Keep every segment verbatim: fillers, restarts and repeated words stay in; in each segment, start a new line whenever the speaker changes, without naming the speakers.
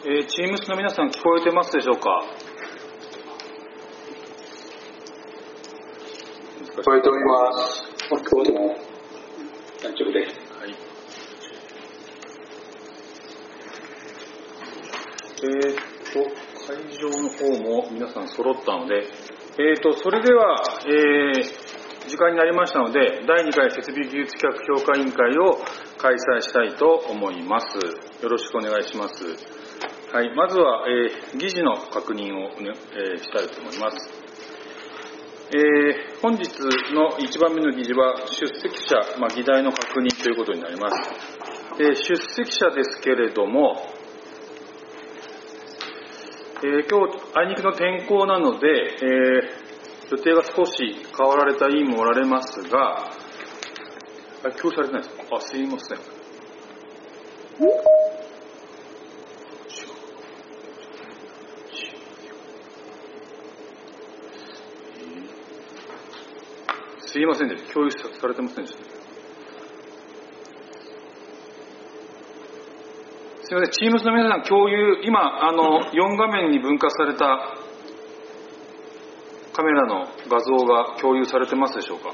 えー、チームスの皆さん聞こえてますでしょうか？
聞こえております。聞こえてます。大丈夫です。
はい。えーと、会場の方も皆さん揃ったので、えーと、それでは、えー、時間になりましたので、だいにかい設備技術企画評価委員会を開催したいと思います。よろしくお願いします。はい、まずは、えー、議事の確認を、ねえー、したいと思います。えー、本日のいちばんめの議事は出席者、まあ、議題の確認ということになります。えー、出席者ですけれども、えー、今日あいにくの天候なので、えー、予定が少し変わられた委員もおられますが、あ、今日されてないですか？あ、すいません。すいませんね、共有されてませんでした。すいません、チームスの皆さん、共有、今、あの、よん画面に分割されたカメラの画像が共有されてますでしょうか？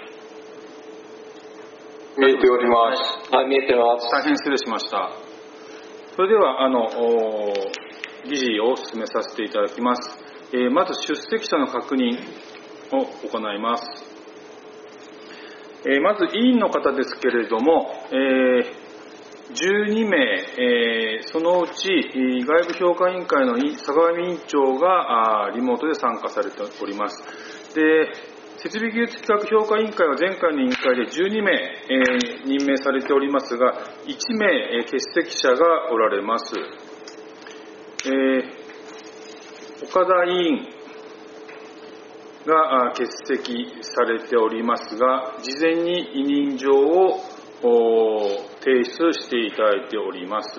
見えております。はい、見えてます。
大変失礼しました。それでは、あの、議事を進めさせていただきます。えー、まず、出席者の確認を行います。えー、まず、委員の方ですけれども、えーじゅうにめい、えー、そのうち外部評価委員会の坂上委員長がリモートで参加されております。で、設備技術企画評価委員会は前回の委員会でじゅうにめい、えー、任命されておりますが、いちめい欠席者がおられます。えー、岡田委員が欠席されておりますが、事前に委任状を提出していただいております。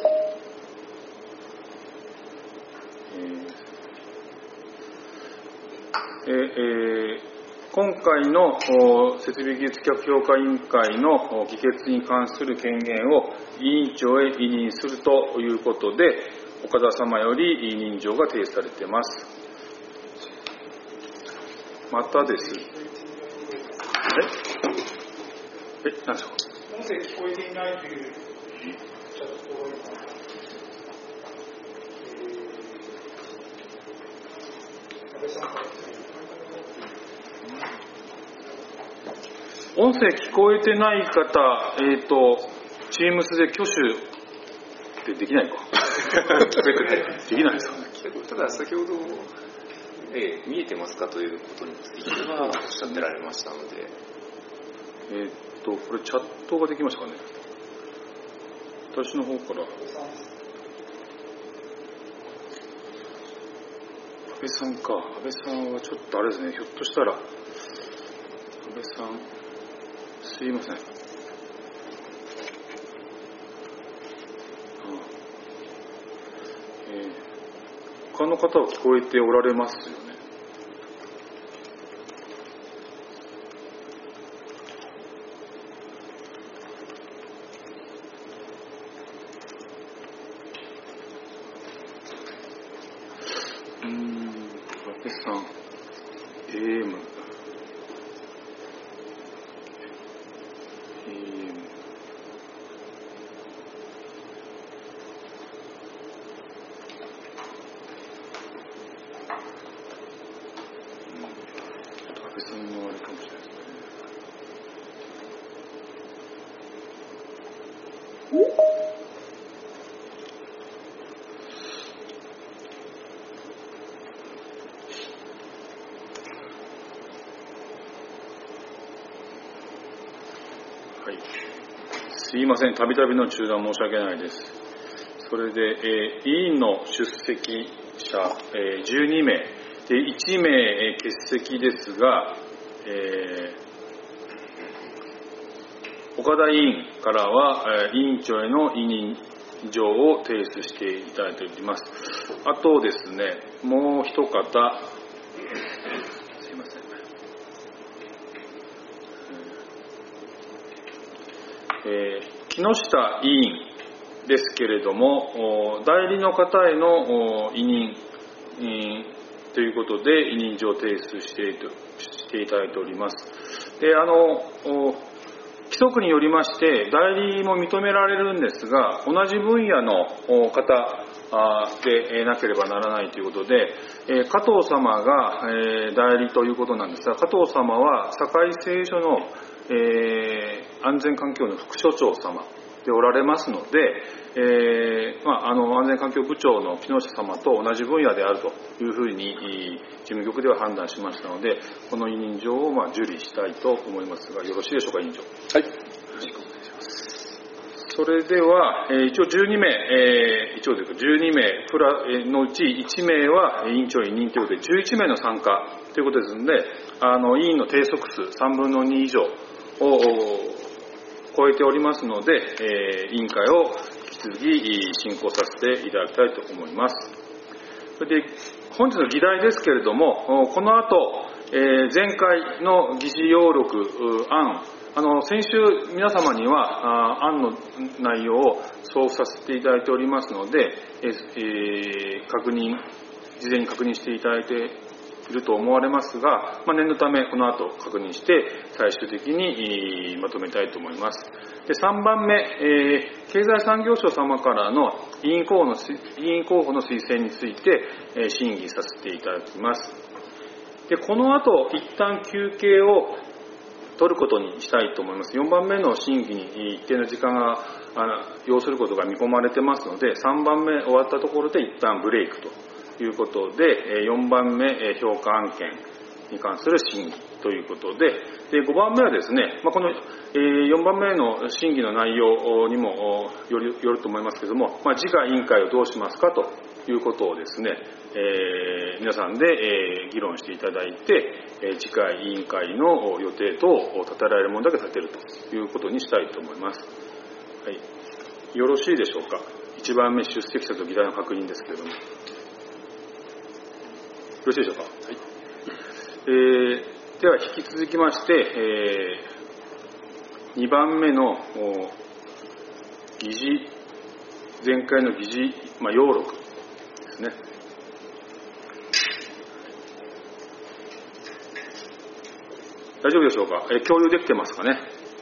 えーえー、今回の設備技術企画評価委員会の議決に関する権限を委員長へ委任するということで、岡田様より委任状が提出されています。またです。ええ、何ですか？
音声聞こえていないというチャットが今、安倍さんから
音声聞こえてない方、えっと、チームスで挙手ってできないかできないですかね。
ただ先ほど、えー、見えてますかということについてはおっしゃってられましたので、
えっとこれチャットができましたかね。私の方から安倍さんか。安倍さんはちょっとあれですね、ひょっとしたら安倍さん、すいません。ああ、えー、他の方は聞こえておられますよね。うーん、安倍さん、エーエム、エーエム、安倍さんのあれかもしれないですね。はい、すいません、たびたびの中断申し訳ないです。それで、えー、委員の出席者、えー、じゅうにめいでいちめい欠席ですが、えー、岡田委員からは、えー、委員長への委任状を提出していただいております。あとですね、もう一方、すいません、えー、木下委員ですけれども、代理の方への委任ということで委任状を提出してしていただいております。で、あの規則によりまして代理も認められるんですが、同じ分野の方でなければならないということで、加藤様が代理ということなんですが、加藤様は堺製所の安全環境の副所長様でおられますので、えーまあ、あの安全環境部長の木下様と同じ分野であるというふうに事務局では判断しましたので、この委任状をまあ受理したいと思いますが、よろしいでしょうか、委員長。
はい。
それでは、えー、一応じゅうにめい、えー、一応ですじゅうにめいプラのうちいちめいは委員長委任ということでじゅういちめいの参加ということですので、あの委員の定則数さんぶんのに以上を超えておりますので、えー、委員会を引き続き進行させていただきたいと思います。それで本日の議題ですけれども、この後、えー、前回の議事要録案、あの先週皆様には案の内容を送付させていただいておりますので、えー、確認事前に確認していただいていると思われますが、まあ、念のためこの後確認して最終的にまとめたいと思います。でさんばんめ、えー、経済産業省様からの委員候補の委員候補の推薦について、えー、審議させていただきます。でこの後一旦休憩を取ることにしたいと思います。よんばんめの審議に一定の時間が要することが見込まれてますので、さんばんめ終わったところで一旦ブレイクということで、よんばんめ評価案件に関する審議ということで、でごばんめはですね、まあ、このよんばんめの審議の内容にもよる、よると思いますけれども、まあ、次回委員会をどうしますかということをですね、えー、皆さんで、えー、議論していただいて、えー、次回委員会の予定等を立てられるものだけ立てるということにしたいと思います。はい、よろしいでしょうか。いちばんめ出席者と議題の確認ですけれども、よろしいでしょうか。はい、えー、では引き続きまして、えー、にばんめの議事前回の議事、まあ、要録ですね。大丈夫でしょうか。えー、共有できてますかね。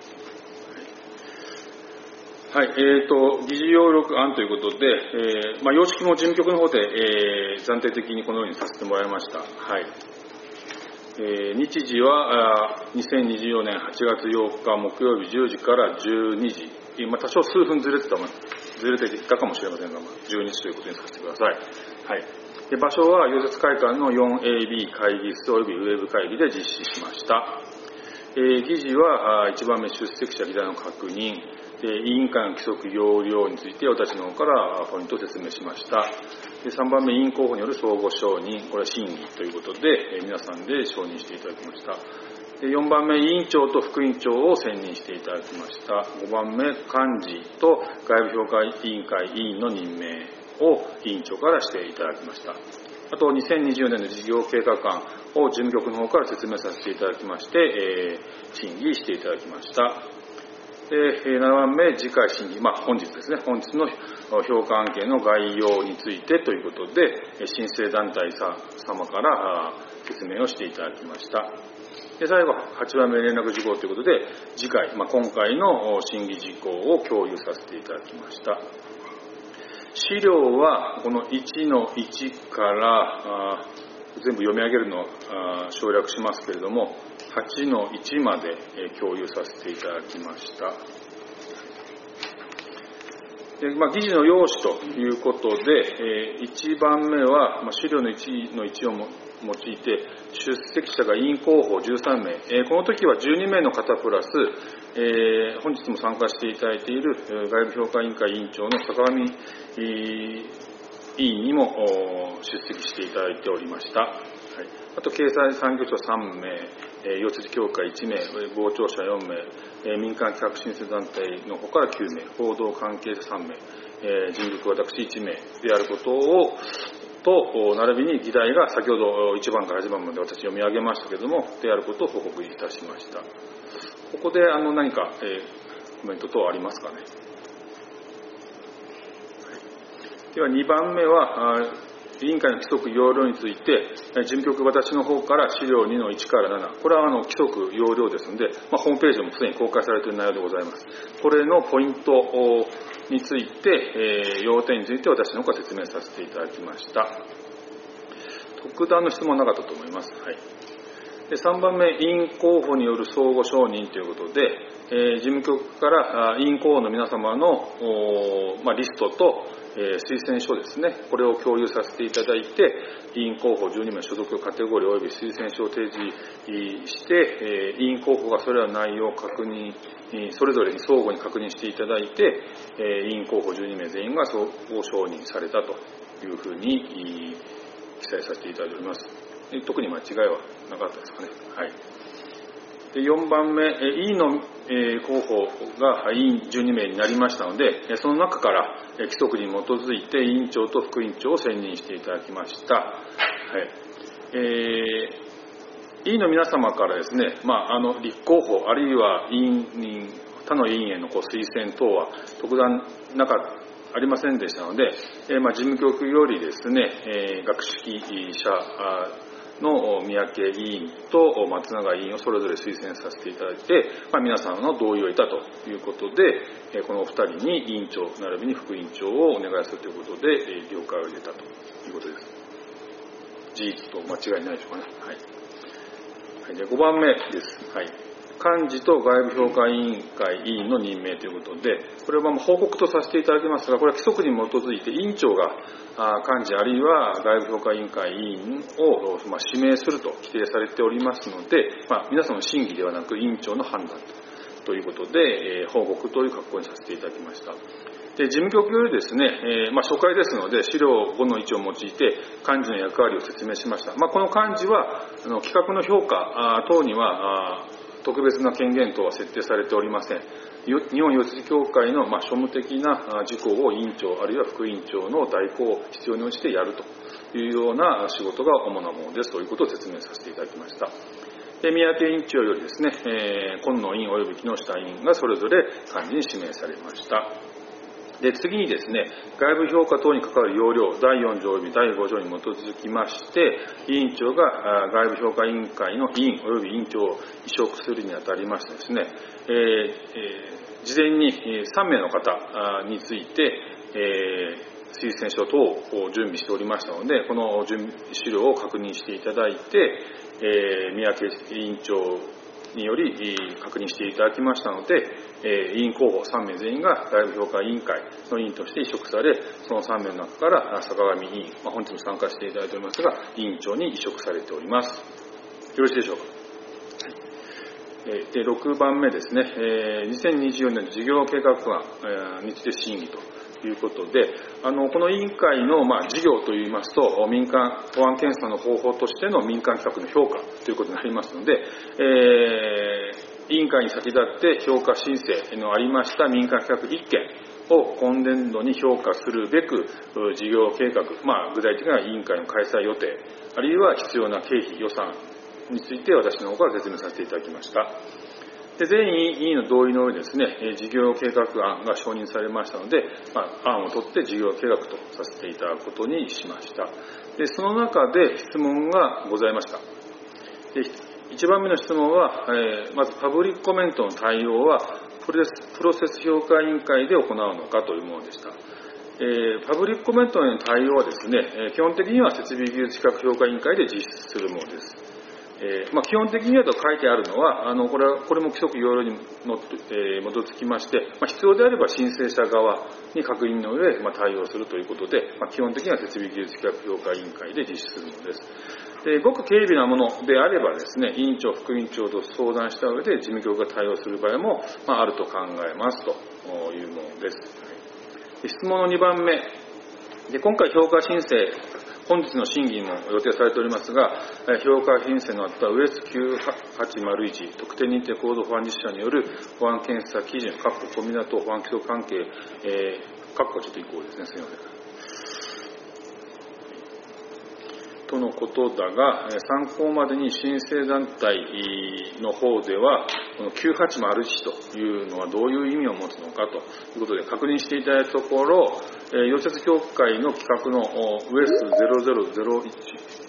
はい、えーと、議事要録案ということで、えーまあ、様式も事務局の方で、えー、暫定的にこのようにさせてもらいました。はい。えー、日時はにせんにじゅうよねんはちがつようか木曜日じゅうじからじゅうにじ、まあ、多少数分ずれてた、ずれていたかもしれませんが、まあ、じゅうにじということにさせてください。はい。で場所は溶接会館の よんエービー 会議室およびウェブ会議で実施しました。えー、議事はいちばんめ出席者議題の確認、委員会の規則要領について私の方からポイントを説明しました。でさんばんめ、委員候補による相互承認、これは審議ということで皆さんで承認していただきました。でよんばんめ、委員長と副委員長を選任していただきました。ごばんめ、幹事と外部評価委員会委員の任命を委員長からしていただきました。あとにせんにじゅうねんの事業計画案を事務局の方から説明させていただきまして、えー、審議していただきました。でななばんめ、次回審議、まあ、本日ですね、本日の評価案件の概要についてということで、申請団体様から説明をしていただきました。で最後、はちばんめ、連絡事項ということで、次回、まあ、今回の審議事項を共有させていただきました。資料は、このいちのいちから全部読み上げるのを省略しますけれども、はちのいちまで共有させていただきました。でまあ、議事の要旨ということで、いちばんめは、まあ、資料のいちのいちをも用いて、出席者が委員候補じゅうさんめい、えー、この時はじゅうにめいの方プラス、えー、本日も参加していただいている外部評価委員会委員長の坂上委員にも出席していただいておりました。はい、あと経済産業省さんめい、溶接協会いちめい、傍聴者よんめい、民間企画申請団体の方からきゅうめい、報道関係者さんめい、人力私いちめいであることをと、並びに議題が先ほどいちばんからはちばんまで私読み上げましたけれども、であることを報告いたしました。ここであの何か、えー、コメント等ありますかね。 ではにばんめは、委員会の規則要領について、事務局私の方から資料にのいちからなな、これはあの規則要領ですので、まあ、ホームページでもすでに公開されている内容でございます。これのポイントについて、えー、要点について私の方から説明させていただきました。特段の質問はなかったと思います。はい。でさんばんめ、委員候補による相互承認ということで、えー、事務局から委員候補の皆様の、まあ、リストと、えー、推薦書ですね、これを共有させていただいて、委員候補じゅうにめい所属カテゴリー及び推薦書を提示して、えー、委員候補がそれらの内容を確認、それぞれに相互に確認していただいて、えー、委員候補じゅうにめい全員が相互承認されたというふうに記載させていただいております。特に間違いはなかったですかね。はい。でよんばんめ、委員の候補が委員じゅうにめいになりましたので、その中から規則に基づいて委員長と副委員長を選任していただきました。はい。えー、委員の皆様からですね、まあ、あの立候補あるいは委員他の委員へのこう推薦等は特段なかありませんでしたので、えーまあ、事務局よりですね、えー、学識者の三宅委員と松永委員をそれぞれ推薦させていただいて、まあ、皆さんの同意を得たということで、このお二人に委員長並びに副委員長をお願いするということで了解を得たということです。事実と間違いないでしょうかね。はい。はい、でごばんめです。はい。幹事と外部評価委員会委員の任命ということで、これは報告とさせていただきますが、これは規則に基づいて委員長が幹事あるいは外部評価委員会委員を指名すると規定されておりますので、まあ、皆さんの審議ではなく委員長の判断ということで、報告という格好にさせていただきました。で事務局よりですね、えーまあ、初回ですので資料ごのいちを用いて幹事の役割を説明しました。まあ、この幹事はあの企画の評価等には特別な権限等は設定されておりません。日本幼児協会のまあ庶務的な事項を委員長あるいは副委員長の代行を必要に応じてやるというような仕事が主なものですということを説明させていただきました。で三宅委員長よりですね、えー、今野委員及び木下委員がそれぞれ幹事に指名されました。で次にですね、外部評価等に関わる要領だいよん条及びだいご条に基づきまして、委員長が外部評価委員会の委員及び委員長を移植するにあたりましてですね、えーえー、事前にさんめいの方について、えー、推薦書等を準備しておりましたので、この準備資料を確認していただいて、えー、三宅委員長により確認していただきましたので、委員候補さんめい全員が外部評価委員会の委員として移植され、そのさんめいの中から坂上委員、まあ、本日も参加していただいておりますが、委員長に移植されております。よろしいでしょうか。でろくばんめですね、にせんにじゅうよねんの事業計画案について審議ということで、あのこの委員会の、まあ、事業といいますと、民間保安検査の方法としての民間企画の評価ということになりますので、えー委員会に先立って評価申請のありました民間企画いっけんを今年度に評価するべく事業計画、まあ、具体的な委員会の開催予定あるいは必要な経費予算について私の方から説明させていただきました。で全委員の同意の上ですね、事業計画案が承認されましたので、まあ、案を取って事業計画とさせていただくことにしました。でその中で質問がございました。でいちばんめの質問は、えー、まずパブリックコメントの対応はプロセス、プロセス評価委員会で行うのかというものでした。えー、パブリックコメントへの対応はですね、えー、基本的には設備技術資格評価委員会で実施するものです。えーまあ、基本的にはと書いてあるのは、あのこれはこれも規則要領にのっ、えー、基づきまして、まあ、必要であれば申請者側に確認の上、まあ、対応するということで、まあ、基本的には設備技術資格評価委員会で実施するものです。でごく軽微なものであればですね、委員長、副委員長と相談した上で事務局が対応する場合も、まあ、あると考えますというものです。で質問のにばんめで、今回評価申請、本日の審議も予定されておりますが、評価申請のあったウエスきゅうはちまるいち特定認定高度保安実施者による保安検査基準、括弧小湊保安規則関係、えー、括弧ちょっと以降ですね、すみません。とのことだが、参考までに申請団体の方では、このきゅうはちまるいちというのはどういう意味を持つのかということで確認していただいたところ、 えー、溶接協会の規格の ウエスゼロゼロゼロいち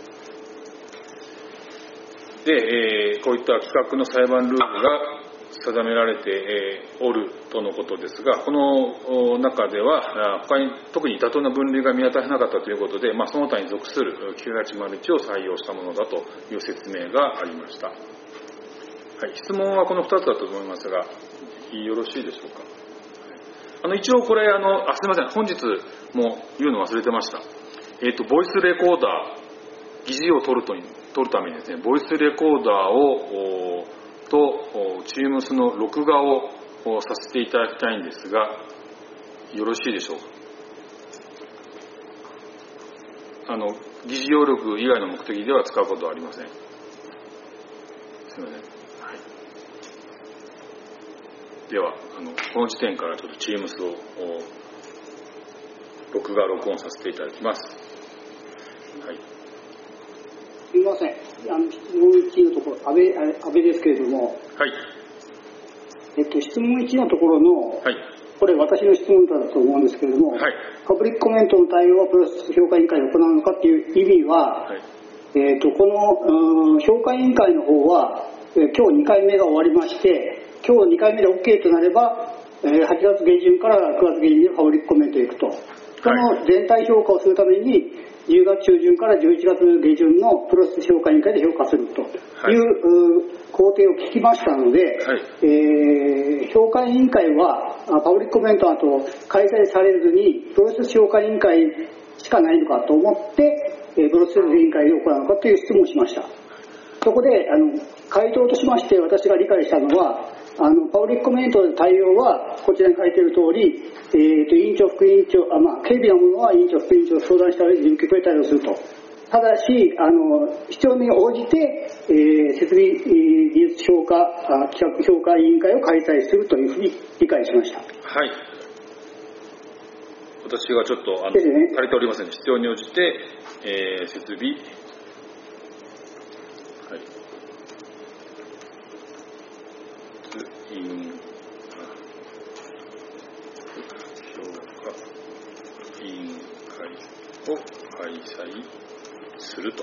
で、えー、こういった規格の裁判ルールが定められて、えー、おるとのことですが、この中では他に特に妥当な分類が見当たらなかったということで、まあ、その他に属するきゅうはちまるいちを採用したものだという説明がありました。はい、質問はこのふたつだと思いますが、よろしいでしょうか。あの一応これあのあすみません、本日も言うの忘れてました。えっ、ー、とボイスレコーダー疑似を取ると取るためにですね、ボイスレコーダーをと Teams の録画をさせていただきたいんですが、よろしいでしょうか。あの疑似要録以外の目的では使うことはありません。すみません。はい、ではあのこの時点からちょっと Teams を録画録音させていただきます。はい。
すみません。あの質問いちのところ、安倍、安倍ですけれども、
はい。
えっと、質問いちのところの、はい、これ私の質問だと思うんですけれども、はい、パブリックコメントの対応はプロセス評価委員会で行うのかっていう意味は、はい、えっと、この、うん、評価委員会の方は、えー、今日にかいめが終わりまして、今日にかいめで OK となれば、えー、はちがつげじゅんからくがつげじゅんでパブリックコメントへ行くと。その全体評価をするために、じゅうがつちゅうじゅんからじゅういちがつげじゅんのプロセス評価委員会で評価するという、はい、工程を聞きましたので、はい、えー、評価委員会はパブリックコメントの後開催されずにプロセス評価委員会しかないのかと思って、プロセス委員会で行うのかという質問をしました。そこであの回答としまして私が理解したのは、あのパブリックコメントの対応はこちらに書いている通り、えー、と委員長副委員長、あ、まあ、軽微なものは委員長副委員長と相談した上で事務局へ対応すると。ただしあの必要に応じて、えー、設備技術評価企画評価委員会を開催するというふうに理解しました。
はい、私がちょっとあの、ね、足りておりません。必要に応じて、えー、設備、はい、委員評価委員会を開催すると。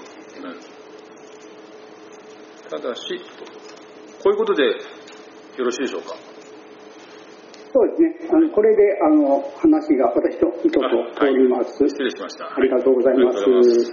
ただし、こういうことでよろしいでしょうか。
そうですね。あのこれであの話が私と意図と通ります、
はい。失礼しました。
ありがとうございます。
はい、ます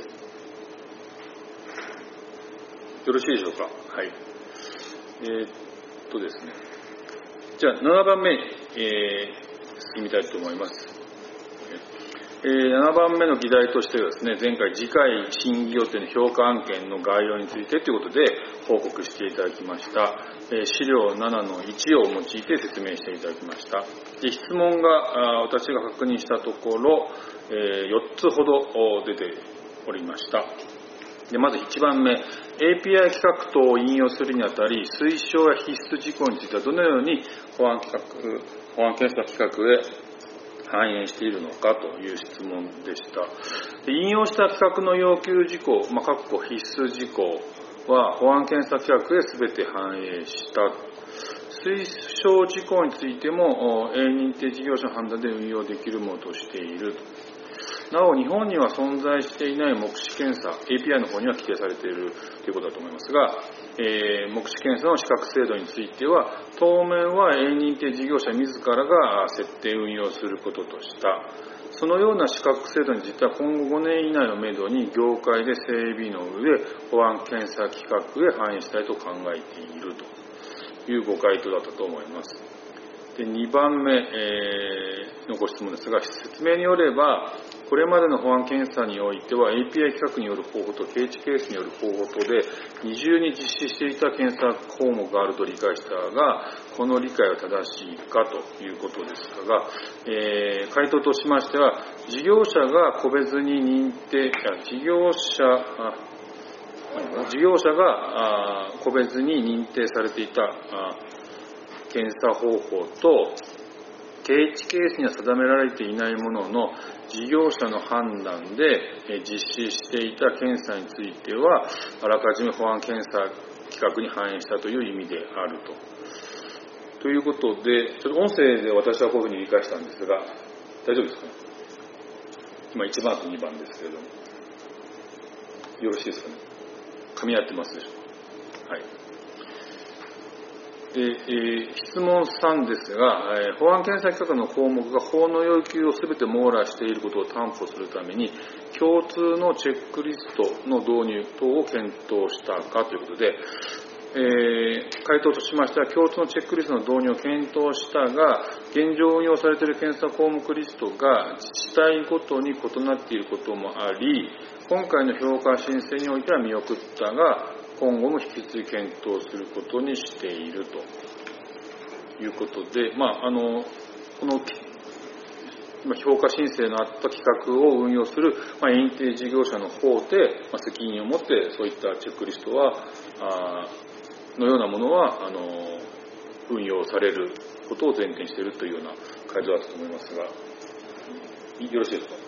よろしいでしょうか。はい。えー、っとですね。じゃあななばんめ、えー、進みたいと思います。えー、ななばんめの議題としてはですね、前回次回審議予定の評価案件の概要についてということで報告していただきました。えー、資料ななのいちを用いて説明していただきました。で、質問が私が確認したところ、えー、よっつほど出ておりました。で、まずいちばんめ、エーピーアイ 規格等を引用するにあたり、推奨や必須事項についてはどのように保安規格、保安検査規格へ反映しているのかという質問でした。で、引用した規格の要求事項、まあ、括弧必須事項は保安検査規格へ全て反映した。推奨事項についても A 認定事業者の判断で運用できるものとしている。なお、日本には存在していない目視検査、エーピーアイ の方には規定されているということだと思いますが、えー、目視検査の資格制度については、当面は A 認定事業者自らが設定運用することとした。そのような資格制度については、今後ごねん以内のめどに業界で整備の上、保安検査規格へ反映したいと考えているというご回答だったと思います。で、にばんめ、えー、のご質問ですが、説明によれば、これまでの保安検査においては エーピーアイ 規格による方法と刑事ケースによる方法とで二重に実施していた検査項目があると理解したが、この理解は正しいかということでしたが、えー、回答としましては、事業者が個別に認定、事業者、あ事業者が個別に認定されていた検査方法と、刑事ケースには定められていないものの、事業者の判断で実施していた検査については、あらかじめ保安検査規格に反映したという意味であると。ということで、ちょっと音声で私はこういうふうに理解したんですが、大丈夫ですかね。 今いちばんとにばんですけれども、よろしいですかね。噛み合ってますでしょうか。はい。で、えー、質問さんですが、えー、保安検査機関の項目が法の要求をすべて網羅していることを担保するために、共通のチェックリストの導入等を検討したかということで、えー、回答としましては、共通のチェックリストの導入を検討したが、現状運用されている検査項目リストが自治体ごとに異なっていることもあり、今回の評価申請においては見送ったが、今後も引き続き検討することにしているということで、まあ、あのこの評価申請のあった企画を運用する、まあ、認定事業者の方で、まあ、責任を持ってそういったチェックリストはあのようなものはあの運用されることを前提にしているというような回答だったと思いますが、よろしいですか。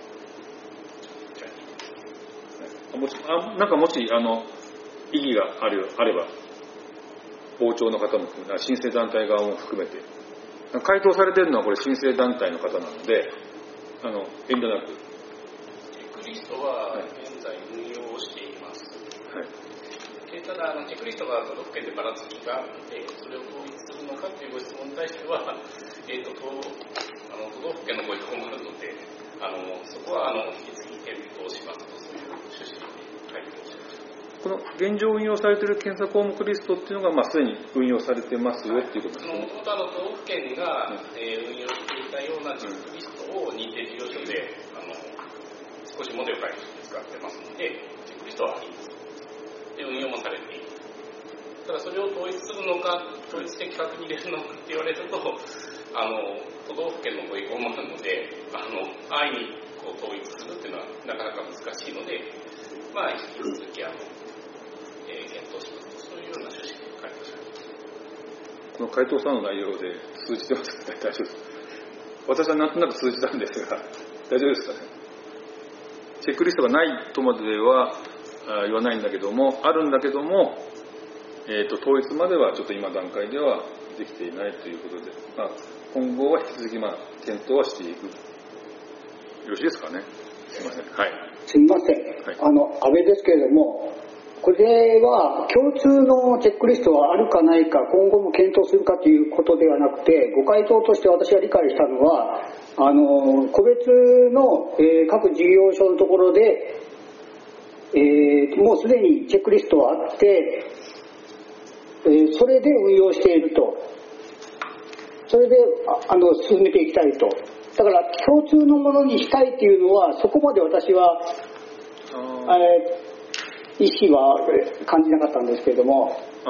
あもしあなんかもしあの異議があるあれば、傍聴の方も含め、申請団体側も含めて、回答されているのはこれ申請団体の方なので、あの遠慮なく。
チェックリストは現在運用しています。はい、でただあの、チェックリストが都道府県でばらつきがあって、それを統一するのかというご質問に対しては、えー、と都あの都道府県のご意向もあるので、あのそこはあの引き継ぎ検討しますと、そういう趣旨で回答しました。
この現状運用されている検査項目リストっていうのが、まあ、すでに運用されてますよっていうことですね。
もともと都道府県が、えー、運用していたようなチェックリストを認定事業所であの少しモデル改して使ってますので、チェックリストはあります。で、運用もされている。ただそれを統一するのか、統一的確に入れるのかって言われると、あの都道府県のご意向もあるので、あの安易にこう統一するっていうのはなかなか難しいので、まあ引き続きあのえー、検討しますと、そういうような趣旨で回答されます。
この回答さんの内容で通じてますか。大丈夫です。私はなんとなく通じたんですが、大丈夫ですかね。チェックリストがないとまでは言わないんだけども、あるんだけども、えー、と統一まではちょっと今段階ではできていないということで、まあ、今後は引き続き、まあ、検討はしていく。よろしいですかね。すみません。はい。
すみません。はい、あの安倍ですけれども。これは共通のチェックリストがあるかないか、今後も検討するかということではなくて、ご回答として私が理解したのは、あの個別の、えー、各事業所のところで、えー、もうすでにチェックリストはあって、えー、それで運用していると、それで あ, あの進めていきたいと。だから共通のものにしたいというのは、そこまで私は、えー意思は感じなかったんですけれども。あ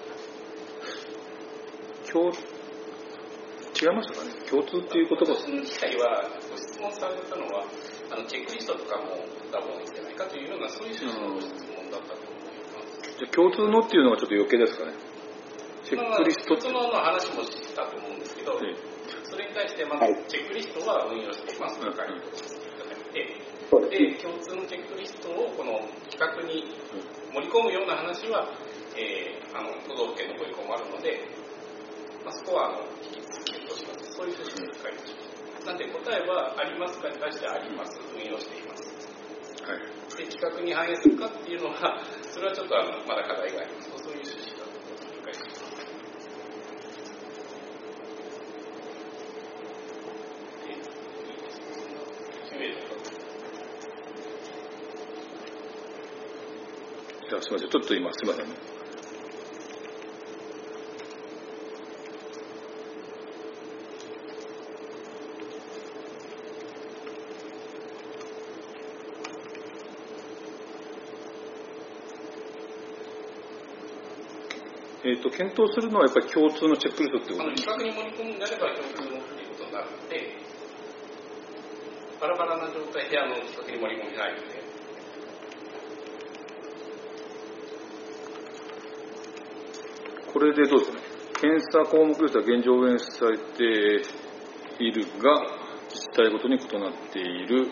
共違いましたかね。共通っていう言葉。
その自体はご質問されたのは、あのチェックリストとかもダボンしてないかというような、そういう趣旨のご質問だったと思います。
じゃあ共通のっていうのがちょっと余計ですかね。チェックリスト。
共通のの話もしたと思うんですけど、はい、それに対してまずチェックリストは運用していますと回答していただいて。で、共通のチェックリストをこの企画に盛り込むような話は、えー、あの都道府県のご意向もあるので、まあ、そこはあの引き続き検討します。そういう趣旨で回答します。なので答えはありますかに対してあります。運用しています。はい。で、企画に反映するかっていうのは、それはちょっとあのまだ課題があります。そういう趣旨だと理解しています。
じゃあすみません、ちょっと今すみませんね。えーと、検討するのはやっぱり共通のチェックリストってことですか。
企画に盛り込むんであれば共通のということになるので、バラバラな状態であの企画に盛り込めないので。
これでどうですかね。検査項目リストは現状運営されているが、自治体ごとに異なっている。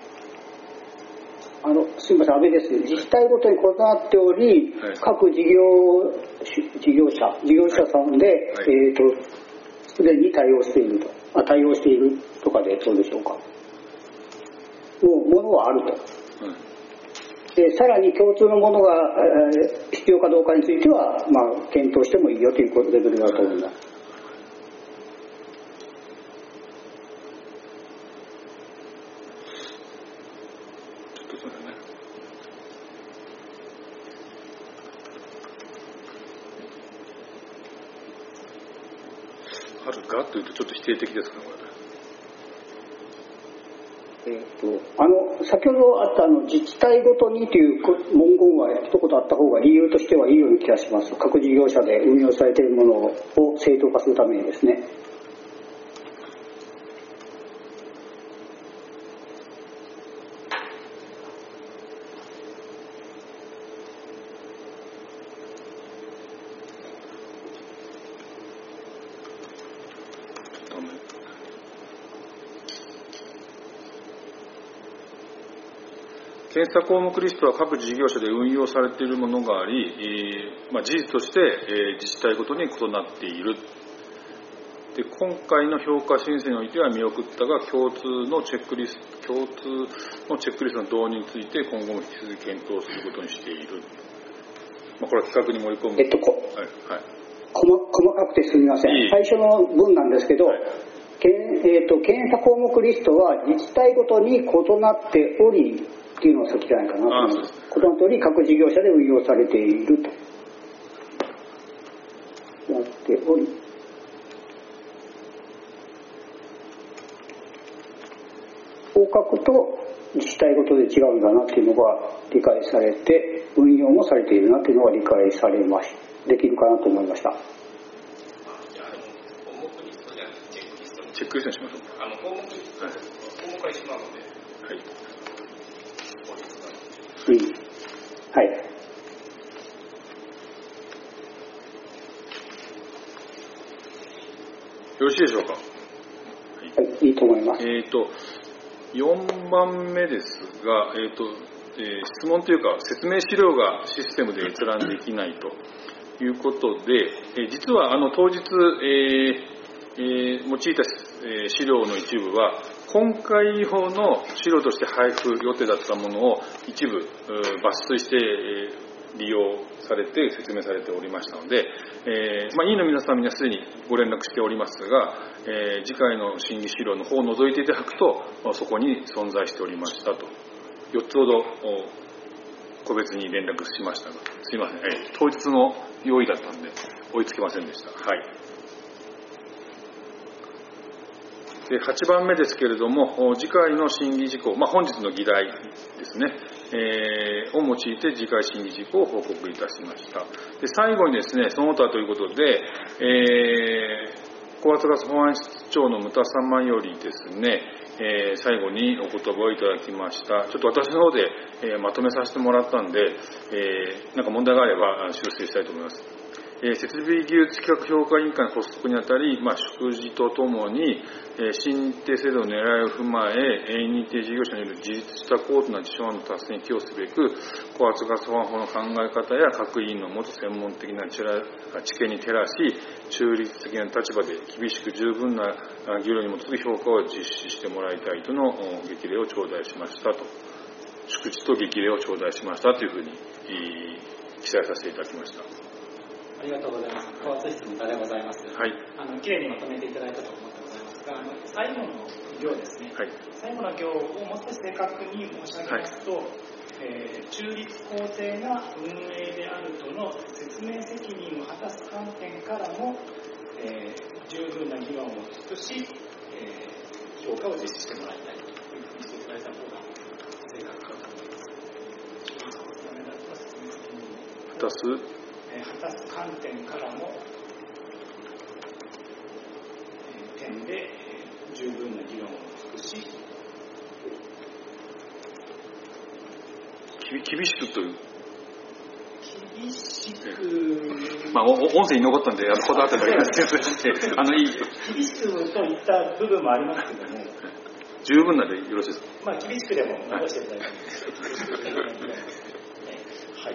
あのすみません、安倍です。自治体ごとに異なっており、はい、各事業事業者事業者さんで、はい、えーとすでに対応していると、あ対応しているとかでどうでしょうか。 ものはあると、うん、でさらに共通のものが、えー、必要かどうかについては、まあ、検討してもいいよというレベルだと思います。
あるかというとちょっと否定的ですかね、こ
れ。えー、とあの先ほどあったあの自治体ごとにという文言は一言あった方が理由としてはいいような気がします。各事業者で運用されているものを正当化するためにですね。
検査項目リストは各事業者で運用されているものがあり、えーまあ、事実として、えー、自治体ごとに異なっている。で、今回の評価申請においては見送ったが、共通のチェックリスト、共通のチェックリストの導入について今後も引き続き検討することにしている。まあ、これは企画に盛り込む。
えっと、こはいはい、細, 細かくてすみません。いい最初の文なんですけど、はいけんえー、と検査項目リストは自治体ごとに異なっており、っていうのが先じゃないかなと思います。この通り各事業者で運用されているとやっており、こう書くと自治体ごとで違うんだなっていうのが理解されて、運用もされているなっていうのが理解されましできるかなと思いました。
チェックリストにしましょう。
あの項目リスト、はい、項目化しますので。はい。
うん、はい。
よろしいでしょうか。は
い、はい、いいと思います。
えっ、ー、と、よんばんめですが、えっ、ー、と、えー、質問というか、説明資料がシステムで閲覧できないということで、えー、実はあの当日、えーえー、用いた、えー、資料の一部は、今回用の資料として配布予定だったものを一部抜粋して利用されて説明されておりましたので、えーまあ、委員の皆様にはすでにご連絡しておりますが、えー、次回の審議資料の方を除いていただくとそこに存在しておりましたとよっつほど個別に連絡しましたが、すいません、えー、当日の用意だったので追いつけませんでした。はい。ではちばんめですけれども、次回の審議事項、まあ、本日の議題ですね、えー、を用いて次回審議事項を報告いたしました。で最後にですね、その他ということで、えー、高圧ガス保安室長の牟田様よりですね、えー、最後にお言葉をいただきました。ちょっと私の方で、えー、まとめさせてもらったんで、えー、なんか問題があれば修正したいと思います。えー、設備技術企画評価委員会の発足にあたり、まあ、祝辞とともに、えー、新認定制度の狙いを踏まえ、永認認定事業者による自立した高度な事象の達成に寄与すべく、高圧ガス保安法の考え方や各委員の持つ専門的な知見に照らし、中立的な立場で厳しく十分な議論に基づく評価を実施してもらいたいとの激励を頂戴しましたと、祝辞と激励を頂戴しましたというふうに記載させていただきました。
ありがとうございます。高圧室の田でございます。はい。あの、きれいにまとめていただいたと思ってございますが、あの、最後の行ですね。はい。最後の行をもう少し正確に申し上げますと、はい、えー、中立公正な運営であるとの説明責任を果たす観点からも、えー、十分な議論を尽くし、えー、評価を実施してもらいたいというふうにしていただいた方が正確かと思います。中立公正な説明責任を
果たす
果たす観点からも、えー、点で、えー、十分な議論を尽くし、
厳しくという。
厳しく。
まあ、音声に残ったんで、あのこだわってだけなんですけど、あのいい。
厳しくといった部分もありますけども。
十分なでよろしいですか。
まあ、厳しくでも残していただいて、はい。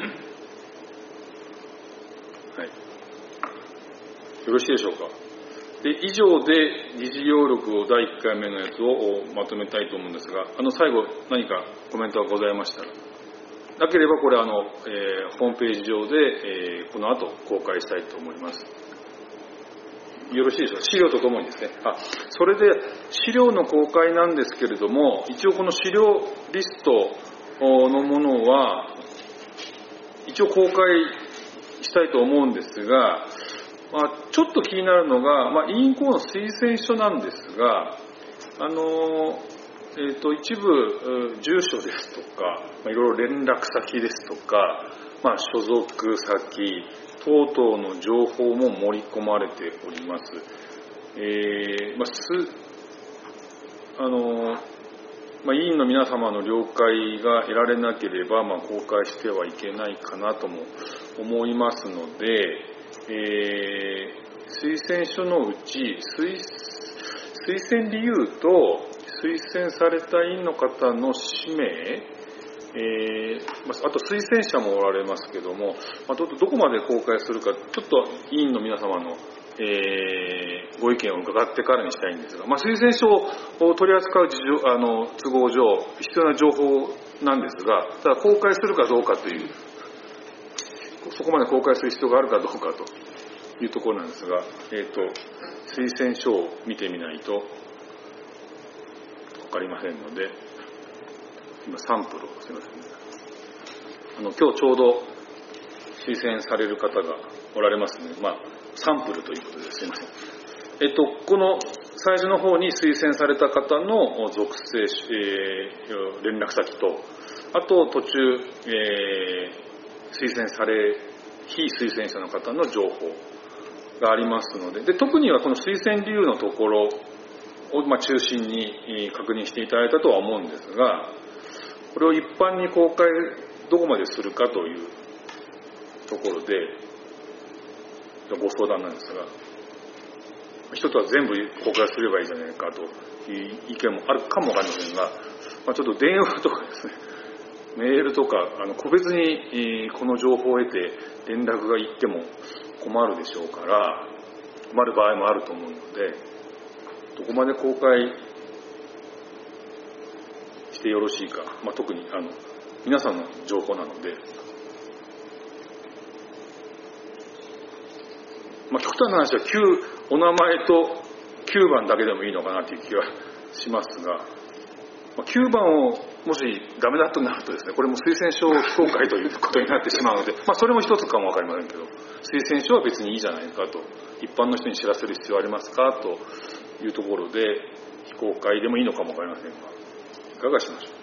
はい、よろしいでしょうか。 で以上で議事要録をだいいっかいめのやつをまとめたいと思うんですが、あの最後何かコメントがございましたら、なければこれあの、えー、ホームページ上で、えー、この後公開したいと思います。よろしいでしょうか。資料とともにですね。あ、それで資料の公開なんですけれども、一応この資料リストのものは一応公開したいと思うんですが、まあ、ちょっと気になるのが、まあ、委員公の推薦書なんですが、あの、えーと、一部住所ですとか、まあ、いろいろ連絡先ですとか、まあ、所属先等々の情報も盛り込まれております。えーまあ、すあのまあ、委員の皆様の了解が得られなければ、まあ、公開してはいけないかなとも思いますので、えー、推薦書のうち 推, 推薦理由と推薦された委員の方の氏名、えー、あと推薦者もおられますけども、まあ、ど, どこまで公開するか、ちょっと委員の皆様の、えー、ご意見を伺ってからにしたいんですが、まあ、推薦書を取り扱う事情あの都合上必要な情報なんですが、ただ公開するかどうかという、そこまで公開する必要があるかどうかというところなんですが、えーと、推薦書を見てみないと分かりませんので、今サンプルをすみません、ね、あの今日ちょうど推薦される方がおられますので、まあ、サンプルということですみません。えっと、この最初の方に推薦された方の属性、えー、連絡先と、あと途中、えー、推薦され非推薦者の方の情報がありますので、で特にはこの推薦理由のところを、まあ、中心に確認していただいたとは思うんですが、これを一般に公開どこまでするかというところでご相談なんですが、一つは全部公開すればいいじゃないかという意見もあるかもわかりませんが、まあ、ちょっと電話とかですね、メールとかあの個別にこの情報を得て連絡が行っても困るでしょうから、困る場合もあると思うので、どこまで公開してよろしいか、まあ、特にあの皆さんの情報なので、まあ、極端な話はきゅうお名前ときゅうばんだけでもいいのかなという気がしますが、まあ、きゅうばんをもしダメだとなるとですね、これも推薦書非公開ということになってしまうので、まあ、それも一つかもわかりませんけど、推薦書は別にいいじゃないかと、一般の人に知らせる必要ありますかというところで、非公開でもいいのかもわかりませんが、いかがしましょう。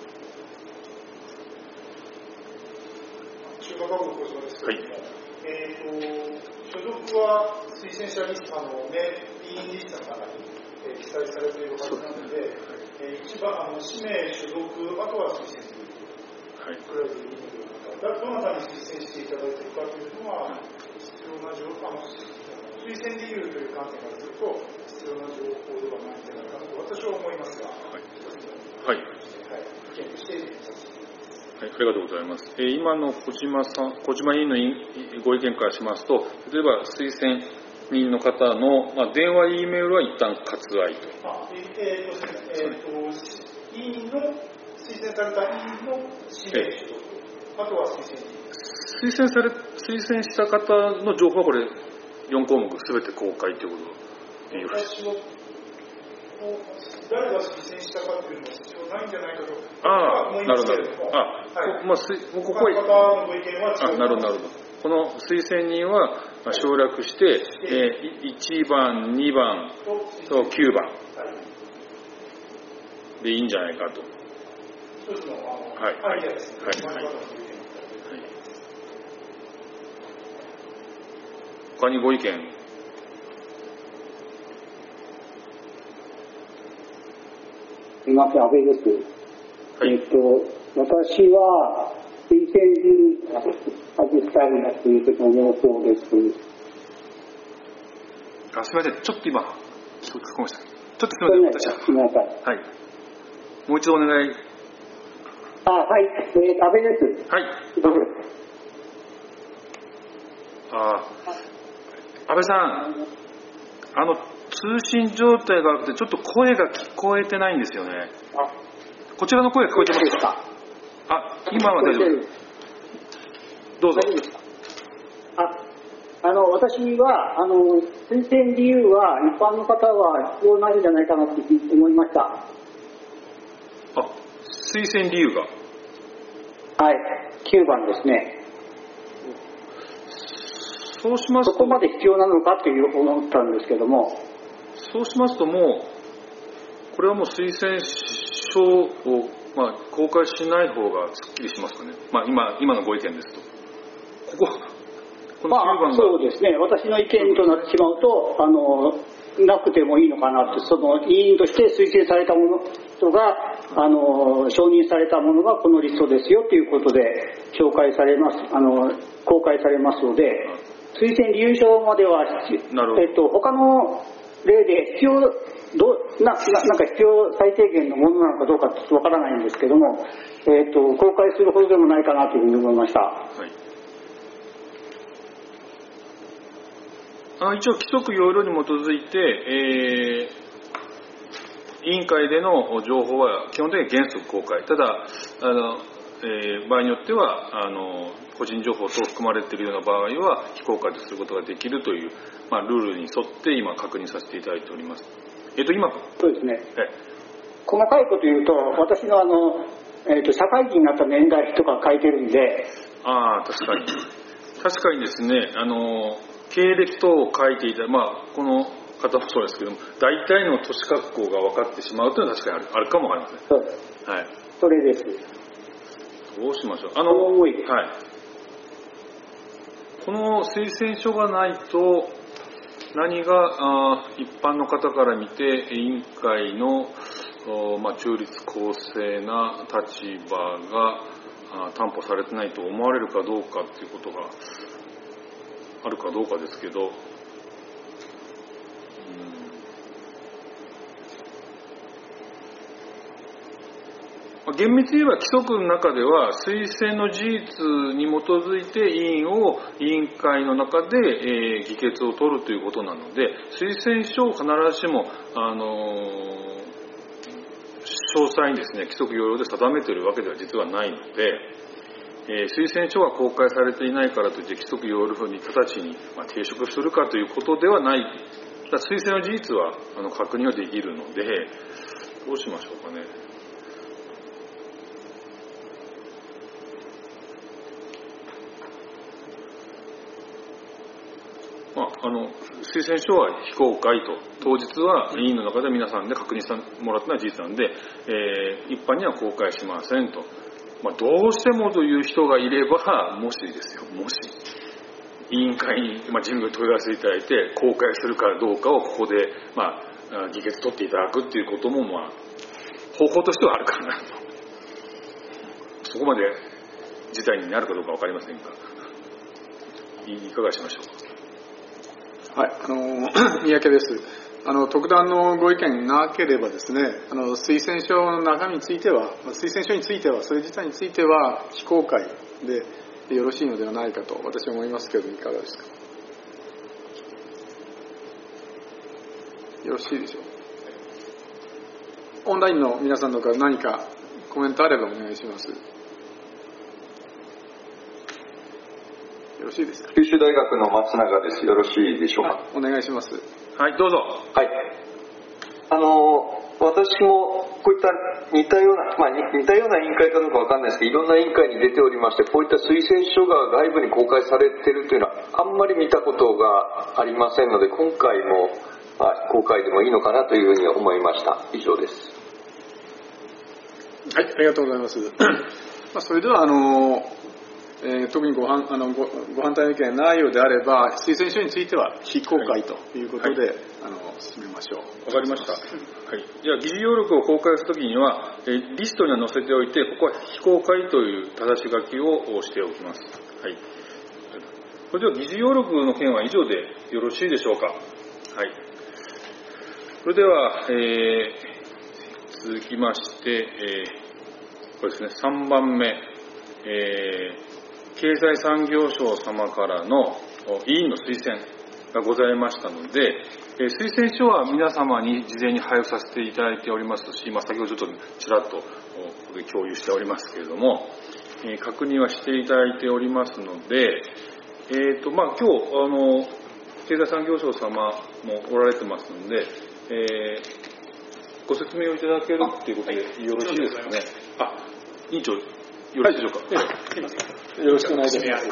中華学校ですけれども、はい、えーと所属は推薦者リストの名委員リストの中に、えー、記載されているはずなので、えー、一番あの氏名、所属、あとは推薦すると、はい、くらいでいいのではないか。どなたに推薦していただいているかというのは、必要な情報、あの推薦理由という観点からすると、必要な情報ではないんじゃないかなと私は思いますが、はい、はい、意見としてさせて
はい、ありがとうございます。えー、今の小島さん、小島委員のご意見からしますと、例えば推薦人の方の、まあ、電話、Eメールは一旦割愛と。
あ、えーとですね、えーと、委員の推薦された委員の氏名、あとは推薦人。
推薦され、推薦した方の情報はこれよんこうもくすべて公開ということでよろしいですか。
誰が推薦したかというのは必要ないんじゃないかと
ああ、
思いますけれども、
あ、はい、まあ、ここ
は、ご意見は
あ、なるほど、なるほど。この推薦人は省略して、えー、いちばん、にばんときゅうばんでいいんじゃないかと。
一つの、
はい、はい、はい。他にご意見。
すみません、安倍です。はい、えっと、私は推薦人外したいなという時の要望です。
あ、すみません、ちょっと今、聞こえました。ちょっとすみません、私は。
すみません。はい。
もう一度お願い。
あ、はい、えー、安倍です。
はい。
どうぞ。
あ、安倍さん、あの、 信状態が悪くてちょっと声が聞こえてないんですよね。あ、こちらの声聞こえてますか？あ、今は大丈夫です。どうぞ。
あ、あの私はあの推薦理由は一般の方は必要ないんじゃないかなと思いました。
あ、推薦理由が。
はい、きゅうばんですね。
そうしますと、
そこまで必要なのかという思ったんですけども。
そうしますともうこれはもう推薦書を、まあ、公開しない方がすっきりしますかね。まあ、今今のご意見ですと。こここのきゅうばんが、
まあ、そうですね。私の意見となってしまうと、あのなくてもいいのかなって、その委員として推薦されたもの人があの承認されたものがこのリストですよということで紹介されます、あの公開されますので、推薦理由書までは、えっと、他の例で必要どなななんか必要最低限のものなのかどうかちょっとわからないんですけども、えっと、公開するほどでもないかなというふうに思いました。はい、
あ、一応規則要領に基づいて、えー、委員会での情報は基本的に原則公開。ただあの、えー、場合によってはあの個人情報等含まれているような場合は非公開とすることができるという、まあ、ルールに沿って今確認させていただいております。えっと今
そうですね、細かいこと言うと私のあの、えー、と社会人になった年代とか書いてるんで。
ああ、確かに確かにですね、あの経歴等を書いていた、まあ、この方もそうですけども大体の年格好が分かってしまうというのは確かにある、あるかもわかりません。
そうです、はい、それです。
どうしましょう。あの、はい、この推薦書がないと何があ一般の方から見て委員会の、まあ、中立公正な立場が担保されてないと思われるかどうかということがあるかどうかですけど、厳密に言えば規則の中では推薦の事実に基づいて委員を委員会の中で、えー、議決を取るということなので、推薦書を必ずしも、あのー、詳細にですね規則要領で定めているわけでは実はないので、えー、推薦書が公開されていないからといって規則要領に直ちに、まあ、抵触するかということではない。だ推薦の事実はあの確認はできるので、どうしましょうかね。まあ、あの推薦書は非公開と、当日は委員の中で皆さんで確認してもらったのは事実なんで、えー、一般には公開しませんと。まあ、どうしてもという人がいれば、もしですよ、もし委員会に、まあ、事務に問い合わせいただいて公開するかどうかをここで、まあ、議決取っていただくっていうことも、まあ、方法としてはあるかなと。そこまで事態になるかどうか分かりませんが、いかがしましょうか。
はい、あの三宅です。あの特段のご意見なければですね、あの推薦書の中身については、推薦書については、それ自体については非公開でよろしいのではないかと私は思いますけれども、いかがですか。よろしいでしょう。オンラインの皆さんの方何かコメントあればお願いします。よろしいですか。
九州大学の松永です。よろしいでしょうか。
お願いします。
はい、どうぞ。
はい。あの私もこういった似たような、まあ、似たような委員会かどうかわかんないですけど、いろんな委員会に出ておりまして、こういった推薦書が外部に公開されているというのはあんまり見たことがありませんので、今回も、まあ、公開でもいいのかなというふうに思いました。以上です。
はい、ありがとうございます。まあ、それではあのえー、特にご反あの ご, ご反対の意見がないようであれば、推薦書については非公開ということで、はい、あの進めましょう。
わかりました。はい。じゃあ議事要録を公開するときには、えー、リストには載せておいて、ここは非公開という正し書きをしておきます。はい。それでは議事要録の件は以上でよろしいでしょうか。はい。それでは、えー、続きまして、えー、これですね、さんばんめ、えー経済産業省様からの委員の推薦がございましたので、えー、推薦書は皆様に事前に配布させていただいておりますし、まあ、先ほどちょっとちらっとここで共有しておりますけれども、えー、確認はしていただいておりますので、えーとまあ、今日あの経済産業省様もおられてますので、えー、ご説明をいただけるということでよろしいですかね。あ、委員長、よろしいでしょうか。はい、
すいません。
よろしくお願いします。
はい、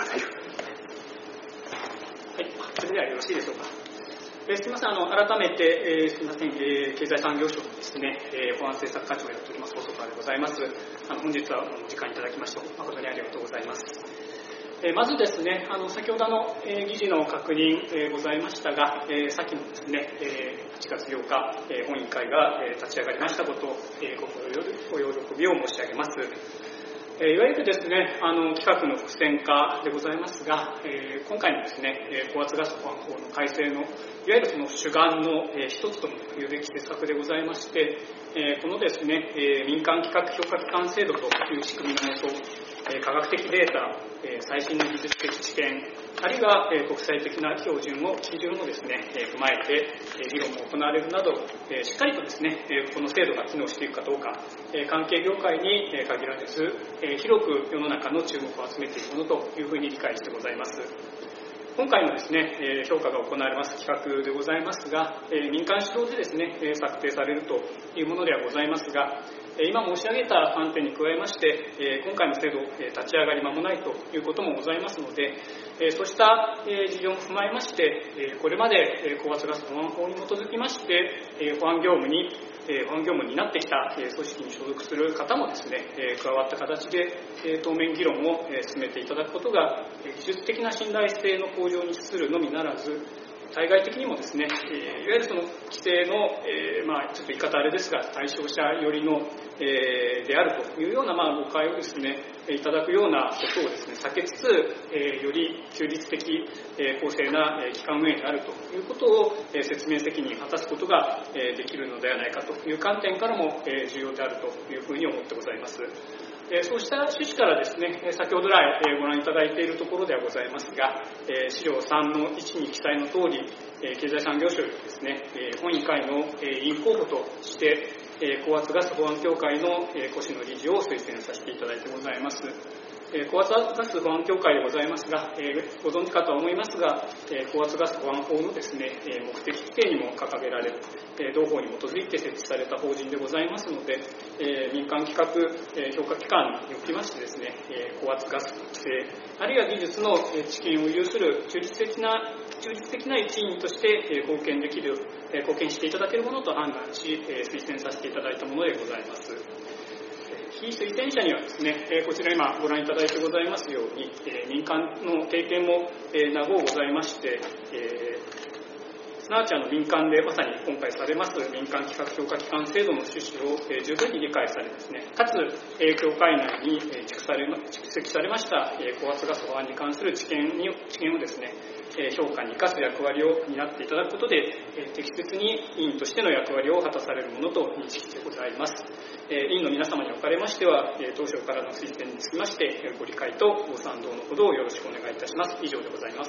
それではよろしいでしょうか。えー、すみません、あの改めて、えー、すみません、えー、経済産業省のですね、えー、保安政策課長をやっております細川でございます。あの本日はお時間いただきまして誠にありがとうございます。えー、まずですね、あの先ほどの、えー、議事の確認、えー、ございましたが、えー、先のですね、えー、はちがつようか、えー、本委員会が、えー、立ち上がりましたことを、えー、ごお喜びを申し上げます。いわゆるですね、あの企画の複線化でございますが、えー、今回のですね、高圧ガス保安法の改正のいわゆるその主眼の、えー、一つともいうべき施策でございまして、えー、このですね、えー、民間企画評価機関制度という仕組みのもと、えー、科学的データ、えー、最新の技術的知見、あるいは、えー、国際的な標準を基準をですね、えー、踏まえて、えー、議論も行われるなど、えー、しっかりとですね、えー、この制度が機能していくかどうか、えー、関係業界に、えー、限らず、えー、広く世の中の注目を集めているものというふうに理解してございます。今回のですね、えー、評価が行われます企画でございますが、えー、民間主導でですね、えー、策定されるというものではございますが、えー、今申し上げた観点に加えまして、えー、今回の制度、えー、立ち上がり間もないということもございますので、えー、そうした、えー、事情も踏まえまして、えー、これまで、えー、高圧ガス保安法に基づきまして、えー、保安業務にえー、保安業務になってきた、えー、組織に所属する方もですね、えー、加わった形で、えー、当面議論を、えー、進めていただくことが、えー、技術的な信頼性の向上に資するのみならず、対外的にもですね、えー、いわゆるその規制の、えー、まあちょっと言い方あれですが、対象者寄りの、えー、であるというような、まあ、誤解をですね、いただくようなことをですね、避けつつ、えー、より中立的、えー、公正な、えー、機関運営であるということを、えー、説明責任を果たすことが、えー、できるのではないかという観点からも、えー、重要であるというふうに思ってございます。そうした趣旨からですね、先ほど来ご覧いただいているところではございますが、資料さんのいちに記載の通り、経済産業省よりですね、本委員会の委員候補として、高圧ガス保安協会の越野理事を推薦させていただいてございます。高圧ガス保安協会でございますが、ご存知かと思いますが、高圧ガス保安法のですね、目的規定にも掲げられる、同法に基づいて設置された法人でございますので、民間企画評価機関におきましてですね、高圧ガス規制、あるいは技術の知見を有する中立的な、中立的な一員として貢献できる、貢献していただけるものと判断し、推薦させていただいたものでございます。非推薦者にはですね、こちら今ご覧いただいてございますように、民間の経験も長うございまして、すなわちあの民間でまさに今回されます民間企画評価機関制度の趣旨を十分に理解されですね、かつ協会内に蓄され蓄積されました高圧ガス保安に関する知見に知見をですね、評価に生かす役割を担っていただくことで、適切に委員としての役割を果たされるものと認識してございます。委員の皆様におかれましては、当初からの推薦につきまして、ご理解とご賛同のほどをよろしくお願いいたします。以上でございます。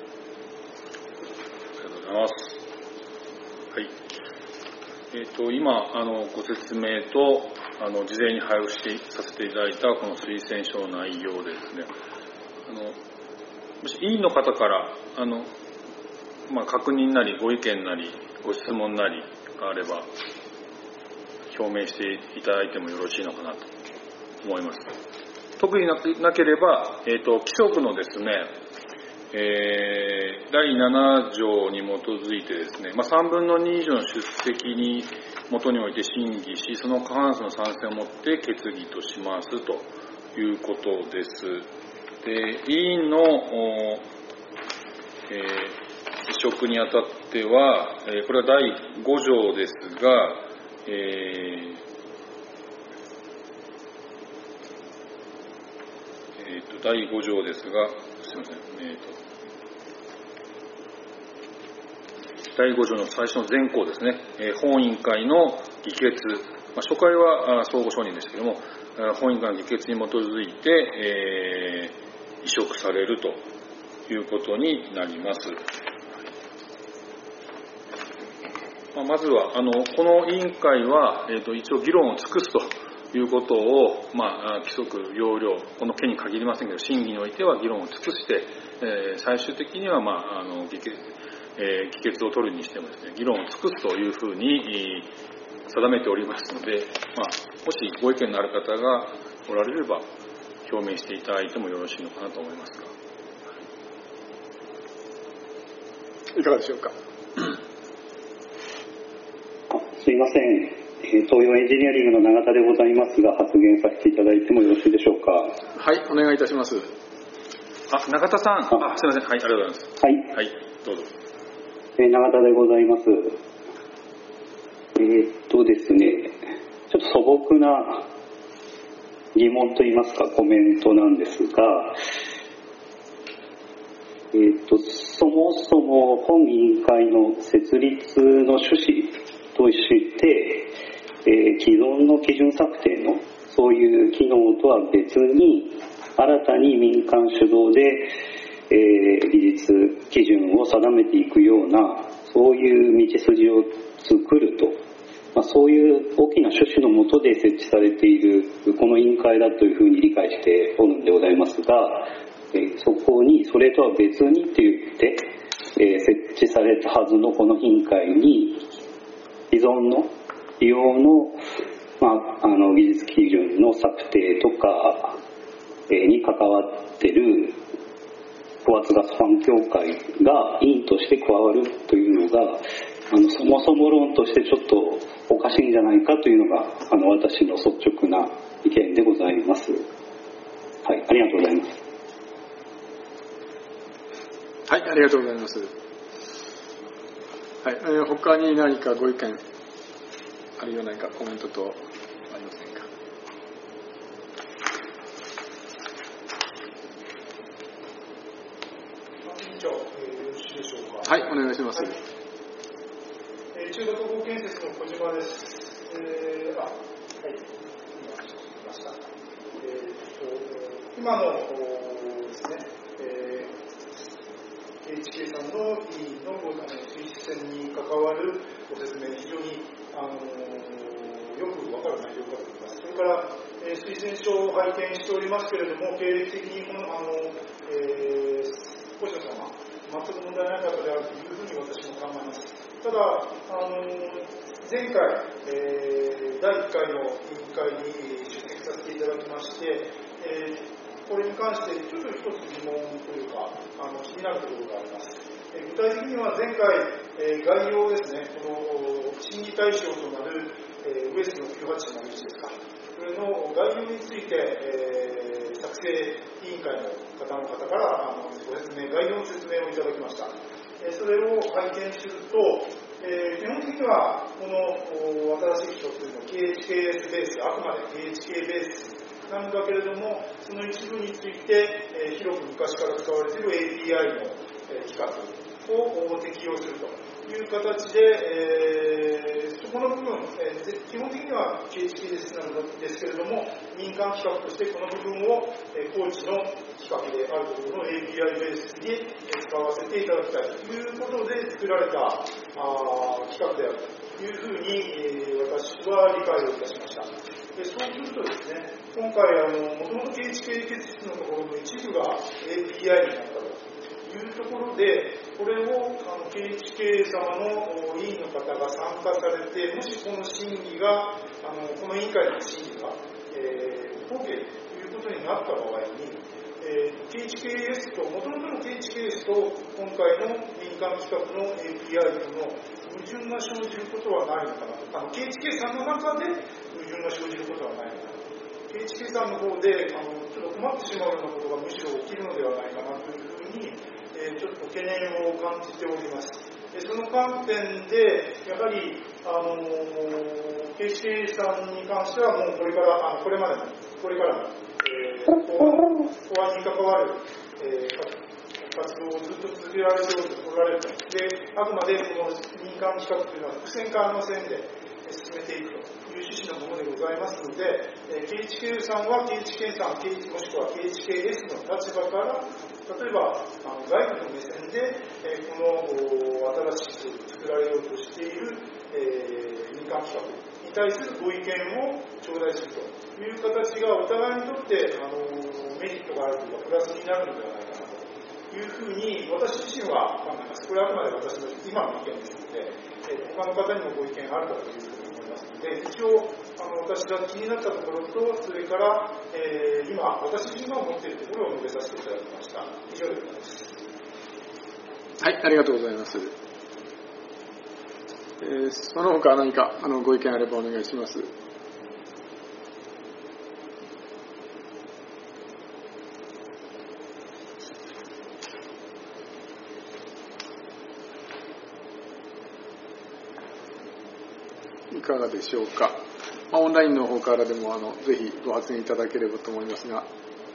ありがとうございます。はい。えっ、ー、と、今、あの、ご説明と、あの、事前に配布してさせていただいたこの推薦書の内容でですね、あの、もし委員の方から、あの、まあ、確認なり、ご意見なり、ご質問なりがあれば、表明していただいてもよろしいのかなと思います。特になければ、えっ、ー、と、規則のですね、えー、だいなな条に基づいてですね、まあ、さんぶんのに以上の出席に元において審議し、その過半数の賛成をもって決議としますということです。で、委員の、えー、委嘱にあたっては、えー、これはだいご条ですが、えーえー、とだいご条ですが、すみません、えー、とだいご条の最初の前項ですね、えー、本委員会の議決、まあ、初回は相互承認ですけれども、本委員会の議決に基づいて、えー、委嘱されるということになります。 まあ、まずはあのこの委員会は、えー、と一応議論を尽くすということを、まあ、規則要領、この件に限りませんけど、審議においては議論を尽くして、えー、最終的には、まあ、あの議決、えー、議決を取るにしてもですね、議論を尽くすというふうに定めておりますので、まあ、もしご意見のある方がおられれば表明していただいてもよろしいのかなと思いますが、
いかがでしょうか。
すいません、東洋エンジニアリングの永田でございますが、発言させていただいてもよろしいでしょうか。
はい、お願いいたします。
あ、永田さん、あ、すいません、はい、ありがとうございます。
はい、
はい、どうぞ。
えー、永田でございます。えー、っとですね、ちょっと素朴な疑問といいますかコメントなんですが、えー、っとそもそも本委員会の設立の趣旨として、えー、既存の基準策定のそういう機能とは別に新たに民間主導で、えー、技術基準を定めていくようなそういう道筋を作ると、まあ、そういう大きな趣旨のもとで設置されているこの委員会だというふうに理解しておるんでございますが、えー、そこにそれとは別にって言って、えー、設置されたはずのこの委員会に既存の利用の、まあ、あの技術基準の策定とか、えー、に関わっている高圧ガスファン協会が委員として加わるというのがあのそもそも論としてちょっとおかしいんじゃないかというのがあの私の率直な意見でございます。はい、ありがとうございます。
はい、ありがとうございます。はい、えー、他に何かご意見あるいは何かコメントとありませんか。
委員長、えー、よろしいでしょうか。
はい、お願いします。はい、
えー、中学校建設の小島です。えー、あ、はい、今来ました。えー、と今のですね、えー、エイチケー さんの委員の推薦に関わるご説明、非常にあのよく分かる内容かと思います。それから、えー、推薦書を拝見しておりますけれども、経歴的にこのあの、えー、保証様、全く問題ない方であるというふうに私も考えます。ただ、あの前回、えー、だいいっかいの委員会に出席させていただきまして、えー、これに関してちょっと一つ疑問というか、あの気になるところがあります。えー、具体的には前回、えー、概要ですね、この審議対象となる、えー、ウエストのきゅうはちまるいちですか、これの概要について、えー、作成委員会の方の方からあのご説明、概要の説明をいただきました。えー、それを拝見すると、えー、基本的にはこの新しい規則というのは ケーエイチケーエス ベース、あくまで ケーエイチケー ベースなんだけれども、その一部について、えー、広く昔から使われている エーピーアイ の、えー、規格を適用するという形で、えー、そこの部分、えー、基本的には ケーエイチケー ベースなのですけれども、民間規格としてこの部分を、えー、高知の規格であるところの エーピーアイ ベースに使わせていただきたいということで作られたあ規格であるというふうに、えー、私は理解をいたしました。でそうするとですね、今回あの、もともと ケーエイチケー 決出のところの一部が エーピーアイ になったというところで、これをあの ケーエイチケー 様の委員の方が参加されて、もしこの審議が、あのこの委員会の審議が、えー、OK ということになった場合に、えー、ケーエイチケーエス と、もともとの ケーエイチケーエス と今回の民間規格の エーピーアイ との矛盾が生じることはないのかなと。あの ケーエイチケー さんの中で矛盾が生じることはないのかなと。ケーエイチケー さんの方であのちょっと困ってしまうようなことがむしろ起きるのではないかなというふうに、えー、ちょっと懸念を感じております。でその観点で、やはり、あのー、ケーエイチケー さんに関してはもうこれから、あのこれまでの、これからの、えー、法案、法案に関わる、えー活動をずっと続けられておられると。で、あくまでこの民間規格というのは複線化の線で進めていくという趣旨のものでございますので、ケーエイチケー さんは ケーエイチケー さん、もしくは ケーエイチケーエス の立場から、例えばあの外部の目線で、この新しく作られようとしているえー、民間企画に対するご意見を頂戴するという形がお互いにとって、あのメリットがあるというかプラスになるのではないかなというふうに私自身は考えます。これはあくまで私の今の意見ですので、えー、他の方にもご意見あるかというふうに思いますので、一応あの私が気になったところと、それから、えー、今私自身が思っているところを述べさせていただきました。以上でございます。
はい、ありがとうございます。えー、その他何かあのご意見あればお願いします。いかがでしょうか。まあ、オンラインの方からでもあのぜひご発言いただければと思いますが。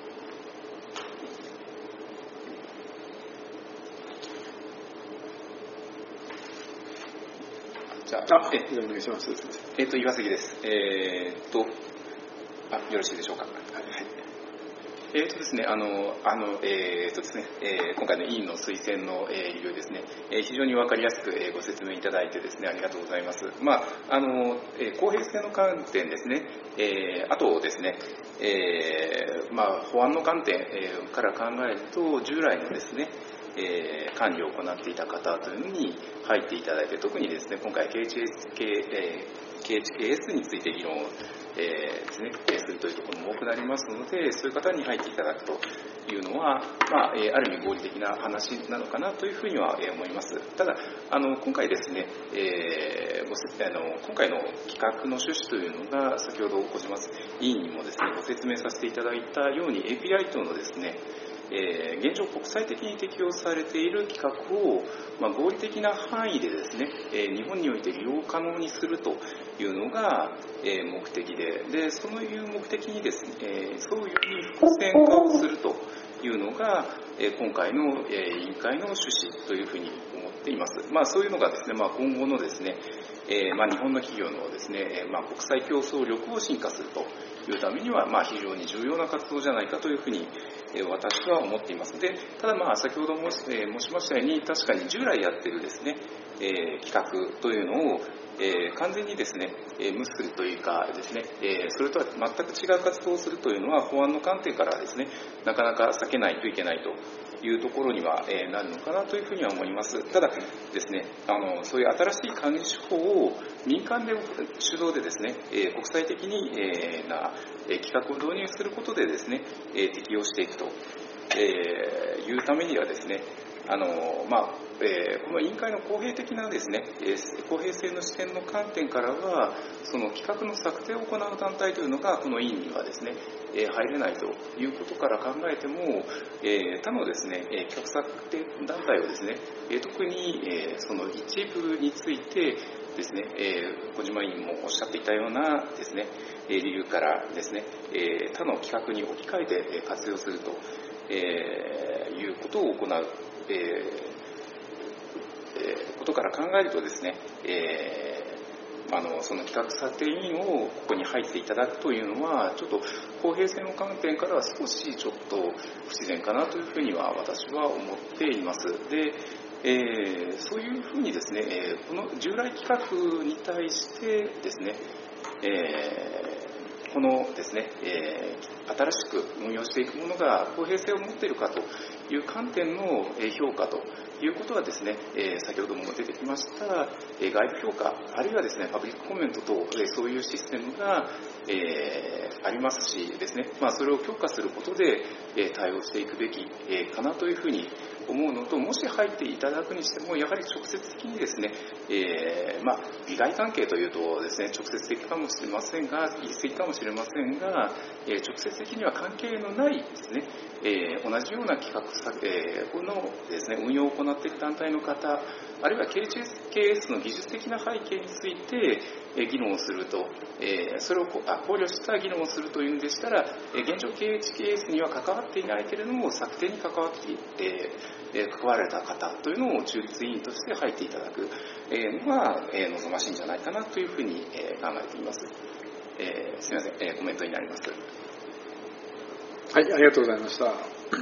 じゃあ、
あ、え、お願いします。
えっ、ー、と、岩崎です。えっ、ー、と、あ、よろしいでしょうか。はい。えっ、ー、とですね、あの、あの、えっ、ー、とですね、えー、今回の委員の推薦の、えー、理由ですね、えー、非常にわかりやすく、えー、ご説明いただいてですね、ありがとうございます。まあ、あの、えー、公平性の観点ですね、えー、あとですね、えー、まあ、保安の観点、えー、から考えると、従来のですね、えー、管理を行っていた方というのに入っていただいて、特にですね、今回 ケーエイチケーエス、えー、ケーエイチケーエス について議論を、えー、ですね、するというところも多くなりますので、そういう方に入っていただくというのは、まあ、えー、ある意味合理的な話なのかなというふうには、えー、思います。ただ、あの今回ですね、えー、ご説あの今回の企画の趣旨というのが、先ほど小島委員にもですね、ご説明させていただいたように エーピーアイ 等のですね、えー、現状国際的に適用されている規格を、まあ、合理的な範囲でですね、えー、日本において利用可能にするというのが、えー、目的で、で、そのいう目的にですね、えー、そういうふうに複線化をするというのが、えー、今回の、えー、委員会の趣旨というふうに思っています。まあ、そういうのがですね、まあ、今後のですね、えーまあ、日本の企業のですね、まあ、国際競争力を進化するというためには、まあ、非常に重要な活動じゃないかというふうに、えー、私は思っています。で、ただまあ先ほど申し、えー、申しましたように、確かに従来やっているですね、えー、企画というのを、えー、完全にですね、えー、無視するというかですね、えー、それとは全く違う活動をするというのは、法案の観点からですね、なかなか避けないといけないというところには、えー、なるのかなというふうには思います。ただですね、あのそういう新しい管理手法を民間で主導でですね、えー、国際的に、えー、な、えー、規格を導入することでですね、えー、適用していくと、えー、いうためにはですね、あのまあえー、この委員会の公平的なですね、えー、公平性の視点の観点からは、その企画の策定を行う団体というのがこの委員にはですね、えー、入れないということから考えても、えー、他のですね、えー、企画策定団体をですね、えー、特に、えー、その一部についてですね、えー、小島委員もおっしゃっていたようなですね、えー、理由からですね、えー、他の企画に置き換えて活用すると、えー、いうことを行う、えーえー、ことから考えるとですね、えー、あのその企画策定委員をここに入っていただくというのは、ちょっと公平性の観点からは少しちょっと不自然かなというふうには私は思っています。で、えー、そういうふうにですね、えー、この従来企画に対してですね、えー、このですね、えー、新しく運用していくものが公平性を持っているかという観点の評価ということはですね、えー、先ほども出てきました、えー、外部評価、あるいはですね、パブリックコメントと、えー、そういうシステムが、えー、ありますしですね、まあ、それを強化することで、えー、対応していくべき、えー、かなというふうに思うのと、もし入っていただくにしても、やはり直接的にですね、えー、まあ、利害関係というとですね、直接的かもしれませんが、一石かもしれませんが、えー、直接的には関係のないですね、えー、同じような企画策、えー、のですね、運用を行っている団体の方、あるいは ケーエイチケーエス の技術的な背景について、えー、議論をすると、えー、それを考慮した議論をするというんでしたら、えー、現状 ケーエイチケーエス には関わっていないけれども、策定に関わって、えー、関わられた方というのを中立委員として入っていただくのが、えー、望ましいんじゃないかなというふうに、えー、考えています。えー、すみません、えー、コメントになります。
はい、ありがとうございました。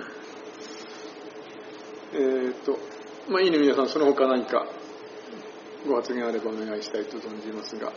えっと、まあ、いいね、皆さん、その他何かご発言あればお願いしたいと存じますが。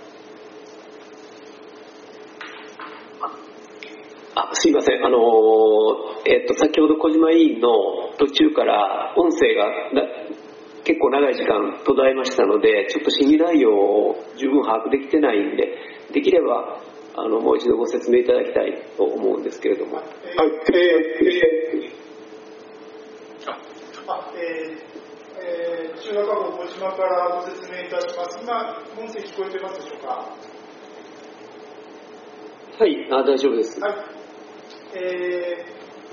あ、すいません。あのえっと先ほど小島委員の途中から音声が結構長い時間途絶えましたので、ちょっと審議内容を十分把握できてないんで、できればあのもう一度ご説明いただきたいと思うんですけれども。はい。えーえ
ー、あ、えーえー、中学校小島からご説明いたします。今音声聞こえてますでしょうか。
はい、あ、大丈夫です。
はい。え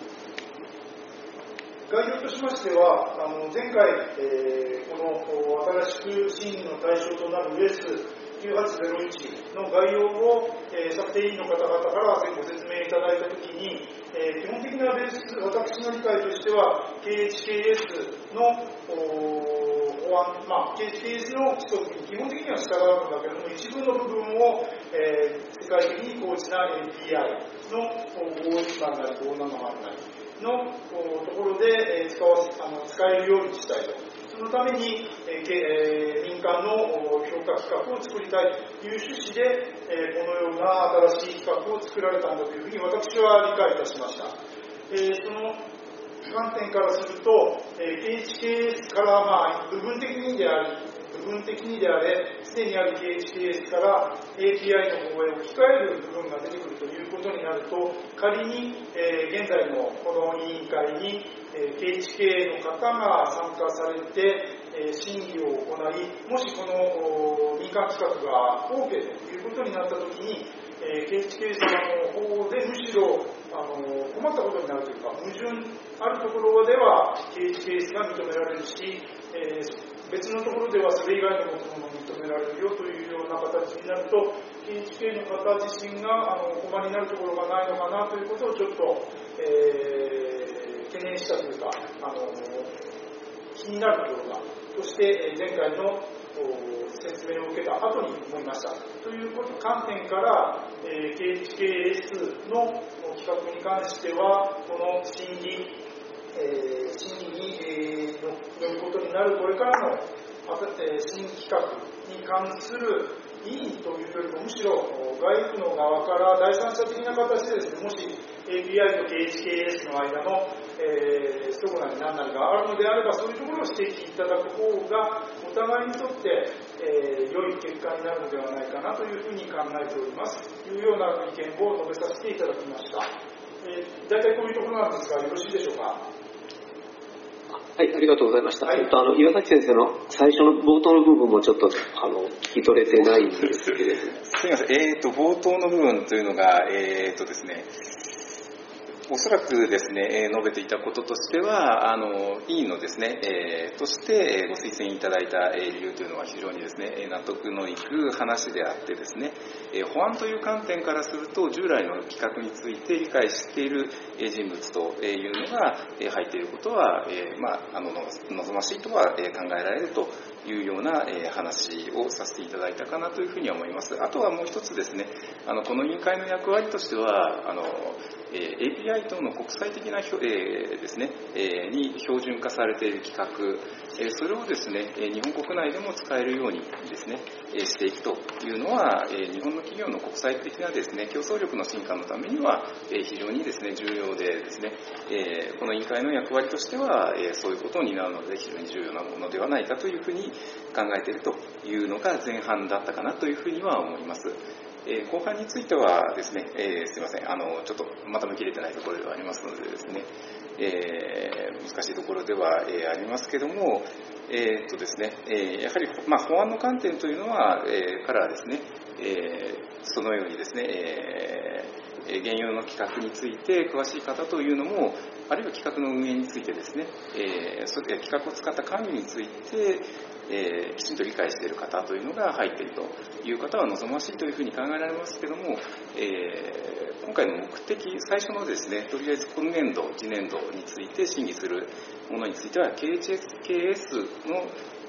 ー、概要としましては、あの前回、えー、この新しく審議の対象となるレースきゅうはちゼロいちの概要を、えー、策定委員の方々からご説明いただいたときに、えー、基本的なベース、私の理解としては ケーエイチケーエス の法案、まあ、ケーエイチケーエス の規則に基本的には従うんだけれども、一部の部分を、えー、世界的に高知な エーピーアイ のごいちばんなりごななばんなりのところで、えー、使わせあの使えるようにしたいと。そのために、えーえー、民間の評価企画を作りたいという趣旨で、えー、このような新しい企画を作られたんだというふうに私は理解いたしました。えー、その観点からすると、えー、ケーエイチケーエス から、まあ、部分的にであり、部分的にであれ、すでにある ケーエイチケーエス から エーピーアイ の方へ置き換える部分が出てくるということになると、仮に、えー、現在のこの委員会に、えー、ケーエイチケー の方が参加されて、えー、審議を行い、もしこの民間企画が OK ということになったときに、えー、ケーエイチケー 様の方でむしろあの困ったことになるというか、矛盾あるところでは ケーエイチケーエス が認められるし、えー別のところではそれ以外のことも認められるよというような形になると、ケーエイチケー の方自身があの困りになるところがないのかなということをちょっと、えー、懸念したというか、あの気になるところが、そして前回の説明を受けた後に思いました。ということ観点から、えー、ケーエイチケーエス の企画に関しては、この審議えー、審議に、えー、乗ることになるこれからの、えー、新企画に関する委員というよりもむしろ外部の側から第三者的な形でですね、もし エーピーアイ と ケーエイチケーエス の間の、えー、ストコなり何なりがあるのであれば、そういうところを指摘いただく方がお互いにとって、えー、良い結果になるのではないかなというふうに考えておりますというような意見を述べさせていただきました。えー、大体こういうところなんですが、よろしいでしょうか。
はい、ありがとうございました。はい、あの岩崎先生の最初の冒頭の部分もちょっとあの聞き取れてないんですけれども。
すみません。えっと冒頭の部分というのがえっとですね。おそらくですね、述べていたこととしては、あの委員のですね、えー、としてご推薦いただいた理由というのは非常にですね、納得のいく話であってですね、法案という観点からすると、従来の規格について理解している人物というのが入っていることは、まあ、あの望ましいとは考えられるというような話をさせていただいたかなというふうには思います。あとはもう一つですね、あのこの委員会の役割としては、あのエーピーアイ 等の国際的な、えーですねえー、に標準化されている規格、えー、それをですね日本国内でも使えるようにですねしていくというのは、えー、日本の企業の国際的なですね競争力の進化のためには、えー、非常にですね重要でですね、えー、この委員会の役割としては、えー、そういうことを担うので非常に重要なものではないかというふうに考えているというのが前半だったかなというふうには思います。えー、後半についてはですね、えー、すいません、あのちょっとまとめきれてないところではありますのでですね、えー、難しいところでは、えー、ありますけども、えー、っとですね、えー、やはり、まあ、法案の観点というのは、えー、からですね、えー、そのようにですね、えー、現有の規格について詳しい方というのも、あるいは規格の運営についてですね、えー、それ規格を使った管理について、えー、きちんと理解している方というのが入っているという方は望ましいというふうに考えられますけれども、えー、今回の目的、最初のですね、とりあえず今年度、次年度について審議するものについては、ケーエイチケーエス の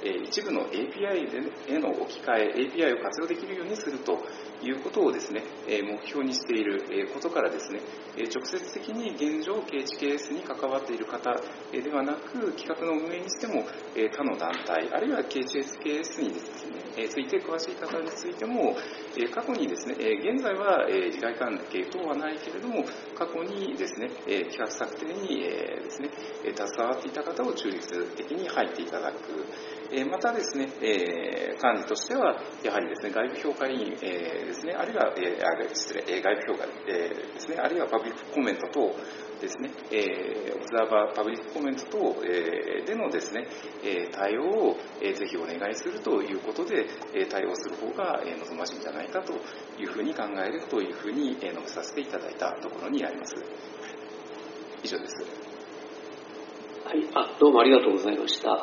一部の エーピーアイ への置き換え、エーピーアイ を活用できるようにするということをですね、目標にしていることからですね、直接的に現状 ケーエイチケーエス に関わっている方ではなく、企画の運営にしても他の団体、あるいは ケーエイチケーエス にですね、ついて詳しい方についても、過去にですね、現在は利害関係等はないけれども、過去にですね、企画策定にですね、携わっていた方を中立的に入っていただく。またですね、幹事としては、やはりですね、外部評価委員ですね、あるいは、失礼、外部評価ですね、あるいはパブリックコメント等ですね、オブザーバーパブリックコメント等でのですね、対応をぜひお願いするということで、対応する方が望ましいんじゃないかというふうに考えるというふうに述べさせていただいたところにあります。以上です。
はい、あ、どうもありがとうございました。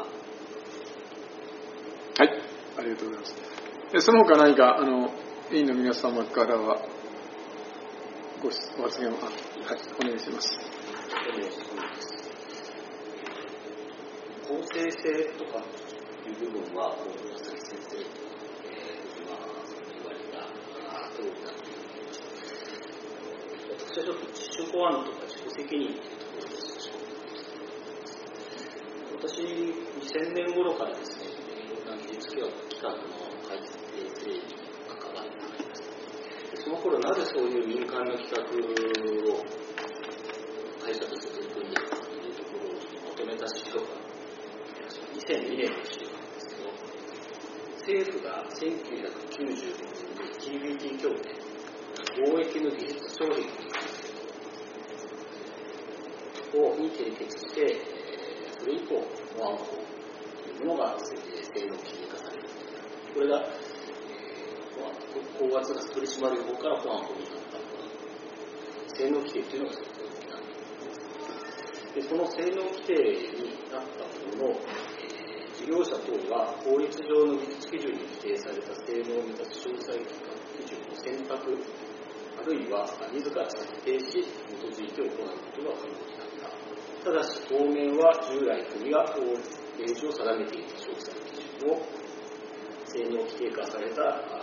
はい、ありがとうございます。その他何かあの委員の皆様からはご発言を、はい、お願いします。
公正性とかいう部分は、大崎先生、えー、今言われた通りだと思いました。私はちょっと自主保安とか自己責任というところです。私、にせんねん頃からですね、いろんな技術企画の改正に関わってまいりました。その頃、なぜそういう民間の企画を会社として取り組んでいるかというところをまとめた資料がにせんにねんの資料なんですけど、政府がせんきゅうひゃくきゅうじゅうごねんに ティービーティー 協定、貿易の技術商品をに締結して、それ以降、保安法というものが性能規定化される。これが、高圧ガス取締法から保安法になったのが、性能規定というのがそこになっています。で、その性能規定になったものの、事業者等は法律上の技術基準に規定された性能を満たす詳細基準を選択、あるいは自ら策定し、基づいて行うことが可能になった。ただし、当面は従来国が法令上定めている詳細基準を性能規定化された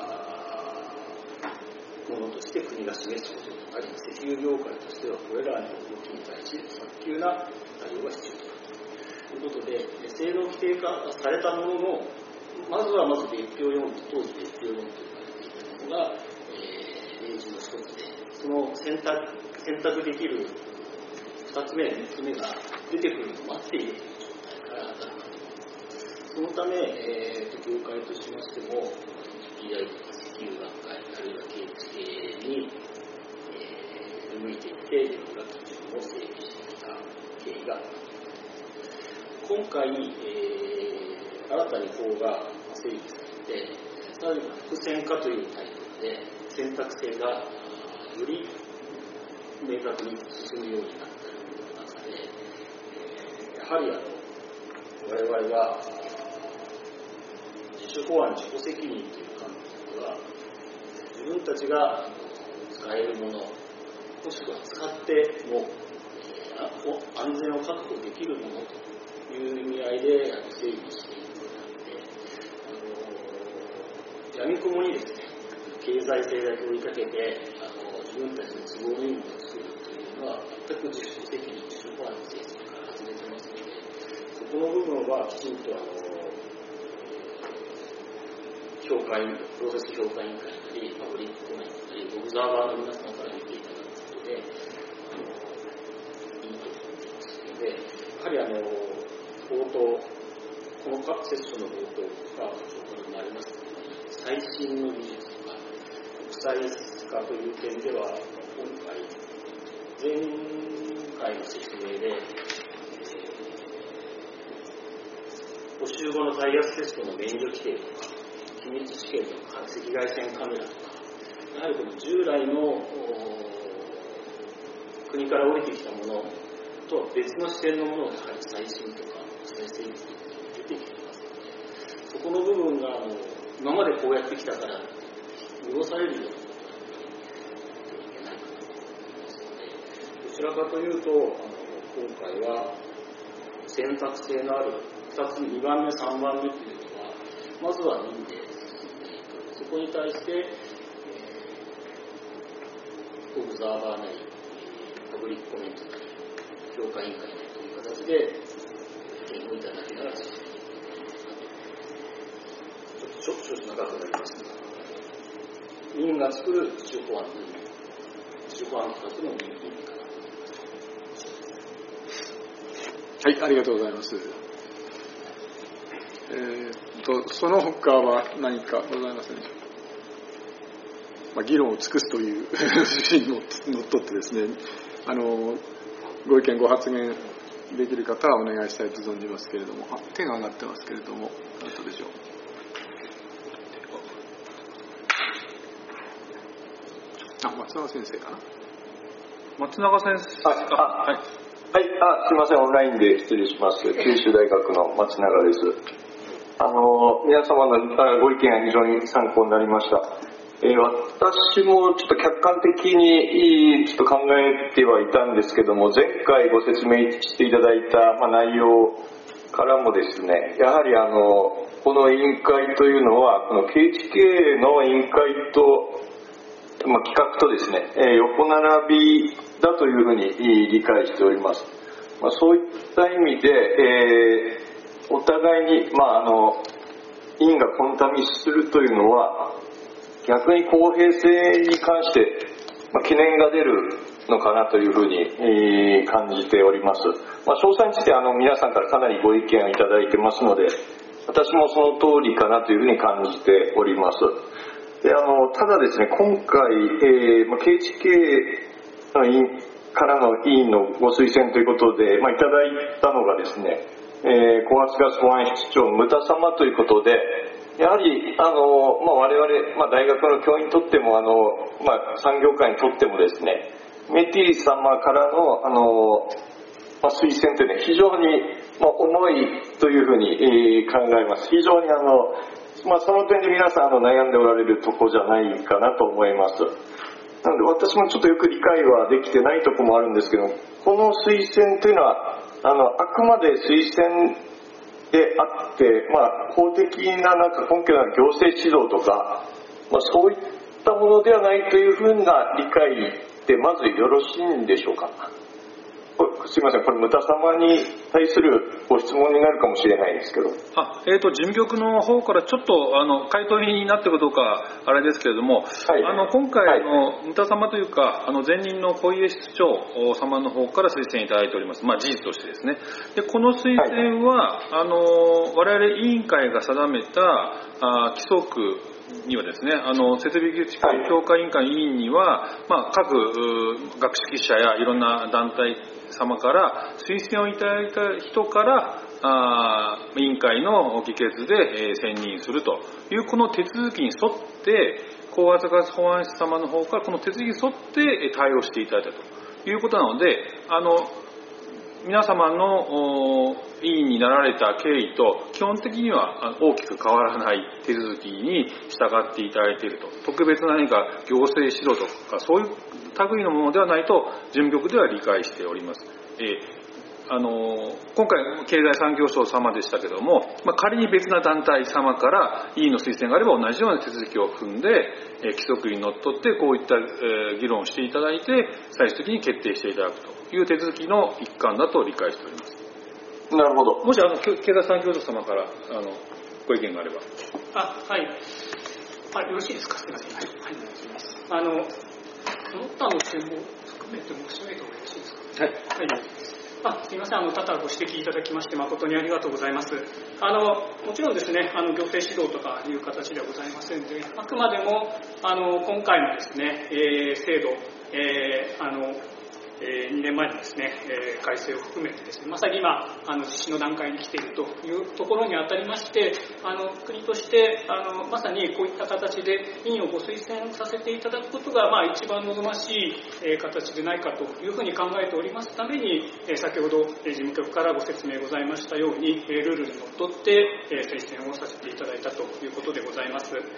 ものとして国が示すこととなり、石油業界としてはこれらの動きに対し早急な対応が必要となる。ということで、性能規定化されたものの、まずはまず別表よんと、当時別表よんと呼ばれていたものが、えー、例示の一つで、その選択、選択できる二つ目、三つ目が出てくるのを待っているという状態から働く。そのため、えー、業界としましても、ピーアイ とか石油学会、あるいはケーエイチケーに、えー、向いていって、いろんな基準を整備してきた経緯がある。今回、えー、新たに法が整備されて、さらに複選化というタイプで、選択性がより明確に進むようになった中で、えー、やはりあの我々は自主保安、自己責任という観点では、自分たちが使えるもの、もしくは使っても、えー、安全を確保できるものという意味合いで整備しているのであって、やみくもにですね、経済性だけ追いかけて、あの自分たちの都合のいいものを作るというのは、全く自主責任、自主保安の政策から外れてますので、そこの部分はきちんとあの評価員、プロセス評価委員会なり、パブリックコメントなり、オブザーバーの皆さんから見ていただくことで、あのいいと思っていますので、やはりあの冒頭、この各セッションの冒頭とか、そこにもありますけど、最新の技術とか、国際化という点では、今回、前回の説明で、補修後の耐圧テストの免除規定とか、機密試験とか、赤外線カメラとか、やはりこの従来の国から降りてきたものとは別の視点のものがやはり最新とか再生とか出てきていますので、そこの部分があの今までこうやってきたから濁されるようなことはやってはいけないかなと思いますので、どちらかというと、あの今回は選択性のあるふたつ、にばんめ、さんばんめというとこまずは任で、そこに対して、えー、オブザーバーなり、パブリックコメントなり、評価委員会なりという形で、意見をいただきながら、ちょっと少々長くなりますが、任が作る自主法案、自主法案企画の任意かなと。
はい、ありがとうございます。えー、とその他は何かございませんでしょうか。まあ、議論を尽くすという趣旨にのっとってですね、あのご意見ご発言できる方はお願いしたいと存じますけれども、あ、手が上がってますけれども、どうでしょう。あ、松永先生かな。
松永先生。
はい。あ、はい。はい、あ、すみません、オンラインで失礼します。九州大学の松永です。あの、皆様のご意見が非常に参考になりました。えー、私もちょっと客観的にちょっと考えてはいたんですけども、前回ご説明していただいた、まあ、内容からもですね、やはりあの、この委員会というのは、この ケーエイチケー の委員会と、まあ、企画とですね、えー、横並びだというふうに理解しております。まあ、そういった意味で、えー、お互いに、まあ、あの委員が混沌するというのは逆に公平性に関して、まあ、懸念が出るのかなというふうに、えー、感じております。まあ、詳細についてあの皆さんからかなりご意見をいただいてますので、私もその通りかなというふうに感じております。で、あのただですね、今回、えーまあ、ケーエイチケー の委員からの委員のご推薦ということで、まあ、いただいたのがですね、えー、高圧ガス保安室長牟田様ということで、やはりあの、まあ、我々、まあ、大学の教員にとってもあの、まあ、産業界にとってもですね、メティ様からのあの、まあ、推薦というのは非常に、まあ、重いというふうに、えー、考えます。非常にあの、まあ、その点で皆さんあの悩んでおられるところじゃないかなと思います。なので私もちょっとよく理解はできてないところもあるんですけど、この推薦というのはあのあくまで推薦であって、まあ、法的ななんか根拠のある行政指導とか、まあ、そういったものではないというふうな理解でまずよろしいんでしょうか。すみません、これ牟田様に対するご質問になるかもしれないんですけど、
あ、えーと、事務局の方からちょっとあの回答になっているかどうかあれですけれども、はい、あの今回の牟田様というか、あの前任の小家室長様の方から推薦いただいております。まあ、事実としてですね。でこの推薦は、はい、あの我々委員会が定めたあ規則にはですね、あの設備技術評価委員会委員には、まあ、各学識者やいろんな団体様から推薦をいただいた人からあ委員会の議決で、えー、選任するというこの手続きに沿って高圧ガス保安室様の方からこの手続きに沿って対応していただいたということなので、あの皆様の委員になられた経緯と基本的には大きく変わらない手続きに従っていただいていると、特別な何か行政指導とかそういう類のものではないと事務局では理解しております。えー、あの今回経済産業省様でしたけども、まあ、仮に別な団体様から委員の推薦があれば同じような手続きを踏んで、えー、規則にのっとってこういった、えー、議論をしていただいて最終的に決定していただくという手続きの一環だと理解しております。
なるほど。
もしあの経済産業省様からあのご意見があれば。
あ、はい。あ、よろしいですか。すみません。はい、はい、お願いします。あのその他の点も含めて申し上げた方がよろしいですか。はい。はい。あ、すみません。あの多々ご指摘いただきまして誠にありがとうございます。あのもちろんですね、あの行政指導とかいう形ではございませんで、あくまでもあの今回のですね、えー、制度、えー、あのえー、にねんまえのですね、えー、改正を含めてですね、まさに今あの実施の段階に来ているというところにあたりまして、あの国としてあのまさにこういった形で委員をご推薦させていただくことが、まあ、一番望ましい、えー、形でないかというふうに考えておりますために、えー、先ほど、えー、事務局からご説明ございましたように、えー、ルールにのっとって、えー、推薦をさせていただいたということでございます。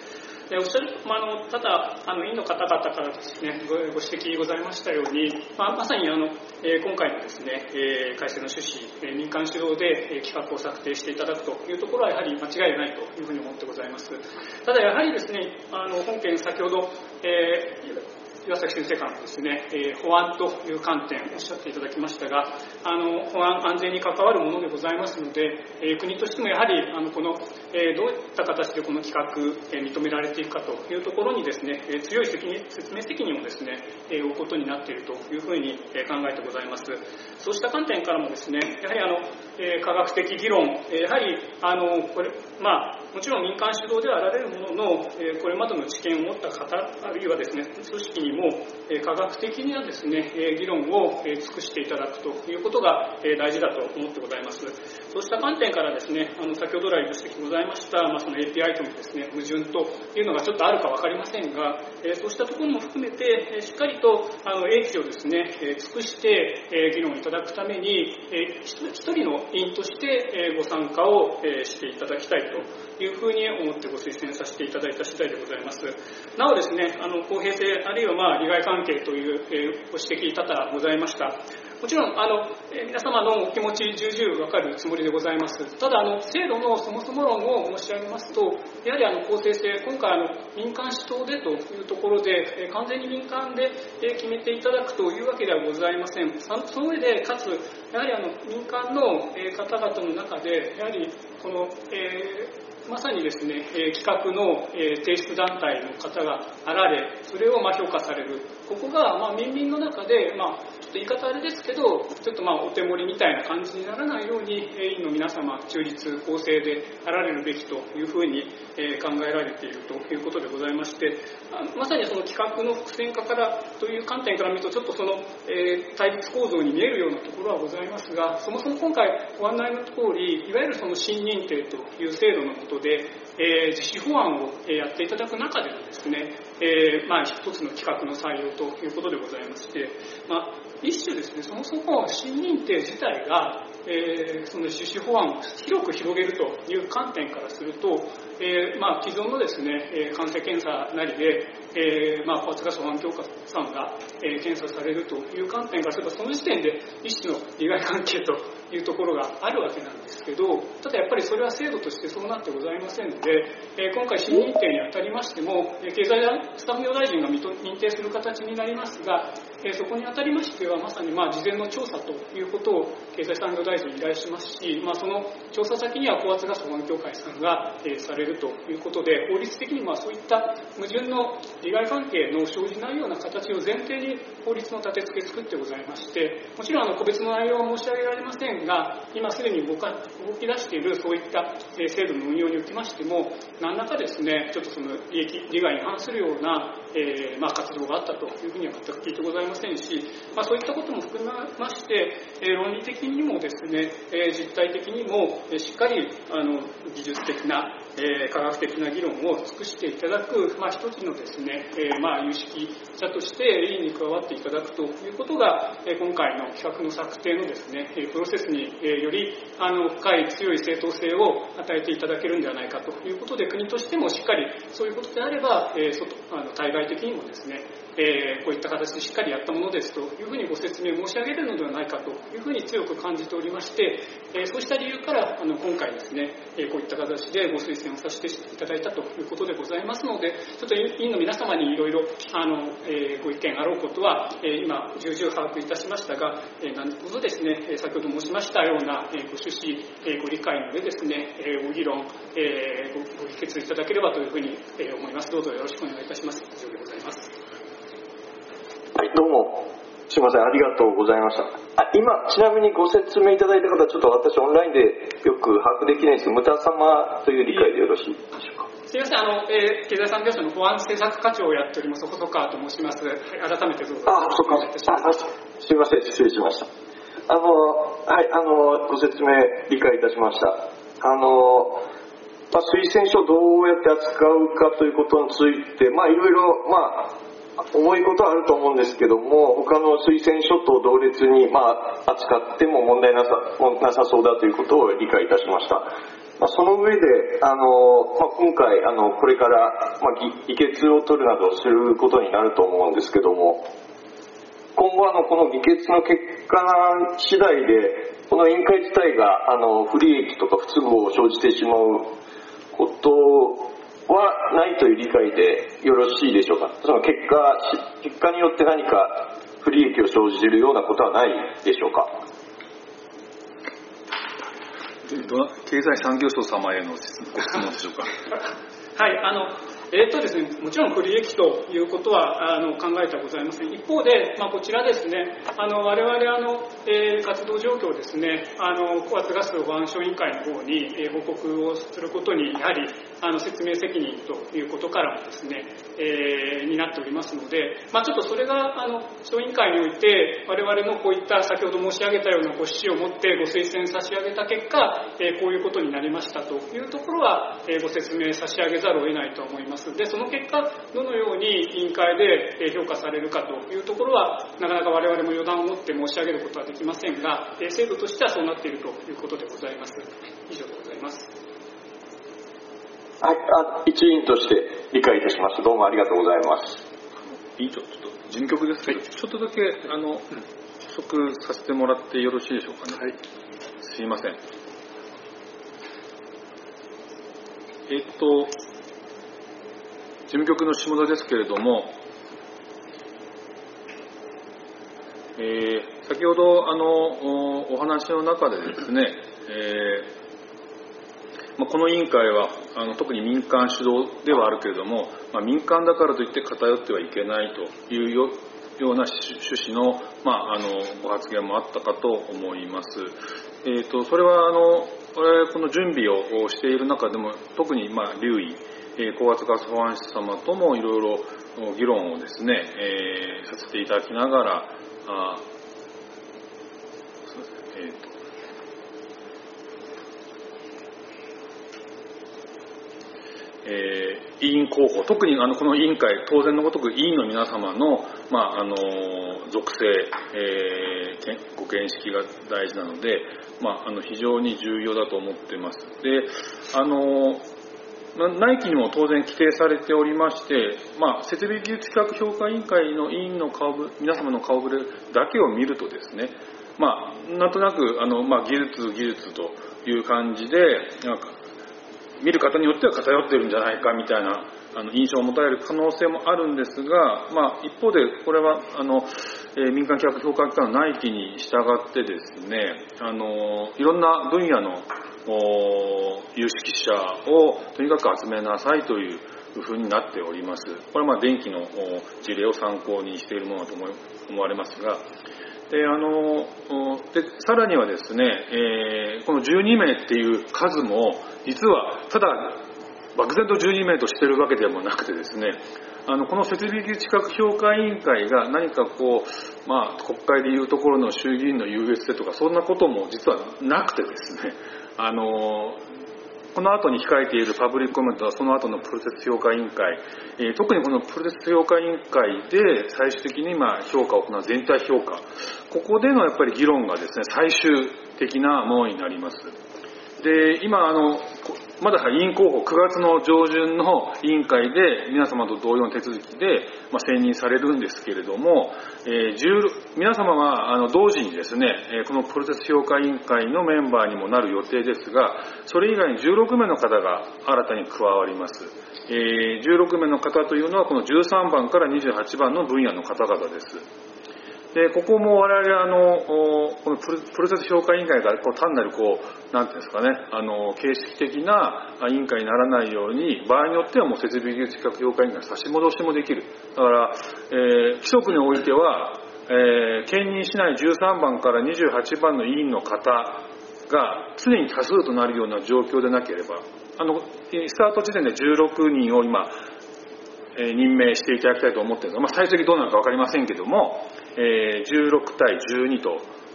でおっしゃる、まあ、あのただあの委員の方々からですね ご, ご指摘ございましたように、まあ、まさにあの、えー、今回のですね、えー、改正の趣旨、えー、民間主導で、えー、企画を策定していただくというところはやはり間違いないというふうに思ってございます。ただやはりですね、あの本件先ほど、えー岩崎先生からもですね、えー、保安という観点をおっしゃっていただきましたが、あの保安安全に関わるものでございますので、えー、国としてもやはりあのこの、えー、どういった形でこの企画、えー、認められていくかというところにですね、えー、強い責任説明責任をですね、えー、負うことになっているというふうに、えー、考えてございます。そうした観点からもですね、やはりあの、えー、科学的議論、えー、やはりあのこれまあもちろん民間主導ではあられるものの、えー、これまでの知見を持った方あるいはですね組織にも、えー、科学的にはですね、えー、議論を、えー、尽くしていただくということが、えー、大事だと思ってございます。そうした観点からですね、あの先ほど来ご指摘ございました、まあ、その エーピーアイ とのですね矛盾というのがちょっとあるか分かりませんが、えー、そうしたところも含めて、えー、しっかりとあの英知をですね、えー、尽くして、えー、議論いただくために、えー、一人の委員として、えー、ご参加を、えー、していただきたいというふうに思ってご推薦させていただいた次第でございます。なおですね、あの公平性あるいはまあ利害関係という、えー、ご指摘多々ございました。もちろんあの、えー、皆様のお気持ち重々わかるつもりでございます。ただあの制度のそもそも論を申し上げますと、やはりあの公正性、今回あの民間主導でというところで、えー、完全に民間で、えー、決めていただくというわけではございません。その上でかつやはりあの民間の、えー、方々の中でやはりこの、えーまさにですね、えー、企画の、えー、提出団体の方があられ、それをまあ評価される。ここが、まあ、民民の中で、まあ、ちょっと言い方あれですけど、ちょっとまあお手盛りみたいな感じにならないように、えー、委員の皆様、中立、公正であられるべきというふうに、えー、考えられているということでございまして、まさにその企画の複線化からという観点から見ると、ちょっとその、えー、対立構造に見えるようなところはございますが、そもそも今回ご案内の通り、いわゆるその新認定という制度のもとで、えー、実施法案を、えー、やっていただく中でのですね、えーまあ、一つの企画の採用ということでございまして、まあ、一種ですね、そもそも新認定自体が、えー、その実施法案を広く広げるという観点からすると、えーまあ、既存のですね、えー、監査検査なりで、えーまあ、高圧ガス保安強化さんが、えー、検査されるという観点からすれば、その時点で一種の利害関係というところがあるわけなんですけど、ただやっぱりそれは制度としてそうなってございませんので、えー、今回新認定にあたりましても、えー、経済スタッフ業大臣が認定する形になりますが、えー、そこにあたりましてはまさにまあ事前の調査ということを経済産業大臣に依頼しますし、まあ、その調査先には高圧ガス保安協会さんが、えー、されるということで、法律的にまあそういった矛盾の利害関係の生じないような形を前提に法律の立て付け作ってございまして、もちろんあの個別の内容は申し上げられませんが、今すでに動か動き出しているそういった制度の運用におきましても、何らかですね、ちょっとその利益利害に反するような、えーまあ、活動があったというふうには全く聞いてございませんし、まあ、そういったことも含めまして、えー、論理的にもですね、えー、実態的にも、えー、しっかりあの技術的な、えー、科学的な議論を尽くしていただく、まあ、一つのですね、えーまあ、有識者として委員に加わっていただくということが、えー、今回の企画の策定のですね、プロセスに、えー、よりあの深い強い正当性を与えていただけるんではないかということで、国としてもしっかりそういうことであれば、えー、外あの対外的にもですね、えー、こういった形でしっかりやったものですというふうにご説明申し上げるのではないかというふうに強く感じておりまして、えー、そうした理由からあの今回ですね、えー、こういった形でご推薦をさせていただいたということでございますので、ちょっと委員の皆様にいろいろあの、えー、ご意見あろうことは、えー、今重々把握いたしましたが、えー、何卒ですね、先ほど申しましたような、えー、ご趣旨、えー、ご理解の上ですね、えー、ご議論、えー、ご, ご議決いただければというふうに、えー、思います。どうぞよろしくお願いいたします。以上でございます。
はい、どうもすいません、ありがとうございました。あ、今ちなみにご説明いただいた方、ちょっと私オンラインでよく把握できないんですけど、ムタ様という理解でよろしいでしょうか。
すみません、あの、えー、経済産業省の保安政策課長をやっております細川と申します。はい、改めてどうぞ。
あ、そうか。あ、すみません、失礼しました。あの、はい、あのご説明理解いたしました。あの、まあ、推薦書をどうやって扱うかということについて、まあいろいろまあ重いことはあると思うんですけども、他の推薦書と同列に、まあ、扱っても問題なさ、なさそうだということを理解いたしました。まあ、その上で、あのまあ、今回あのこれから、まあ、議決を取るなどすることになると思うんですけども、今後あのこの議決の結果次第でこの委員会自体があの不利益とか不都合を生じてしまうことはないという理解でよろしいでしょうか。その結果、結果によって何か不利益を生じるようなことはないでしょうか。
経済産業省様へのご質問でしょうか。
はい、あのえーとですね、もちろん不利益ということはあの考えてはございません。一方で、まあ、こちらですね、あの我々あの、えー、活動状況をですね、あの高圧ガス保安省委員会の方に、えー、報告をすることにやはりあの説明責任ということからもですね、えー、になっておりますので、まあ、ちょっとそれがあの小委員会において我々のこういった先ほど申し上げたようなご指示を持ってご推薦差し上げた結果、えー、こういうことになりましたというところは、えー、ご説明差し上げざるを得ないと思います。でその結果どのように委員会で評価されるかというところはなかなか我々も予断を持って申し上げることはできませんが、制度としてはそうなっているということでございます。以上でございます。
はい、あ一委員として理解いたしました。どうもありがとうございます。
委員長、ちょっと事務局ですけど、はい、ちょっとだけあの補足させてもらってよろしいでしょうかね。はい、すいません。えっと事務局の下田ですけれども、えー、先ほどあの お, お話の中でですね、えーまあ、この委員会はあの特に民間主導ではあるけれども、まあ、民間だからといって偏ってはいけないという よ, ような趣旨の、まあ、あのご発言もあったかと思います。えー、とそれはあのこの準備をしている中でも特にまあ留意高圧ガス保安室様ともいろいろ議論をですね、えー、させていただきながら、あそうですね、えーとえー、委員候補、特にあのこの委員会、当然のごとく委員の皆様の、まあ、あの属性、えー、ご見識が大事なので、まあ、あの非常に重要だと思っています。で、あの内規にも当然規定されておりまして、まあ、設備技術企画評価委員会の委員の顔ぶ皆様の顔ぶれだけを見るとですね、まあ、なんとなくあの、まあ、技術技術という感じでなんか見る方によっては偏ってるんじゃないかみたいなあの印象を持たれる可能性もあるんですが、まあ、一方でこれはあの、えー、民間企画評価機関の内規に従ってですね、あのいろんな分野の有識者をとにかく集めなさいというふうになっております。これはまあ電気の事例を参考にしているものだと思われますが、であのでさらにはですね、えー、このじゅうにめいっていう数も実はただ漠然とじゅうにめいとしているわけでもなくてですね、あのこの設備技術企画評価委員会が何かこう、まあ、国会でいうところの衆議院の優越性とかそんなことも実はなくてですね、あのこの後に控えているパブリックコメントはその後のプロセス評価委員会、えー、特にこのプロセス評価委員会で最終的にまあ評価を行う全体評価、ここでのやっぱり議論がですね最終的なものになります。で今あのまだ委員候補くがつの上旬の委員会で皆様と同様の手続きで、まあ、選任されるんですけれども、えー、皆様はあの同時にですねこのプロセス評価委員会のメンバーにもなる予定ですが、それ以外にじゅうろくめいの方が新たに加わります。えー、じゅうろくめいの方というのはこのじゅうさんばんからにじゅうはちばんの分野の方々です。でここも我々あのこのプロセス評価委員会がこう単なるこうなんていうんですかね、あの形式的な委員会にならないように場合によってはもう設備技術企画評価委員会差し戻しもできる。だから、えー、規則においては、えー、兼任しないじゅうさんばんからにじゅうはちばんの委員の方が常に多数となるような状況でなければ、あのスタート時点でじゅうろくにんを今、えー、任命していただきたいと思っているんですが、まあ、最終的にどうなるか分かりませんけども、えー、じゅうろくたいじゅうにと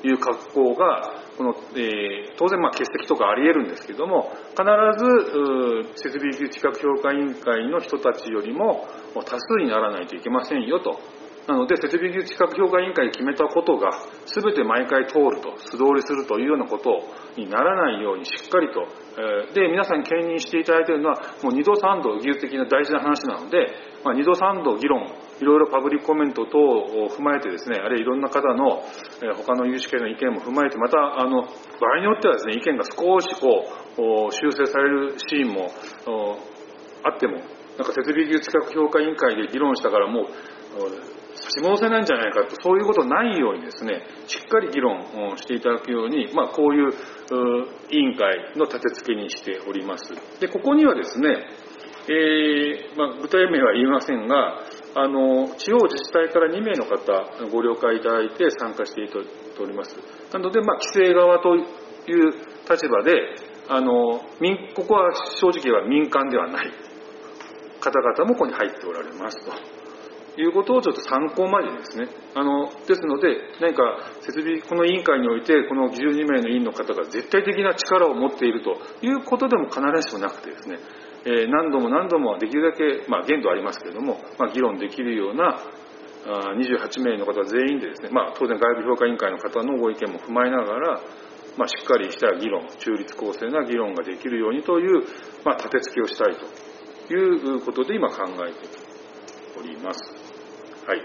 いう格好がこの、えー、当然まあ欠席とかあり得るんですけども、必ず設備技術資格評価委員会の人たちよりも多数にならないといけませんよと。なので設備技術資格評価委員会で決めたことが全て毎回通ると、素通りするというようなことにならないようにしっかりと、えー、で皆さん兼任していただいているのはもう二度三度技術的な大事な話なので、まあ、二度三度議論、いろいろパブリックコメント等を踏まえてですね、あるいはいろんな方の、えー、他の有識者の意見も踏まえて、またあの場合によってはですね、意見が少しこう修正されるシーンもあっても、なんか設備技術資格評価委員会で議論したからもう差し戻せないんじゃないかと、そういうことないようにですね、しっかり議論していただくように、まあ、こういう委員会の立て付けにしております。で、ここにはですね、えーまあ、具体名は言いませんが、あの地方自治体からに名の方ご了解いただいて参加していただいております。なので、まあ、規制側という立場で、あの民ここは正直は民間ではない方々もここに入っておられますということをちょっと参考までにですね、あのですので、何か設備この委員会においてこのじゅうに名の委員の方が絶対的な力を持っているということでも必ずしもなくてですね、えー、何度も何度もできるだけ、まあ、限度ありますけれども、まあ、議論できるようなあにじゅうはち名の方全員でですね、まあ、当然外部評価委員会の方のご意見も踏まえながら、まあ、しっかりした議論、中立公正な議論ができるようにという、まあ、立て付けをしたいということで今考えております。はい。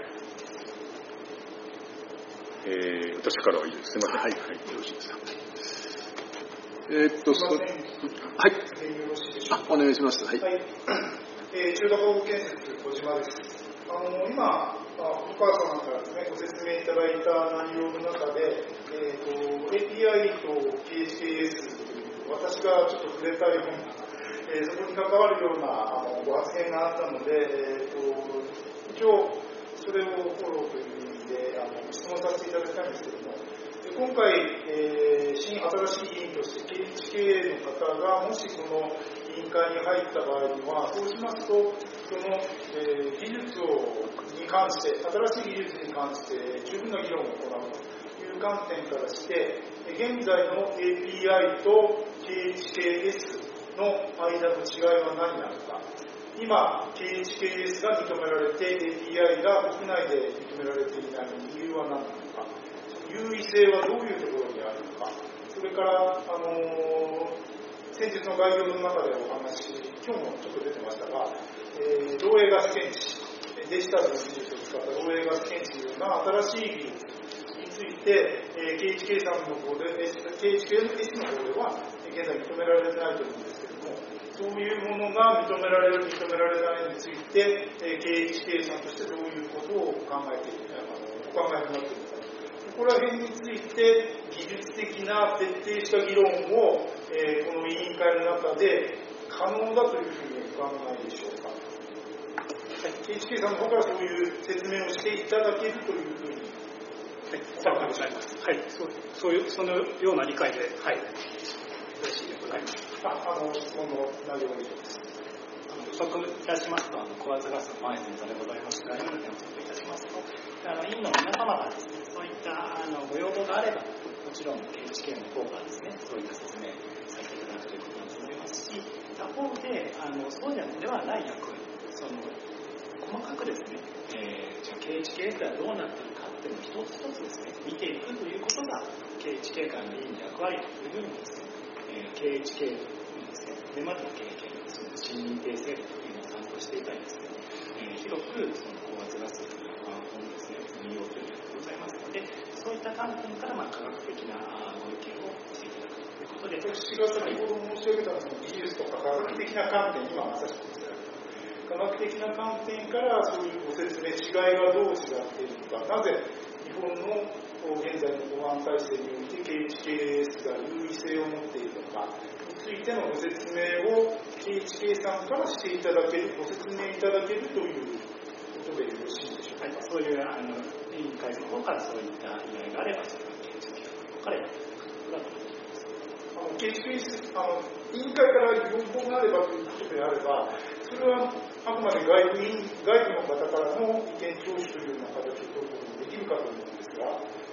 えー、私からは以上です。すみません。はい、はい、よろしいですか。
えー、っと、そはい。あ、お願いします。はい。
はい、えー、中華工建設小島です。あの今、お母様からですね、ご説明いただいた内容の中で、えー、と エーピーアイ と ケーエイチケーエス という私がちょっと触れたような、えー、そこに関わるようなあのご発言があったので、えー、と一応それをフォローという意味であの質問させていただきたいんですけれども、で今回、えー、新新しい委員として ケーエイチケーエー の方がもしこの委員会に入った場合には、そうしますとその、えー、技術をに関して新しい技術に関して十分な議論を行うという観点からして、現在の エーピーアイ と ケーエイチケーエス の間の違いは何なのか。今 ケーエイチケーエス が認められて エーピーアイ が国内で認められていない理由は何なのか、優位性はどういうところにあるのか、それから、あのー、先日の概要の中でお話、今日もちょっと出てましたが、えー、漏洩ガス検知、デジタルの技術を使った漏洩ガス検知のような新しい技術について、えー、ケーエイチケー さんの方で、ケーエイチケーエス の方では現在認められてないと思うんですけれども、そういうものが認められる、認められないについて、えー、ケーエイチケー さんとしてどういうことを考えているか、お考えになっているか、ここら辺について技術的な徹底した議論を、えー、この委員会の中で可能だというふうにお考えでしょうか。ケーエイチケー さんの方からそういう説明をしていただけるというふうに、
はい、お願いします。はい、そう、そういうそのような理解で、はい、嬉しいでございます。
あ、あの質問の内容が以上です。
補足いたしますと、あの高圧ガスの前線でございますが、委員の補足いたしますと、あの委員の皆様がですね、そういったあのご要望があれば、もちろん ケーエイチケー の方がですね、そういった説明させていただくということだと思いますし、他方で、あのそうではない役割、その細かくですね、えー、じゃあ ケーエイチケー ではどうなっているかっていうのを一つ一つですね、見ていくということが ケーエイチケー からの委員の役割というふうにですね、えー、ケーエイチケー にですね、これまでの経験にですね、新認定制度というのを参考していたりですね、えー、広くその高圧ガスのパワーコンですね、運用というのがございますので、そういった観点からまあ科学的なご意見をしていただくということで、
私が先ほど申し上げたその技術とか科学的な観点、今まさしく科学的な観点からそういうご説明、違いはどう違っているのか、なぜ日本の現在の保安体制において ケーエイチケーエス が優位性を持っているのかについてのご説明を ケーエイチケー さんからしていただける、ご説明いただけるということでよろしいでしょうか。
はい、そういうあの委員会の方からそういった依頼があれば、それは ケーエイチケー の方からやっていただくことだと思います。
あの ケーエイチケー あの委員会から要望があればということであれば、それはあくまで外部員外部の方からの意見聴取というような形を取ることもできるかと思うんですが、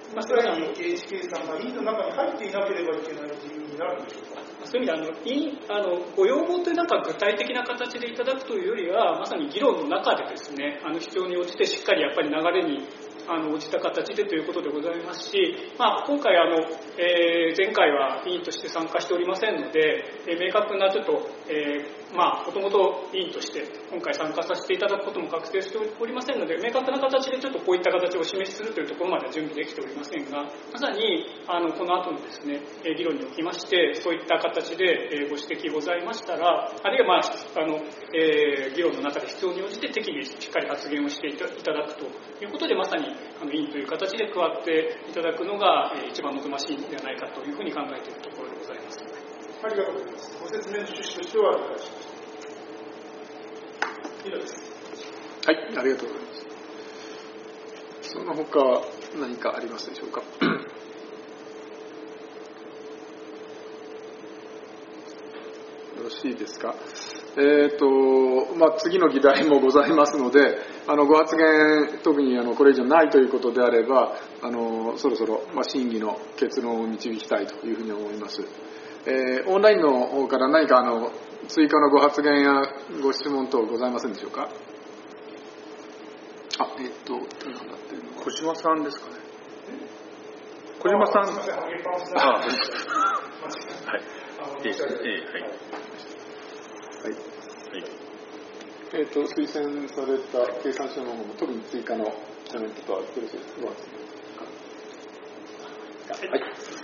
まあ、それは エイチケー さんが委員の中に入っていなければいけない理由になるんでしょうか。
そういう意味であの委員あのご要望というなんか具体的な形でいただくというよりは、まさに議論の中でですね、あの必要に応じてしっかりやっぱり流れにあの応じた形でということでございますし、まあ、今回あの、えー、前回は委員として参加しておりませんので、えー、明確なちょっと、えー、まあもともと委員として今回参加させていただくことも確定しておりませんので、明確な形でちょっとこういった形を示しするというところまでは準備できておりませんが、まさにあのこの後のですね議論におきましてそういった形でご指摘ございましたら、あるいは、まああのえー、議論の中で必要に応じて適宜しっかり発言をしていただくということで、まさにあの委員という形で加わっていただくのが、えー、一番望ましいのではないかというふうに考えているところでございます。
ありがとうございます。ご説明の趣旨としては理解しました。以上です。
はい、ありがとうございます。その他何かありますでしょうか。よろしいですか。えーとまあ、次の議題もございますので、あのご発言特にあのこれ以上ないということであれば、あのそろそろ、まあ、審議の結論を導きたいというふうに思います。えー、オンラインの方から何かあの追加のご発言やご質問等ございませんでしょうか。あ、えっ、ー、と
小島さんですかね。小島さん。あ、はい。えー、はい。
はい。えっ、ー、と推薦された経産省の方も特に追加のコメントとはよろしいですか。はい。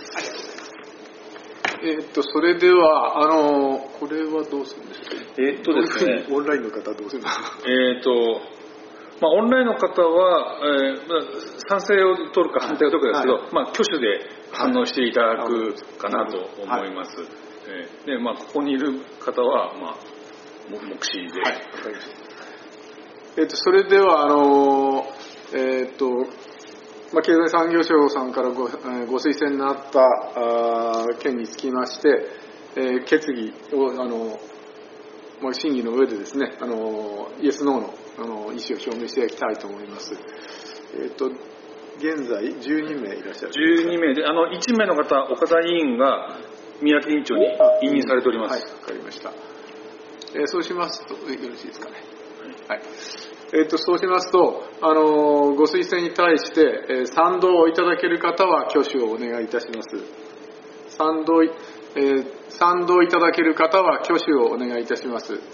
えっ、ー、とそれではあのこれはどうするんでしょうか。
えっ、ー、とですね。
オンラインの方はどうするんですか。
えっ、ー、とまあオンラインの方は、えーまあ、賛成を取るか反対を取るかですけど、はい、まあ挙手で反応していただくかなと思います。はい、えー、でまあここにいる方はまあ目視で、はい、
えっ、ー、とそれではあのえっ、ー、とまあ、経済産業省さんからご、えー、ご推薦になったあ件につきまして、えー、決議をあの、まあ、審議の上でですね、あのイエスノーの、あの意思を表明していきたいと思います。えっ、ー、と現在じゅうにめいいらっしゃる。
じゅうにめいで、あのいちめいの方、岡田委員が三宅委員長に委任されております。
はい、わかりました。えー、そうしますとよろしいですかね。はい。えー、とそうしますと、あのー、ご推薦に対して、えー、賛同をいただける方は挙手をお願いいたします。賛同、えー、賛同いただける方は挙手をお願いいたします。え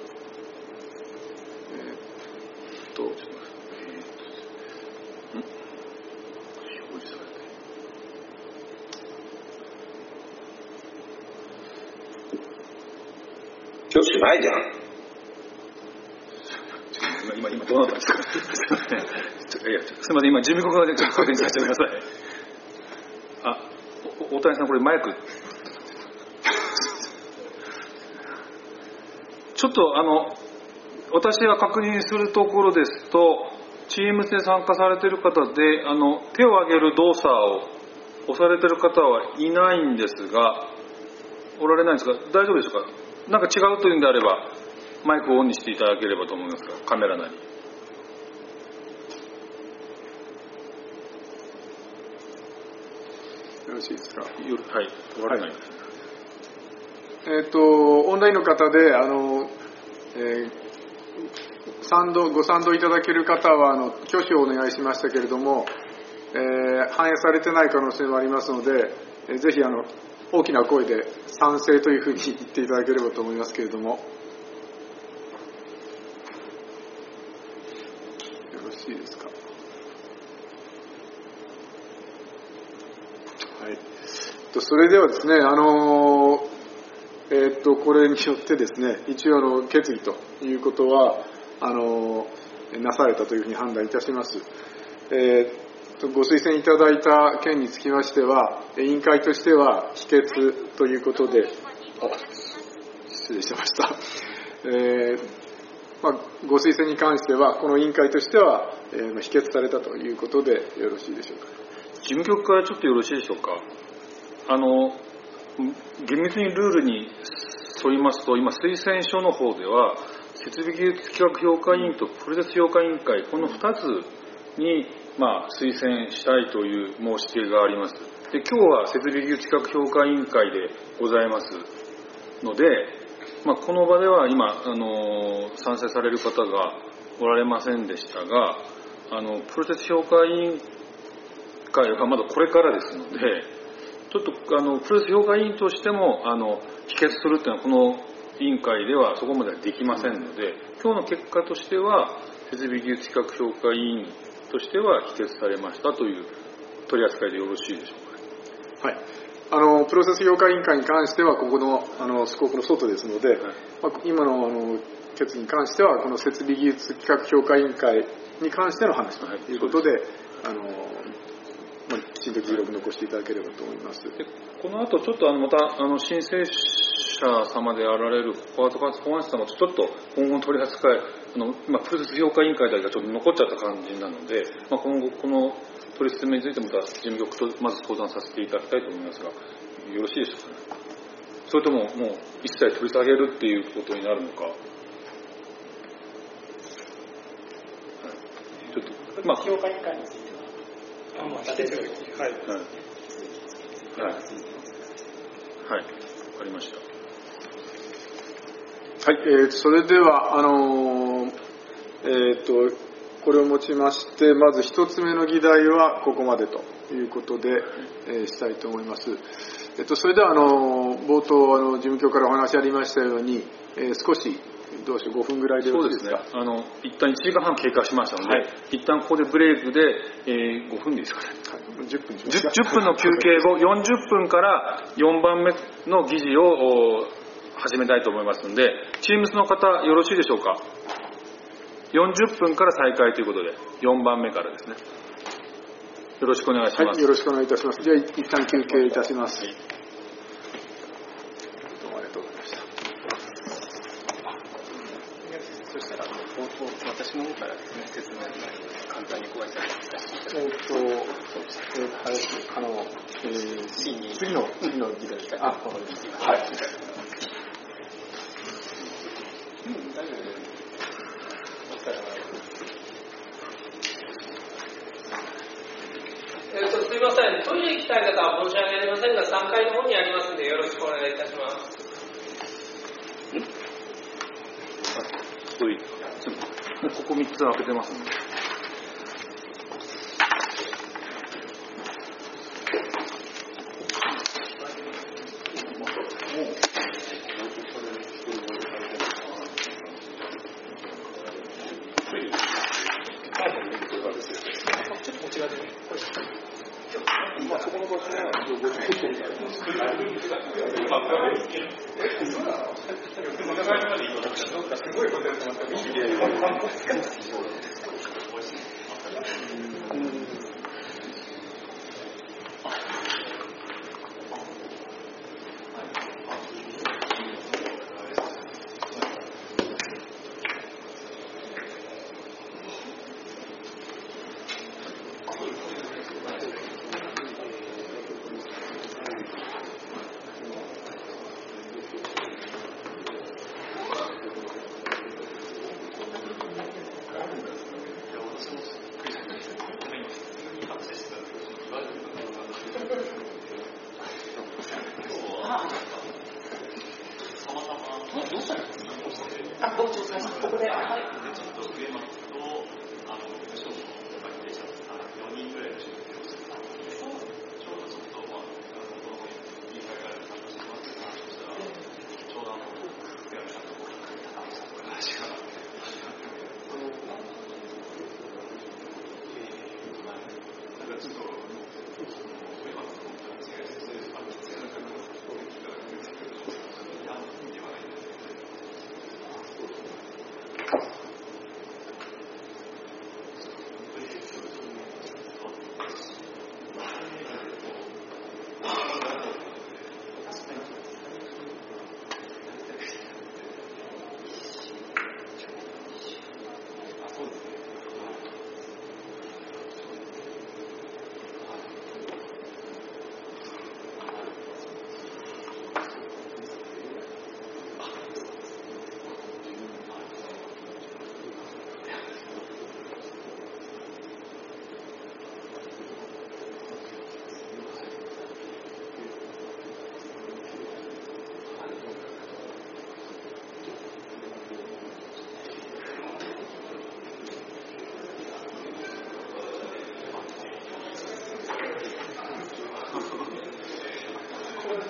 ー、と
挙手ないじゃん。
今、今どうなったんですか。すみません、今、準備国がちょっと確認させてください。あ、大谷さん、これマイク。ちょっと、あの、私が確認するところですと、チームで参加されている方で、あの、手を挙げる動作を押されている方はいないんですが、おられないんですが、大丈夫でしょうか。なんか違うというんであれば、マイクをオンにしていただければと思いますが、カメラなり。よ
ろしいですか。はい、
わからない。
えっ、ー、と、オンラインの方で、あの、えー、賛同、ご賛同いただける方は、あの、挙手をお願いしましたけれども、えー、反映されてない可能性もありますので、えー、ぜひ、あの、大きな声で賛成というふうに言っていただければと思いますけれども、いいですか。はい。それではですね、あのえー、っとこれによってですね、一応の決議ということはあのなされたというふうに判断いたします。えー、ご推薦いただいた件につきましては、委員会としては否決ということで、失礼しました。えーまあ、ご推薦に関してはこの委員会としては、えー、否決されたということでよろしいでしょうか。
事務局からちょっとよろしいでしょうか。あの厳密にルールに沿いますと、今推薦書の方では設備技術企画評価委員とプロセス評価委員会、このふたつにまあ、推薦したいという申し出があります。で、今日は設備技術企画評価委員会でございますので、まあ、この場では今、あのー、賛成される方がおられませんでしたが、あのプロセス評価委員会はまだこれからですので、ちょっとあのプロセス評価委員としてもあの否決するというのはこの委員会ではそこまではできませんので、今日の結果としては設備技術企画評価委員としては否決されましたという取り扱いでよろしいでしょうか。
はい、あのプロセス評価委員会に関してはここのあのスコープの外ですので、はい、まあ、今のあの決議に関してはこの設備技術企画評価委員会に関しての話ということで、はい、あのまあ、きちんと議録残していただければと思います。
でこの後ちょっとあのまたあの申請者様であられる小型保安士様とちょっと今後の取り扱い、あの今プロセス評価委員会だけがちょっと残っちゃった感じなので、まあ、今後この取り進めについてまた事務局とまず相談させていただきたいと思いますが、よろしいでしょうかね。それとももう一切取り下げるっていうことになるのか。
まあ、評価委員会については、あ、まあ、立て続き、はい。はい。はい。
はい。わかりました。
はい、えー、それでは、あのー、えー、と、これをもちまして、まず一つ目の議題はここまでということで、えー、したいと思います。えっと、それでは、あのー、冒頭、あの、事務局からお話ありましたように、えー、少し、どうしよう、ごふんぐらいでよろしいですか。
そうですね。あの、一旦いちじかんはん経過しましたので、はい、一旦ここでブレイクで、えー、ごふんでいいですかね。
はい、じゅっぷん 10,
10分の休憩後、よんじゅっぷんからよんばんめの議事を始めたいと思いますので、Teams の方、よろしいでしょうか。よんじゅっぷんから再開ということで、よんばんめからですね。よろしくお願いします。
はい、よろしくお願いいたします。では、一旦休憩いたします。はい、どうもありがとうございました。
そしたら、冒頭、私の方からですね、説明を簡単にご挨拶させていただきます。
えー、っと、えー、はい、あの、えー、次に次の、次の議題ですか。あ、わかりました。はい。
うん、大丈夫です。えー、とすみません、トイレ行きたい方は申し訳ありませんが、さんかいの方にありますので、よろしくお願いいたします。
んトイレ、ここみっつ開けてますね。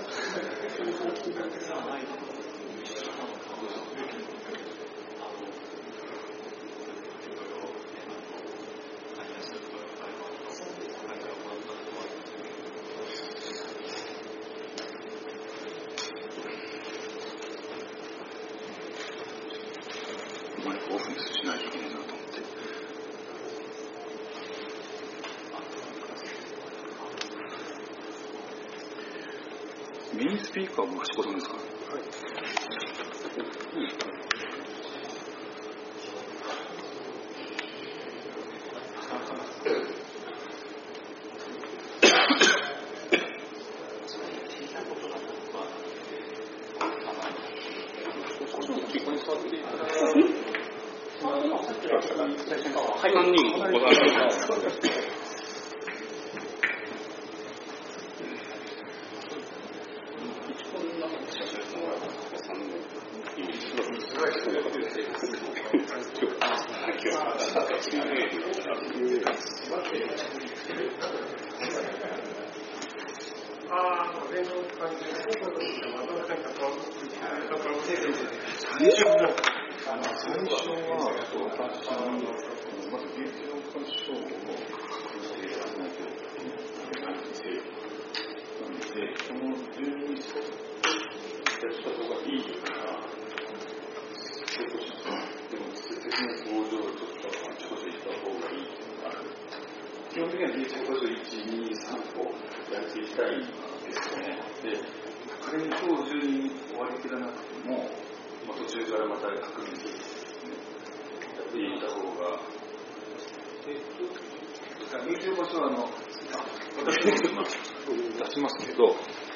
マイクオフにしないといけないなと思って。メインスピーカーも益子さんですか？はい。基本的には ビーエス 補助いち、に、さんとやっていきたいんですよね。で、仮に今日中に終わりきらなくても、まあ、途中からまた確認する、ね、やっていった方が、えっと、入場場所はあの、私も出しますけど、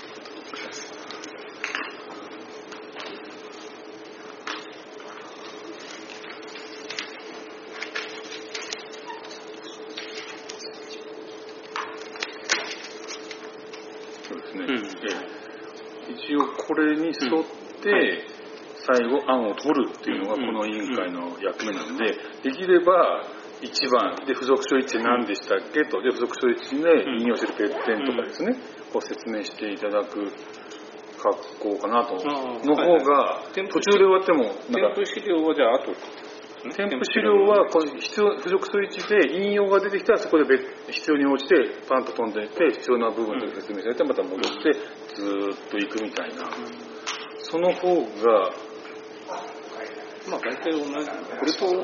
一応これに沿って最後案を取るっていうのがこの委員会の役目なので、できればいちばんで付属書いち何でしたっけと、で付属書いちで引用してる欠点とかですね、こう説明していただく格好かなとの方が、途中で終わってもなんか
添付資料はじゃあ後
添付資料はこの必要付属書いちで引用が出てきたらそこで必要に応じてパンと飛んでいって必要な部分で説明されてまた戻ってずーっと行くみたいな、その方が
まあ大体同じこれと、うん、
はい、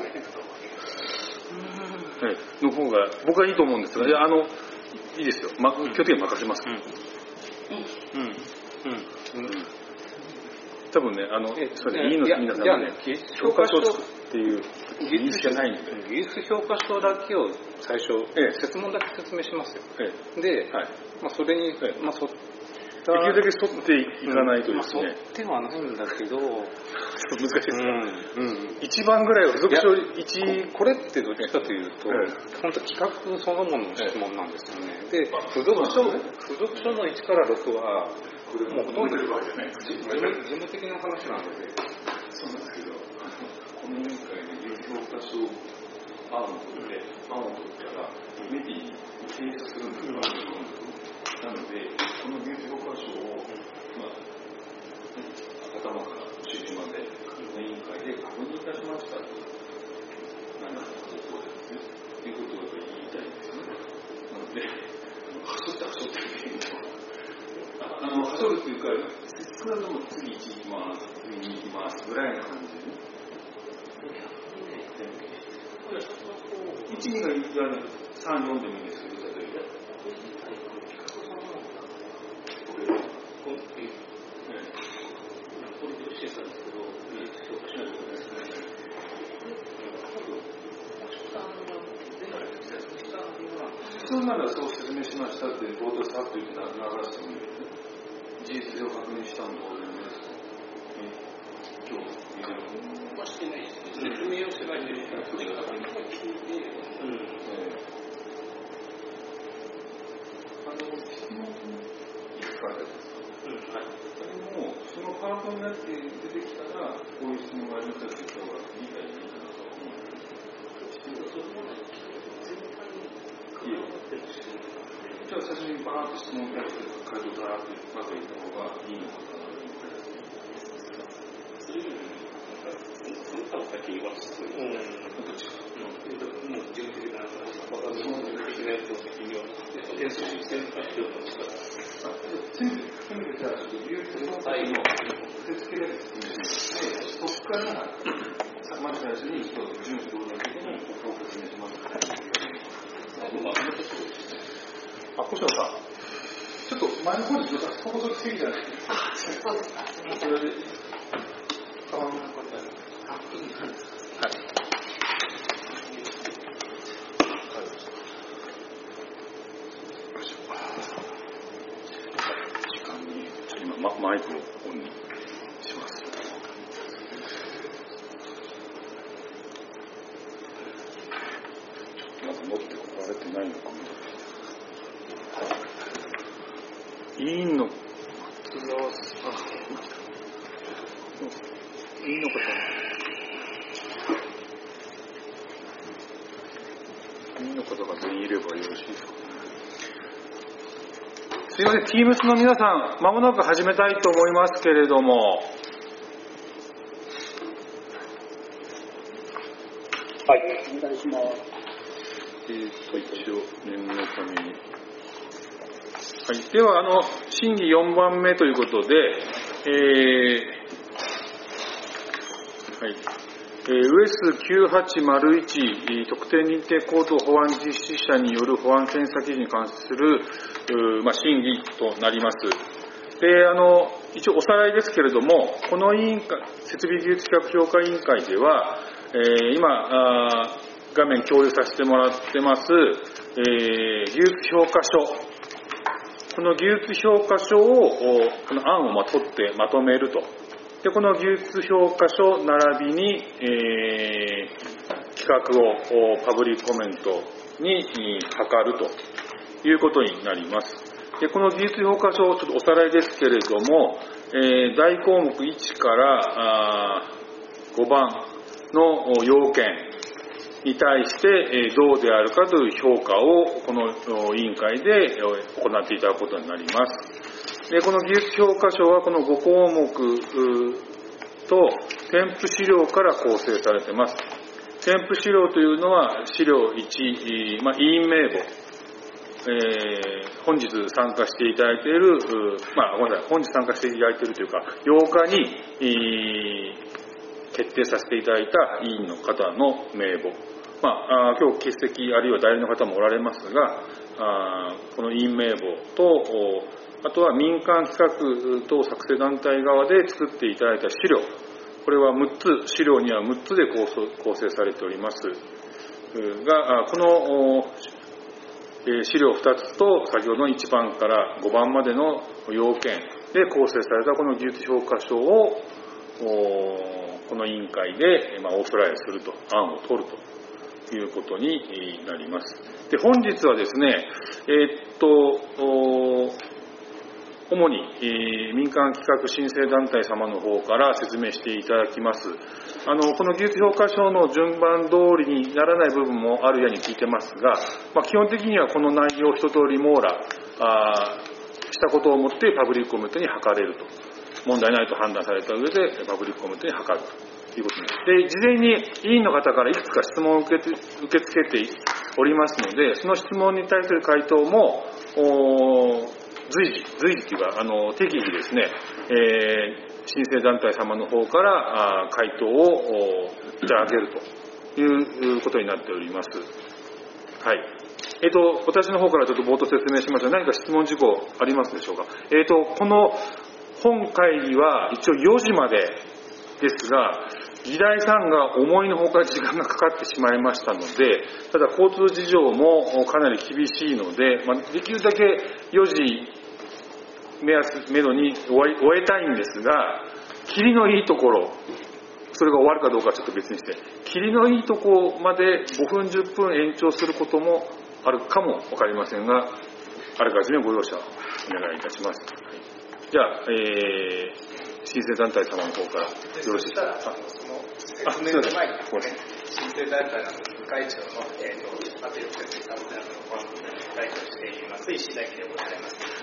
の方が僕はいいと思うんですが、いやあのいいですよ、ま、基本的には任せますけど、うんうんうんうん、多分ね、あのそれいいの皆さんがね、教科書っていう技術じゃないんで、
技術教科書だけを最初、ええ、説問だけ説明しますよ。ええ、で、はい、まあそれに、ええ、まあそ
できるだけ沿っていかないとですね。
まあ、沿ってはないんだけど難
しいですか、うんうん、いちばんぐらいは付属書いち、
これってどっちかというと、ええ、本当企画そのものの質問なんですよね。で、付属書、付属書のいちからろくはこれもうほとんど事務的な話なので、
そうなんですけど、この委員会で教科書案を取って案を取ったらメディに提出するんですよ、なので、この技術教科書を、まあ、頭から終了まで、この委員会で確認いたしましたと、何らかの方法でですね、ということを言いたいんですよね。なので、はしょってはしょってっていうのは、あの、はしょるっていうか、少なくとも次いち行きます、次に行きますぐらいの感じでね。いち、にがさん、よんでもいいんですけど、例えば。普通ならそう説明しましたって冒頭さっと言って流してもいいですね。事実上確認したのと同じですと。今日、ビデオ。
はしてないですね。説明をしてないで、確認が聞いて、うん。
あの、質問いくつかあるんですか？うん、はい。それも、そのパートになって出てきたら、こういう質問がありましたって言った方が理解できるかなと思うんですけど。いいよ。じゃあ最初にバーッと質問に対して回答だと言った方がいいのかな。
それよりも、その他の先は質問になるのか、どっちか。もう、事務的な話は、事務的なやつの責任は、点数に選択しようとしたら、
全部、全部じゃあ、ちょっと理由との最後、受け付けられてそこから、まず最初に、準備同年的に、ここを説明します。あ、小島さん、ちょっと前の方にちょっとそこそこ席じゃないですか。あ、そうですか。それで、川村の答え。あ、いい感じです。はい。時間に、ちょっと今、マイクをオンにします。ちょっとまず持ってこられてないのかも。委員の松沢さん、委員の方、委員の方が全員いればよろしいですか。すいません、Teams の皆さん、まもなく始めたいと思いますけれども。
はい、お願いします。
えーと、一応、念のために。はい、では、あの、審議よんばんめということで、えー、はい、えー、ウエスきゅうはちまるいち特定認定高等保安実施者による保安検査記事に関する、まあ、審議となります。で、あの、一応おさらいですけれども、この委員会、設備技術企画評価委員会では、えー、今あ、画面共有させてもらってます、えー、技術評価書、この技術評価書を、この案をまとってまとめると。で、この技術評価書並びに、えー、企画をパブリックコメントに諮るということになります。で、この技術評価書、ちょっとおさらいですけれども、えー、大項目いちからごばんの要件に対してどうであるかという評価をこの委員会で行っていただくことになります。で、この技術評価書はこのご項目と添付資料から構成されています。添付資料というのは資料いち、まあ、委員名簿、えー、本日参加していただいている、まあ、ごめんなさい、本日参加していただいているというか、ようかに、えー、決定させていただいた委員の方の名簿、まあ、あ今日欠席あるいは代理の方もおられますが、あこの委員名簿と、あとは民間企画等作成団体側で作っていただいた資料、これはむっつ、資料にはむっつで構成されておりますが、この資料ふたつと先ほどのいちばんからごばんまでの要件で構成されたこの技術評価書をこの委員会でオーソライすると、案を取るということになります。で、本日はですね、えー、っと主に、えー、民間企画申請団体様の方から説明していただきます。あのこの技術評価書の順番通りにならない部分もあるように聞いてますが、まあ、基本的にはこの内容を一通り網羅あしたことをもってパブリックコメントに諮れると、問題ないと判断された上でパブリックコメントに諮るということです。で、事前に委員の方からいくつか質問を受け受け付けておりますので、その質問に対する回答も随時、随時というか、あの適宜ですね、えー、申請団体様の方からあ回答をいただけるということになっております。はい。えっ、ー、と、私の方からちょっと冒頭説明しますが、何か質問事項ありますでしょうか。えっ、ー、と、この本会議は一応よじまでですが、議題さんが思いのほか時間がかかってしまいましたので、ただ交通事情もかなり厳しいので、まあ、できるだけよじ目安、めどに終えたいんですが、切りのいいところ、それが終わるかどうかはちょっと別にして、切りのいいところまでごふんじゅっぷん延長することもあるかもわかりませんが、あらかじめご容赦お願いいたします。じゃあ、えー、申請団体様の方からよろしいですか。
その説明の前にですね、申請団体の副会長の、えーと、圧力設定サポートの会長しています石井大輝でございます。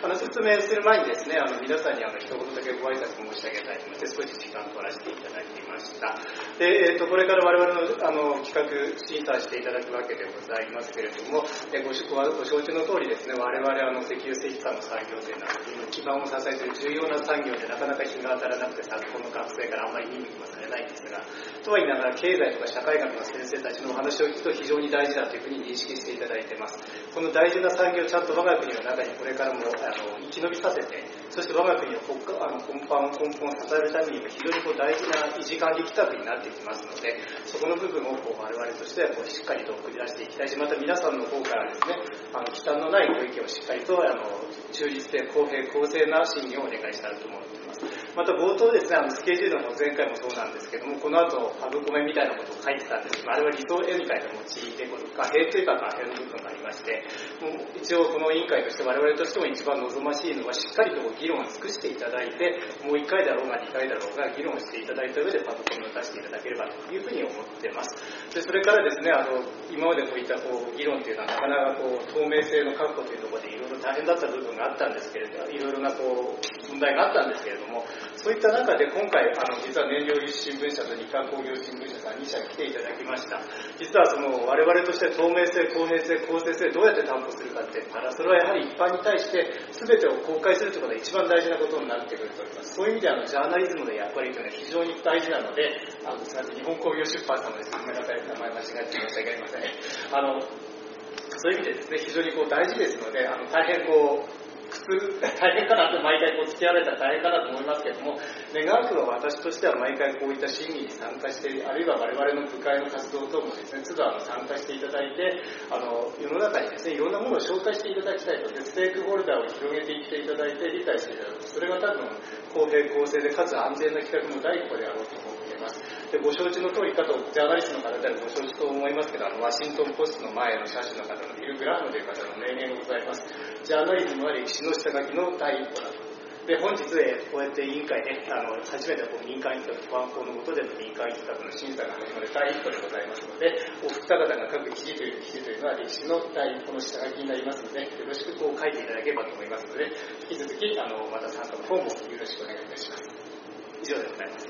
あの説明する前にですね、あの皆さんにあの一言だけご挨拶申し上げたいと思って少し時間を取らせていただきました。で、えー、とこれから我々の、あの企画審査していただくわけでございますけれども、えご, ご承知の通りですね、我々あの石油石炭の産業というのは基盤を支えている重要な産業でなかなか日が当たらなくて昨今の学生からあんまり見向きもされないんですが、とは言いながら経済とか社会学の先生たちのお話を聞くと非常に大事だというふうに認識していただいています。この大事な産業をちゃんと我が国の中にこれからもあの生き延びさせて、そして我が国を国家あの根本根本を支えるためにも非常にこう大事な維持管理規格になってきますので、そこの部分をこう我々としてはこうしっかりと送り出していきたいし、また皆さんの方からですね、あの忌憚のないご意見をしっかりとあの忠実で公平公正な審議をお願いしたいと思っています。また冒頭ですね、あのスケジュールの前回もそうなんですけども、この後ハブコメみたいなことを書いてたんですけど、あれは理想委員会で用いてこの貨幣というか貨幣の部分がありまして、もう一応この委員会として我々としても一番望ましいのはしっかりと議論を尽くしていただいて、もういっかいだろうがにかいだろうが議論していただいた上でパブコメを出していただければというふうに思っています。でそれからですね、あの今までこういったこう議論というのはなかなかこう透明性の確保というところでいろいろ大変だった部分があったんですけれども、いろいろなこう問題があったんですけれども、そういった中で今回あの実は燃料油新聞社と日刊工業新聞社さんに社に来ていただきました。実はその我々として透明性、公平性、公正性どうやって担保するかって言ったら、それはやはり一般に対して全てを公開するということが一番大事なことになってくると思います。そういう意味であのジャーナリズムの役割というのは非常に大事なので、あのすみません、日本工業出版様です。ごめんなさい、名前間違えて申し訳ありません。あのそういう意味でですね、非常にこう大事ですので、あの大変こう大変かなと毎回こう付き合われたら大変かなと思いますけれども、願わくは私としては毎回こういった審議に参加して、あるいは我々の部会の活動等もですね、都度あの参加していただいて、あの世の中にですね、いろんなものを紹介していただきたいと、でステークホルダーを広げていっていただいて理解していただく、それが多分公平公正でかつ安全な企画の第一歩であろうと思っています。でご承知の通りかと、ジャーナリストの方でご承知と思いますけど、あのワシントンポストの前の社主の方のビル・グラハムという方の名言がございます。ジャーナリズムは歴史の下書きの第一歩だと。で本日、えー、こうやって委員会で、あの初めてこう民間企画、保安法の下での民間企画の審査が始まる第一歩でございますので、お二方が書く記事という記事というのは歴史の第一歩の下書きになりますので、よろしくこう書いていただければと思いますので、引き続きあのまた参加の方もよろしくお願いいたします。以上でございます。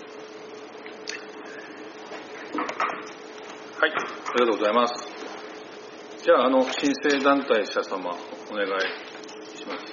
はい、ありがとうございます。じゃあ、あの申請団体社様お願いします。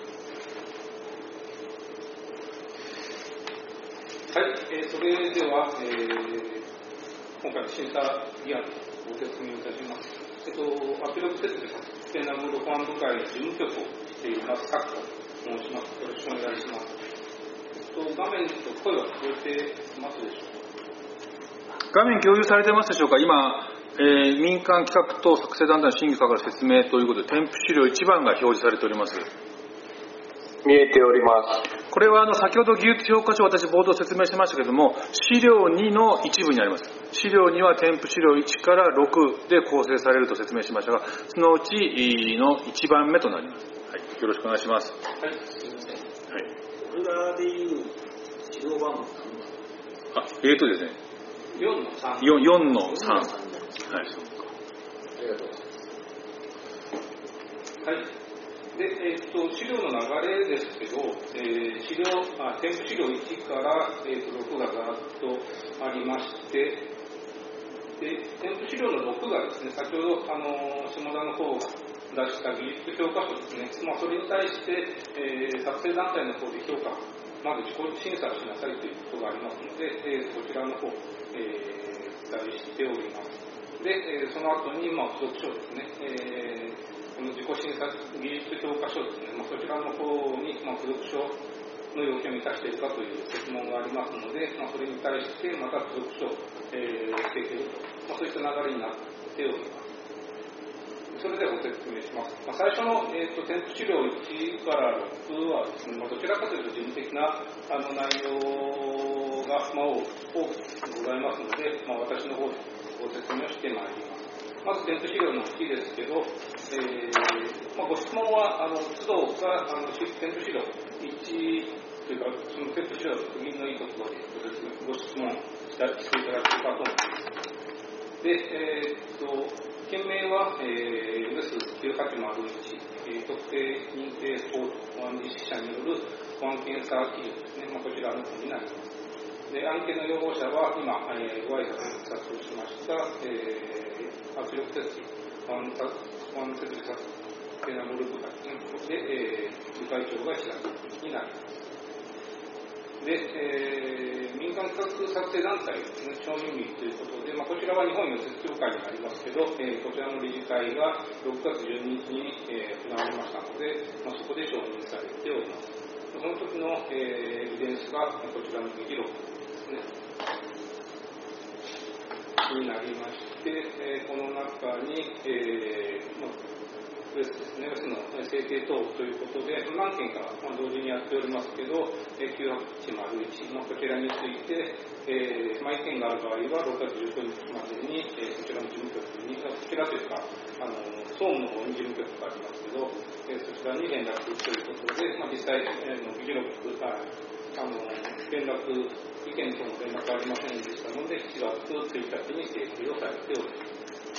はい、えー、それでは、えー、今回の審査議案をご説明いたします。えっと、圧力設備サステナブル保安部会の事務局をしています、タクと申します。よろしくお願いします。えっと、画面と声は聞こえてますでしょうか。
画面共有されてますでしょうか。今、えー、民間企画と作成団体の審議から説明ということで、添付資料いちばんが表示されております。
見えております。
これはあの先ほど技術評価書、私冒頭説明しましたけれども、資料にの一部にあります。資料には添付資料いちからろくで構成されると説明しましたが、そのうちのいちばんめとなります。はい、よろしくお願いします。
はい、すみません。はい。これらでいう資料番号
あ、えーとですね。
よんのさん。
よんのさん。はい。
そうか。ありがとうございます。
はい。で、えー、と資料の流れですけど、えー、資料あ添付資料いちから、えー、とろくがざーっとありまして、で添付資料のろくがですね、先ほどあの下田の方が出した技術評価書ですね、まあ、それに対して、えー、作成団体の方で評価、まず自己審査をしなさいということがありますので、えー、こちらの方、えー、記載しております。で、えー、その後に、まあ、付属書ですね、えーこの自己審査技術評価書ですね、まあ、そちらの方に、まあ、付属書の要件を満たしているかという質問がありますので、まあ、それに対してまた付属書を、えー、していけると、まあ、そういった流れになっております。それではご説明します。まあ、最初の、えー、と添付資料いちからろくはですね、まあ、どちらかというと事務的なあの内容が、まあ、多くございますので、まあ、私の方でご説明をしてまいります。まず添付資料のいちですけど、えーまあ、ご質問はあの都度があの添付資料いちというか、その添付資料の区切りのいいところでご質問していただけるかと思います。で、えー、っと件名は、えー、エムエスきゅうはちまるいち特定認定法保安実施者による保安検査基準ですね、まあ、こちらの方になります。で、案件の要望者は今、えー、ご挨拶をしました、えー、圧力設備、保安設備サステナブル部会で、えー、部会長が白木になります。で、えー、民間企画作成団体ですね、承認日ということで、まあ、こちらは日本溶接協会になりますけど、えー、こちらの理事会がろくがつじゅうににちに、えー、行われましたので、まあ、そこで承認されております。その時の、えー、エビデンスがこちらの議事録ですね、になりまして、えー、この中に、えーまあウェスですね、ウェスの整形等ということで、何件か同時にやっておりますけど、きゅうはちまるいちのこちらについて、えー、まあ、意見がある場合はろくがつじゅうくにちまでに、えー、こちらの事務局に、こちらというか、あの総務の方に事務局がありますけど、えー、そちらに連絡ということで、まあ、実際、えー、議事録が、あの連絡、意見との連絡ありませんでしたので、しちがつついたちに請求をされております。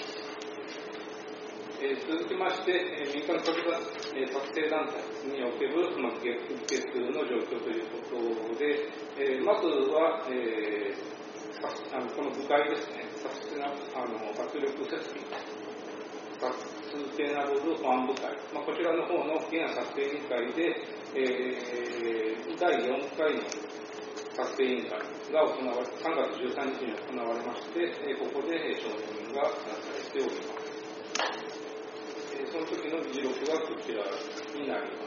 えー、続きまして、えー、民間作成団体における、まあ、議決の状況ということで、えー、まずは、えー、あのこの部会ですね、サステナあの圧力設備、サステナブル保安部会、まあ、こちらの方の原案策定委員会で、えー、だいよんかいの策定委員会が行われ、さんがつじゅうさんにちに行われまして、えー、ここで承認がなされております。その時の議事録がこちらになります。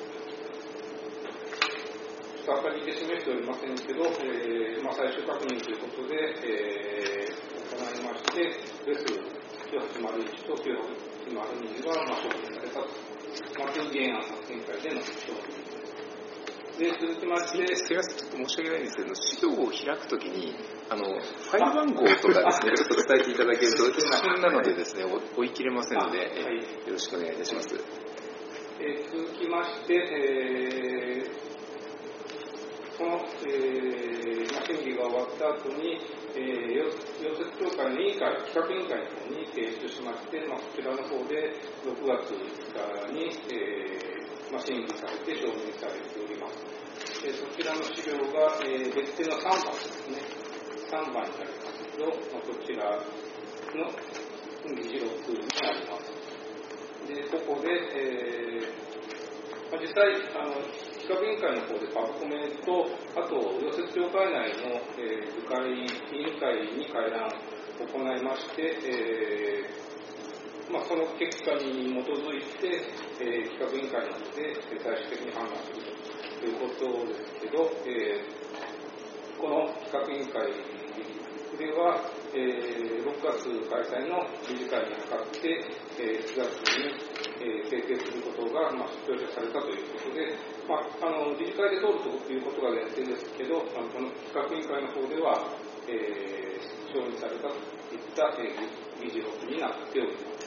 ちょっと明かりで示しておりませんけど、えーまあ、最終確認ということで、えー、行いまして、ベスきゅうはちまるいちときゅうはちまるにが、まあ、承認されたと。まず原案作成会での承認です。で、続きまして、
すみません、ちょっと申し訳ないんですけど、資料を開くときに、あの、ファイル番号とかですね、ちょっと伝えていただけると、一瞬なのでですね、追い切れませんので、はい、よろしくお願いいたします。
えー、続きまして、えー、その、えーまあ、審議が終わった後に、えー、溶接協会の委員会、企画委員会の方に提出しまして、まあ、こちらの方でろくがついつかに、えーまあ、審議されて承認されております。えー、そちらの資料が、えー、別手のさんばんですね。さんばんになりますけど、まあ、こちらの議事録になります。で、ここで、えーまあ、実際、あの、企画委員会の方でパブコメと、あと、溶接協会内の、えー、部会委員会に回覧を行いまして、えーまあ、その結果に基づいて、えー、企画委員会などで最終的に判断するということですけど、えー、この企画委員会では、えー、ろくがつ開催の理事会に諮って、えー、しがつに、えー、制定することが、まあ、表彰されたということで、まあ、あの理事会で通るということが前提ですけど、あのこの企画委員会の方では、えー、承認されたといった、えー、議事録になっております。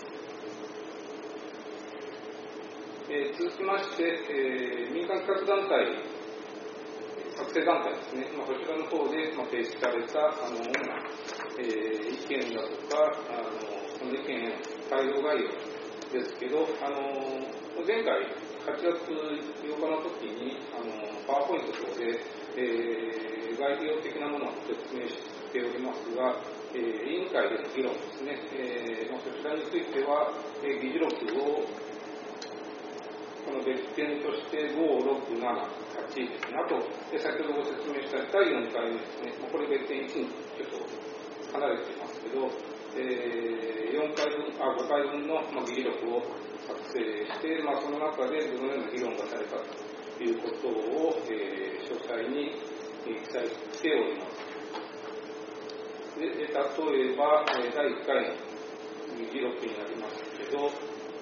えー、続きまして、えー、民間企画団体、作成団体ですね、まあ、こちらの方で、まあ、提出されたあの主な、えー、意見だとか、あのその意見への対応概要ですけど、あの前回はちがつようかの時にあのパワーポイント等で、えー、概要的なものを説明しておりますが、えー、委員会での議論ですね、えーまあ、そちらについては、えー、議事録をこの別件としてご、ろく、なな、はちですね。あと、先ほどご説明しただいよんかいめですね。これ別件いちにちょっと離れていますけど、えー、よんかいぶん、あ、ごかいぶんの、まあ、議事録を作成して、まあ、その中でどのような議論がされたということを、えー、詳細に記載しております。で、で例えば、だいいっかいの議事録になりますけど、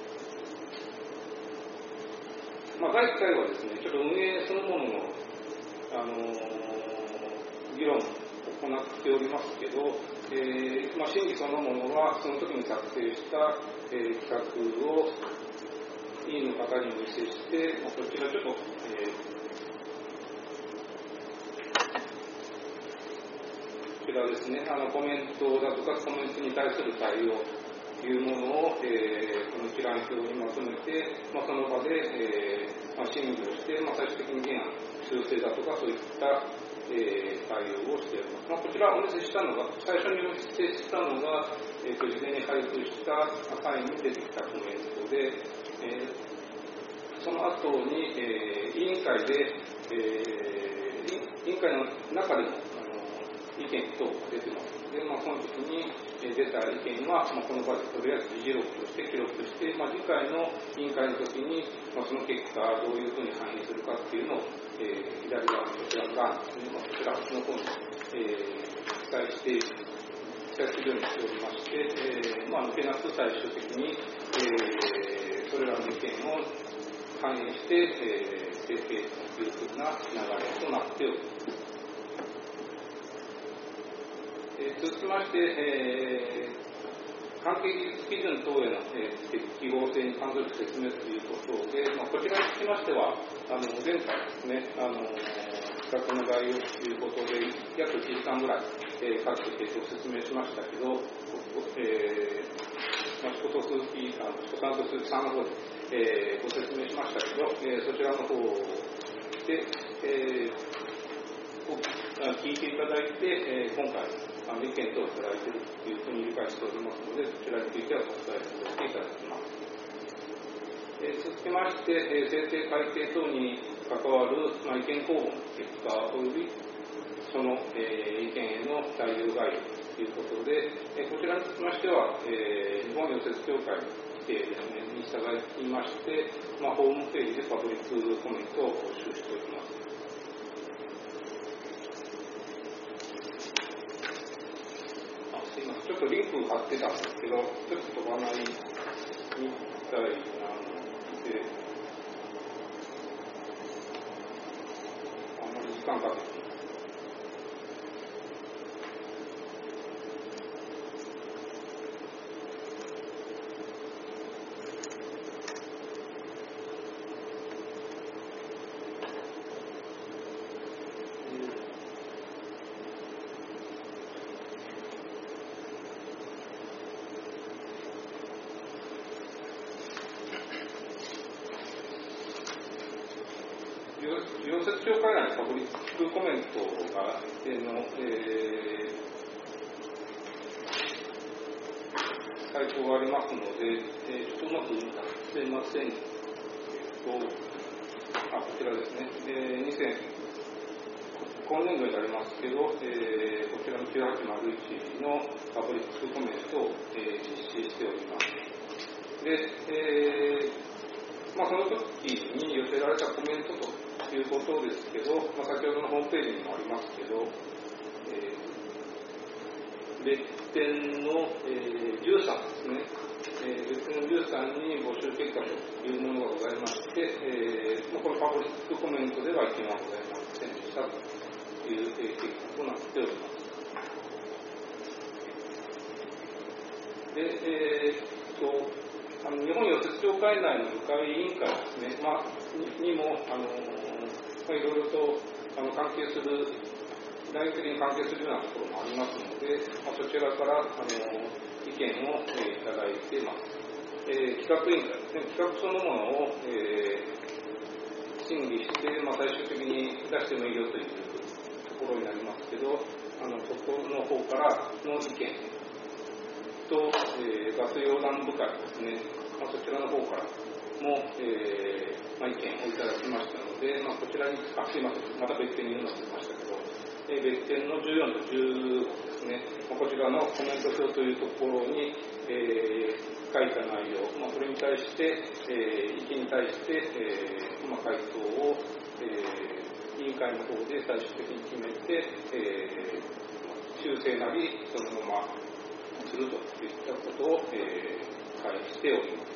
まあ、だいいっかいはですね、ちょっと運営そのものの、あのー、議論を行っておりますけど、えーまあ、審議そのものは、その時に作成した、えー、企画を委員の方にお見せして、まあ、こちらちょっと、えー、こちらですね、あのコメントだとか、コメントに対する対応というものを、えー、この一覧表にまとめて、まあ、その場で、えーまあ、審議をして、まあ、最終的に原案、修正だとかそういった、えー、対応をしております。まあ、こちらお見せしたのが、最初にお見せしたのが、えー、と事前に配布した際に出てきたコメントで、えー、その後に、えー、委員会で、えー、委員会の中でもあの意見等が出てますので、まあ、その時に出た意見は、まあ、この場でとりあえず議事録として記録して、まあ、次回の委員会の時に、まあ、その結果どういうふうに反映するかっていうのを、えー、左側のこちらの欄ですね、まあ、こちらの方に、えー、記載して記載するようにしておりまして、えーまあ、抜けなく最終的に、えー、それらの意見を反映して、えー、制定というふうな流れとなっております。えー、続きまして、えー、関係技術基準等への、えー、適合性に関する説明ということで、まあ、こちらにつきましては、あの前回ですね、あの企画の概要ということで、約いちじかんぐらい、えー、各種説明しましたけど、えーまあ、こと鈴木さんと鈴木さんの方で、えー、ご説明しましたけど、えー、そちらの方で、えー、聞いていただいて、えー、今回、あの意見等をいただいているというふうに理解しておりますので、そちらについてはお伝えさせていただきます。えー、続きまして、えー、制定改定等に関わる、まあ、意見公募の結果及びその、えー、意見への対応概要ということで、えー、こちらにつきましては、えー、日本溶接協会の規定ですね、に従いまして、まあ、ホームページでパブリックコメントを募集しております。ちょっとリンク貼ってたんですけど、ちょっと飛ばないみたいなので、あんまり時間かけて。溶接協会内のパブリックコメントが、えーのえー、回答がありますので、えー、ちょっとうまくすいません、えー、とあこちらですね、えー、にせん今年度になりますけど、えー、こちらのきゅうはちまるいちのパブリックコメントを、えー、実施しております。で、えーまあ、その時に寄せられたコメントとということですけど、まあ、先ほどのホームページにもありますけど、えー、別点の、えー、じゅうさんですね、えー、別点のじゅうさんに募集結果というものがございまして、えーまあ、このパブリックコメントでは意見はございませんでしたという、えー、結果となっております。で、えー、とあの日本溶接協会内の部会委員会ですね、まあ、に, にもあのまあ、いろいろとあの関係する、内容的に関係するようなところもありますので、まあ、そちらからあの意見を、えー、いただいています。えー、企画委員会ですね、企画そのものを、えー、審議して、まあ、最終的に出してもいいよというところになりますけど、あのそこの方からの意見と、えー、ガス溶断部会ですね、まあ、そちらの方からも、えーまあ、意見をいただきましたので、まあ、こちらに、あ、すいません、また別件に言うのを忘れましたけど、えー、別件のじゅうよんとじゅうごですね、まあ、こちらのコメント表というところに、えー、書いた内容、まあ、それに対して、えー、意見に対して、えーまあ、回答を、えー、委員会の方で最終的に決めて、えー、修正なり、そのままするといったことを、えー、返しております。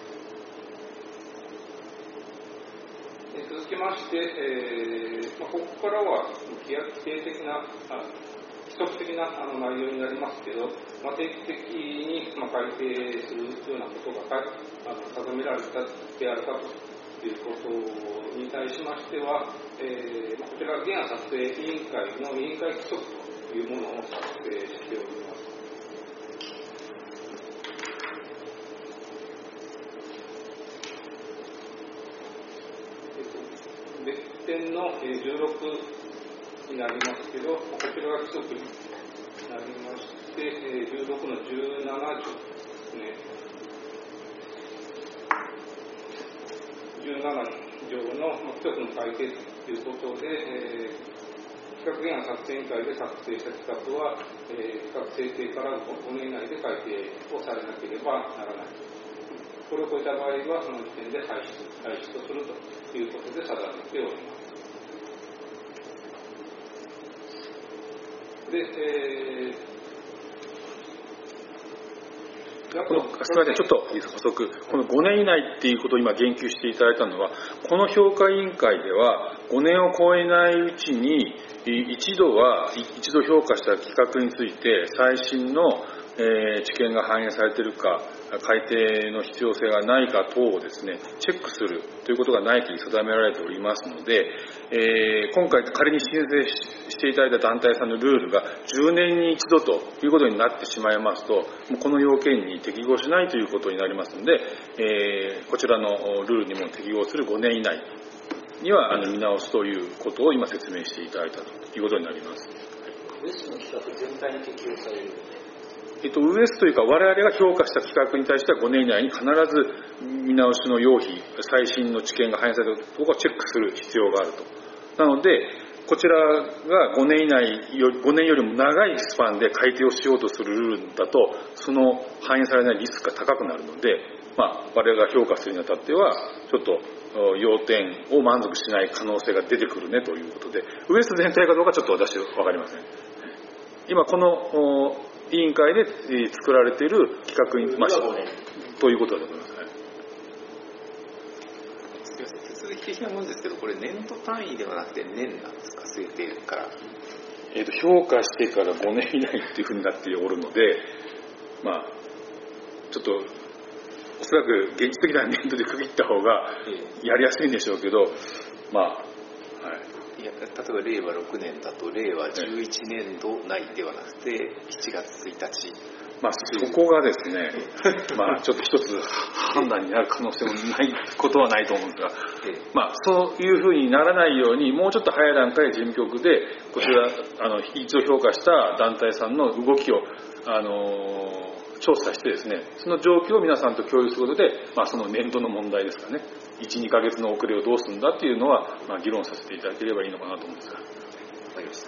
続きまして、えーまあ、ここからは規定的な、規則的なあの内容になりますけど、まあ、定期的に、まあ、改定するようなことがあの定められたであるかということに対しましては、えーまあ、こちら原案作成委員会の委員会規則というものを作成しております。 ねんのじゅうろくになりますけど、こちらが規則になりまして、じゅうろくのじゅうなな条ですね。じゅうなな条の規則の改定ということで、えー、企画原案作成委員会で作成した企画は、えー、企画制定からごねん以内で改定をされなければならない。これを超えた場合は、その時点で廃止、廃止とするということで定めております。で、えー、
このすみません、ちょっと補足、このごねん以内っていうことを今言及していただいたのは、この評価委員会では、ごねんを超えないうちに、一度は、一度評価した企画について、最新の、えー、知見が反映されているか、改定の必要性がないか等をですね、チェックするということがないと定められておりますので、えー、今回仮に申請していただいた団体さんのルールがじゅうねんに一度ということになってしまいますと、この要件に適合しないということになりますので、えー、こちらのルールにも適合するごねん以内にはあの見直すということを今説明していただいたということになります。
ウエストの企画全体に適用される。
えっと、ウエストというか我々が評価した企画に対してはごねん以内に必ず見直しの要否、最新の知見が反映されたところをチェックする必要があると。なので、こちらがごねん以内より、ごねんよりも長いスパンで改定をしようとするルールだと、その反映されないリスクが高くなるので、まあ、我々が評価するにあたっては、ちょっと要点を満足しない可能性が出てくるねということで、ウエスト全体かどうかちょっと私は分かりません。今この委員会で作られている企画に、まあ、ということだと思います。はい、
手続き的なものですけど、これ年度単位ではなくて年なんですか、制定から。
えーと、評価してからごねん以内っていうふうになっておるので、まあ、ちょっとおそらく現実的な年度で区切った方がやりやすいんでしょうけど、まあ、はい。
いや、例えばれいわろくねんだとれいわじゅういちねんど内ではなくてしちがつついたち、
まあ、そこがですね、まあ、ちょっと一つ判断になる可能性もないことはないと思うんですが、まあ、そういうふうにならないようにもうちょっと早い段階で事務局でこちらあの一度評価した団体さんの動きをあの調査してですね、その状況を皆さんと共有することで、まあ、その年度の問題ですかね、いち、にかげつの遅れをどうするんだっていうのは、まあ、議論させていただければいいのかなと思うんですが。わかりました。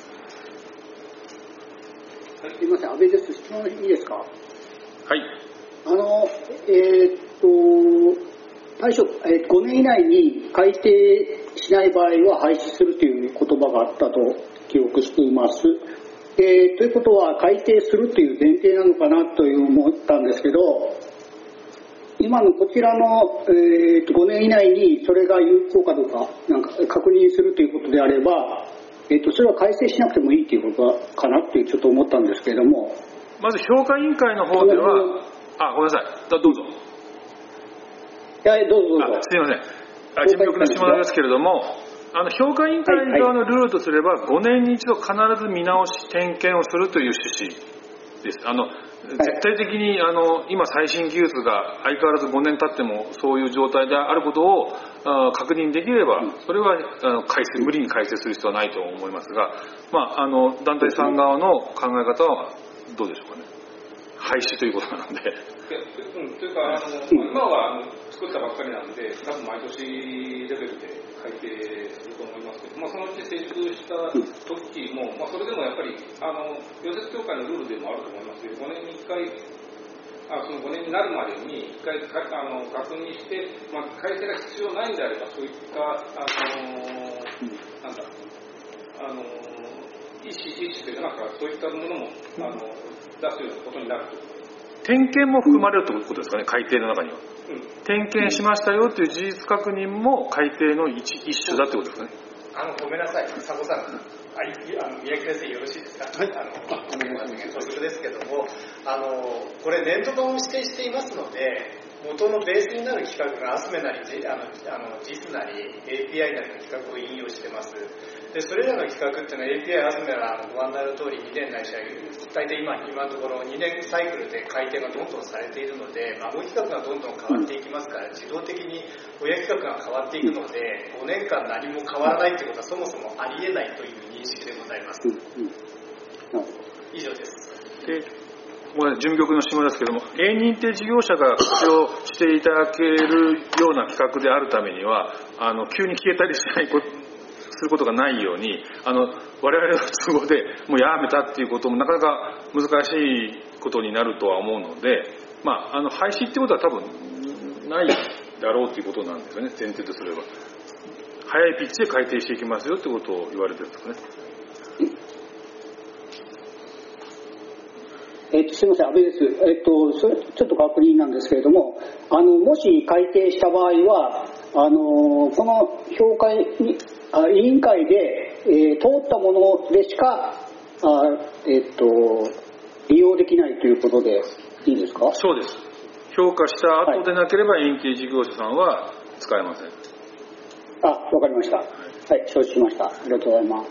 すみません、安倍です。質問いいですか。はい。
あ
の、えー、っと、対象、えー、ごねん以内に改定しない場合は廃止するという言葉があったと記憶しています。えー、ということは改定するという前提なのかなという思ったんですけど、今のこちらの、えー、とごねん以内にそれが有効かどうかなんか確認するということであれば、えー、とそれは改正しなくてもいいということかなってちょっと思ったんですけれども、
まず評価委員会の方では、あ、ごめんなさい、どうぞ。
いや、どうぞどうぞ。
すみません。あ、事務局の下田ですけれども、あの評価委員会側のルールとすれば、はいはい、ごねんに一度必ず見直し点検をするという趣旨です。あの絶対的にあの今最新技術が相変わらずごねん経ってもそういう状態であることをあ確認できれば、それはあの改正無理に改正する必要はないと思いますが、まあ、あの団体さん側の考え方はどうでしょうかね。廃止ということなので。
うん、というかあの今はあの作ったばっかりなので、多分毎年レベルで改定すると思いますけど、まあ、そのうち成熟した時も、まあ、それでもやっぱりあの溶接協会のルールでもあると思いますけど、ごねんにいっかい、あそのごねんになるまでにいっかいかあの確認して、まあ、改正が必要ないんであれば、そういったあのなんだあの意思意思というか、なんかそういったものもあの出すようなことになると。
点検も含まれるということですかね、改定の中には。うん、点検しましたよという事実確認も改定の 一, 一種だということですかね。
あのごめんなさい、佐古さん、あの宮城先生よろしいですか。はい、あのごめんなさい、補足ですけども、あのこれ年度分を指定していますので、
元のベースになる規格がアスメなりあのあの ジス なり エーピーアイ なりの規格を引用してます。でそれらの規格っていうのは エーピーアイ アスメはご案内の通りにねんないしは大体今今のところにねんサイクルで改定がどんどんされているので、孫規格がどんどん変わっていきますから、自動的に親規格が変わっていくので、ごねんかん何も変わらないということはそもそもありえないという認識でございます。以上です。
でこれ事務局の島ですけれども、A 認定事業者が活用していただけるような企画であるためには、あの急に消えたりしないことすることがないように、あの我々の都合でもうやめたっていうこともなかなか難しいことになるとは思うので、まあ、あの廃止ってことは多分ないだろうということなんですよね、前提とすれば。早いピッチで改定していきますよということを言われてるんですね。
えっと、すみません、安倍です。えっと、それちょっと確認なんですけれども、あのもし改定した場合は、あのこの評価にあ委員会で、えー、通ったものでしかあ、えっと、利用できないということでいいですか？
そうです。評価した後でなければ、延期事業者さんは使えません。
あ、わかりました。はい、承知しました。ありがとうございます。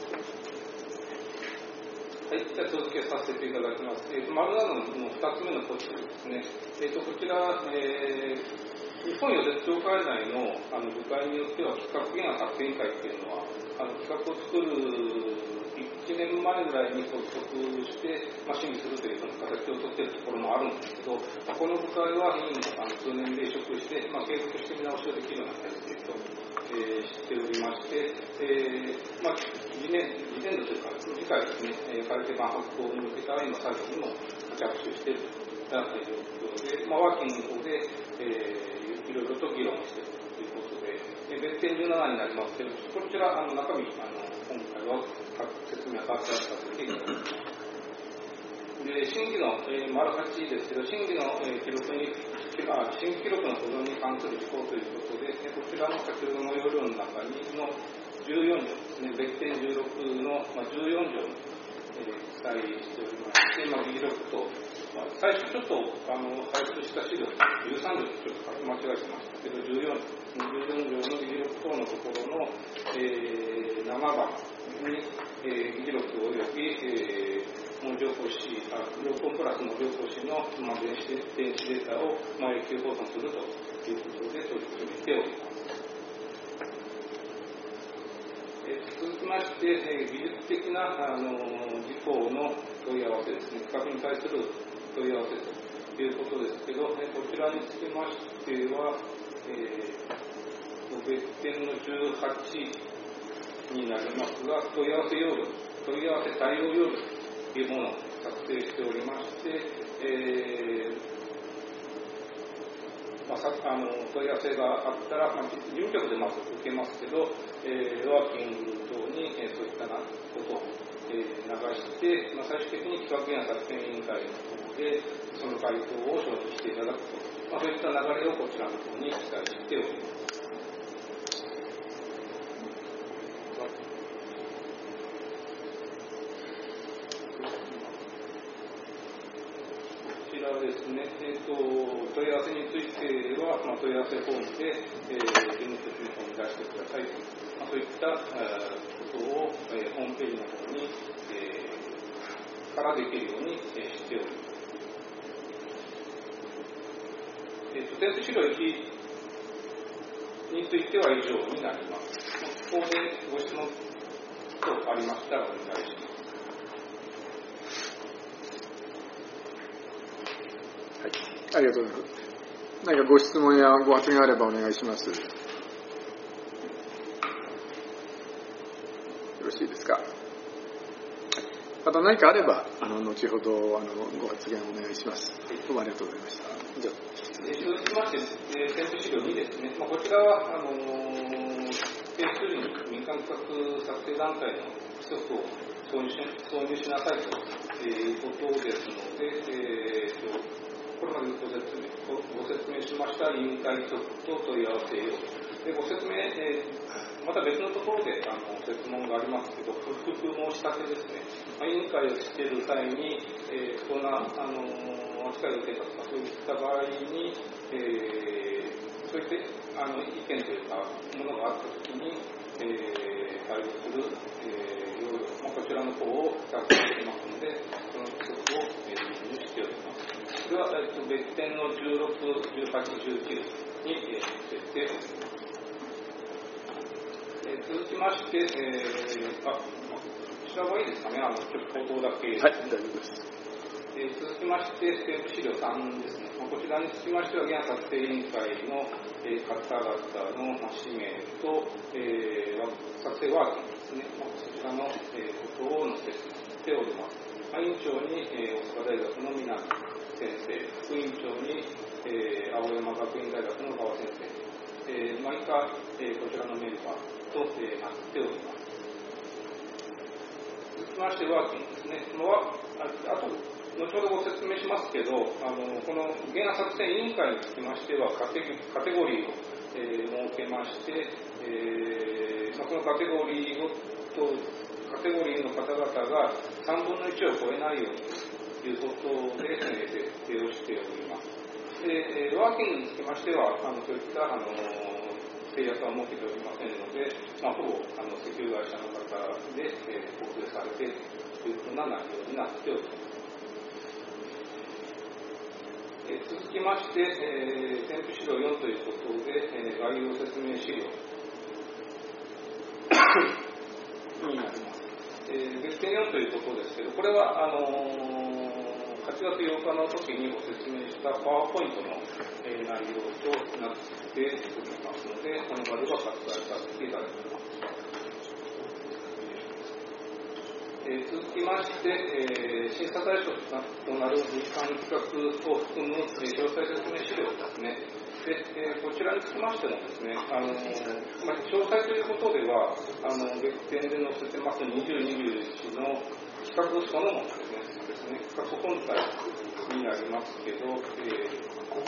はい、じゃあ続けさせていただきます。えーと、丸などのふたつめのポジションですね。えーと、こちら、えー、日本予絶協会内のあの部会によっては、企画原発展委員会っていうのは、あの企画を作るいちねんまえぐらいに発足して、まあ、審議するという形をとっているところもあるんですけど、まあ、この部会は委員もあの数年で移植して、まあ、継続して見直しをできるような体制と、えー、しておりまして、えーまあ、次年、次年度というか、次回ですね、えー、改正版発行に向けた今作業にも着手しているとなっている状況で、まあ、ワーキングの方で、えー、いろいろと議論しているということで、えー、別点じゅうななになりますけど、こちら、あの中身、あの今回は説明が書いてあっていただきます。で、審議の、えー、丸はちですけど、審議の、えー、記録に、あ、審議記録の保存に関する事項ということで、えー、こちらの先ほどの要領の中にのじゅうよんじょうですね、別点じゅうろくの、まあ、じゅうよんじょうに、えー、記載しておりまして、まあ、議事録と、まあ、最初ちょっとあの配布した資料、じゅうさんじょうちょっと書き間違えてましたけど、じゅうよんじょうの議事録等のところの、えー、ななばんに、えー、議事録および、えー文字起こし、あ、ロコンプラス文字起こしの、まあ、電子電子データを、まあ、永久保存するということで取り組めております。え続きまして、え技術的なあの事項の問い合わせですね、企画に対する問い合わせということですけど、えこちらにつきましては、えー、別点のじゅうはちになりますが、問い合わせ要領、問い合わせ対応要領というものを作成しておりまして、えーまあ、さあの問い合わせがあったら、まあ、事務局でまず受けますけど、えー、ワーキング等に、えー、そういったことを、えー、流して、まあ、最終的に企画や作成委員会の方でその回答を承知していただくと、まあ、そういった流れをこちらの方に記載しております。ですね、えーと、問い合わせについては、まあ、問い合わせフォームで、えー、事務説明書に出してくださいと、まあ、そういった、えー、ことを、えー、ホームページの方に、えー、からできるように、えー、しております。えーと、提出資料いちについては以上になります。ここでご質問等ありましたらお願いします。
はい、ありがとうございます。何かご質問やご発言があればお願いします。よろしいですか。また何かあれば、あの後ほどあのご発言お願いします。どうもありがとうございました。以上。
続きまして、添付資料にですね、まあ、こちらはあの提出時に民間企画作成団体の規則を挿入し、挿入しなさいということですので、えーとこれまでご説明、ご説明しました委員会局と問い合わせよう。でご説明、えーまた別のところであの設問がありますけど、不服申し立てですね、まあ、委員会をしている際に、えー、不当なあの扱いを受けたとか、そういった場合に、えー、そういったあの意見というか、ものがあったときに、えー、対応する、えー、要領、まあ、こちらの方を確認していますので、その規則を、えー、記入しております。これは、えー、と別点のじゅうろく、じゅうはち、じゅうきゅうに、えー、設定しております。えー、続きまして、えー、あ、こちらはいいですかね、あの、ちょっと口頭だけ。
はい、大丈夫です。
えー、続きまして、政府資料さんですね。まあ、こちらにつきましては、現作成委員会の、えー、方々の、まあ、氏名と、えー、作成ワーキングですね。まあ、こちらの、えー、ことを載せております。まあ、委員長に、えー、大阪大学の南先生、副委員長に、えー、青山学院大学の馬場先生、えー、毎回、えー、こちらのメンバーと、えー、なっております。続きまして、ワーキングですね。まあ、あと、後ほどご説明しますけど、あのこの原案作成委員会につきましては、カテカテゴリーを、えー、設けまして、えーまあ、このカテゴリーをと、カテゴリーの方々がさんぶんのいちを超えないようにということで、えー、設定をしております。で、えー、ワーキングにつきましては、あのそういったあの制約は設けておりませんので、まあ、ほぼあの石油会社の方で、えー、構成されているというふうな内容になっております。えー、続きまして、えー、添付資料よんということで、えー、概要説明資料になります。えー、別点よんということですけど、これはあのー、はちがつようかの時にご説明したパワーポイントの、えー、内容となっておりますので、この場では割愛させていただきます。えー、続きまして、えー、審査対象となる日韓企画を含む、えー、詳細説明資料ですね。で、えー、こちらにつきましてもですね、あのーまあ、詳細ということでは、あの別点で載せてますにじゅう、にじゅういちの企画そのものですね、ですね企画本体になりますけど、えー、こ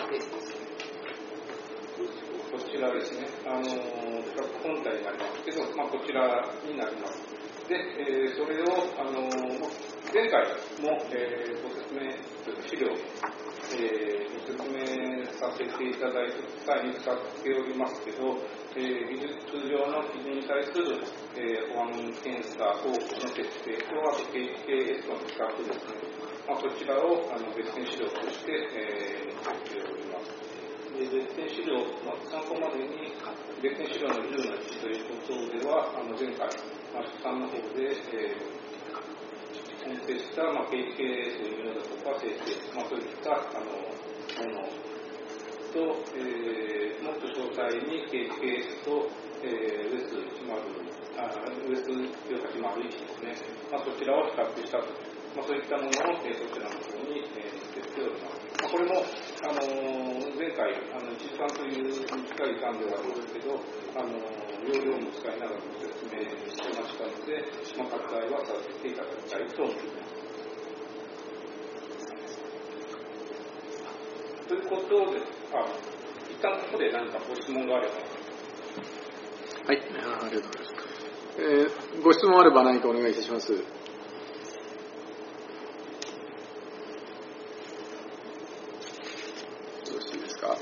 ちらですね、あのー、企画本体になりますけど、まあ、こちらになります。で、えー、それを、あのー、前回も、えー、ご説明資料、えー、ご説明させていただいた際に使っておりますけど、えー、技術上の基準に対する、えー、保安検査方法の設定と、あと ケーケーエス の比較ですね、まあ、こちらをあの別点資料として、えー、作っております。で別点資料、まあ、参考までに別点資料のじゅうのいちということでは、あの前回、まあ、さんの方で、えー、編成した、まあ、ケーケーエス 運用だとか、生成、まあ、そういったあのものと、えー、もっと詳細に ケーケーエス と、えー、ウエスじゅう、あ、ウエスじゅうはちまるいちですね、まあ、そちらを比較したと、まあ、そういったものを、えー、そちらの方に、えー、つけております。まあ、これも、あのー、前回、あのいちじかんという短い時間ではあるんですけど、あのー、容量も使いながらご説明してましたので、まあ、割愛はさせていただきたいと思います。ということで、あ、一旦ここで何かご質問があれば。
はい、ありがとうございます。えー、ご質問あれば何かお願いいたします。よろしいですか。はい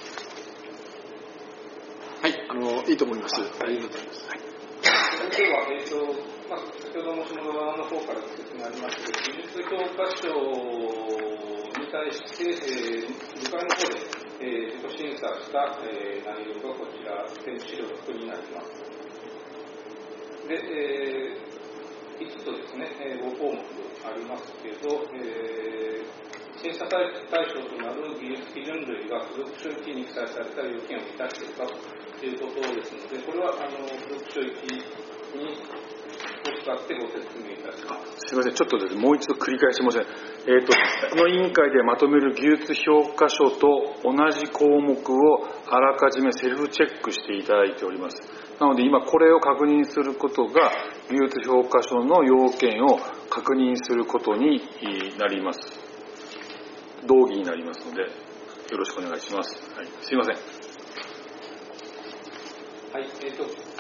、あのいいと思います。はい、いいと思います。はい。
それでは、えーとまあ、先ほども下側の方から説明ありましたけど、技術評価書に対して、えー、部会の方で、えー、自己審査した、えー、内容がこちら、添付資料ろくになります。で、えー、いつつとですね、えー、ご項目ありますけど、えー、審査対象となる技術基準類が付属書いちに記載された要件を満たしているかということですので、これはあの付属書いちにを使ってご説明いたします。
すみません、ちょっとですね、もう一度繰り返し申し訳ない。えーと、この委員会でまとめる技術評価書と同じ項目をあらかじめセルフチェックしていただいております。なので今これを確認することが技術評価書の要件を確認することになります。同義になりますのでよろしくお願いします。はい、すみません。
はい、えーと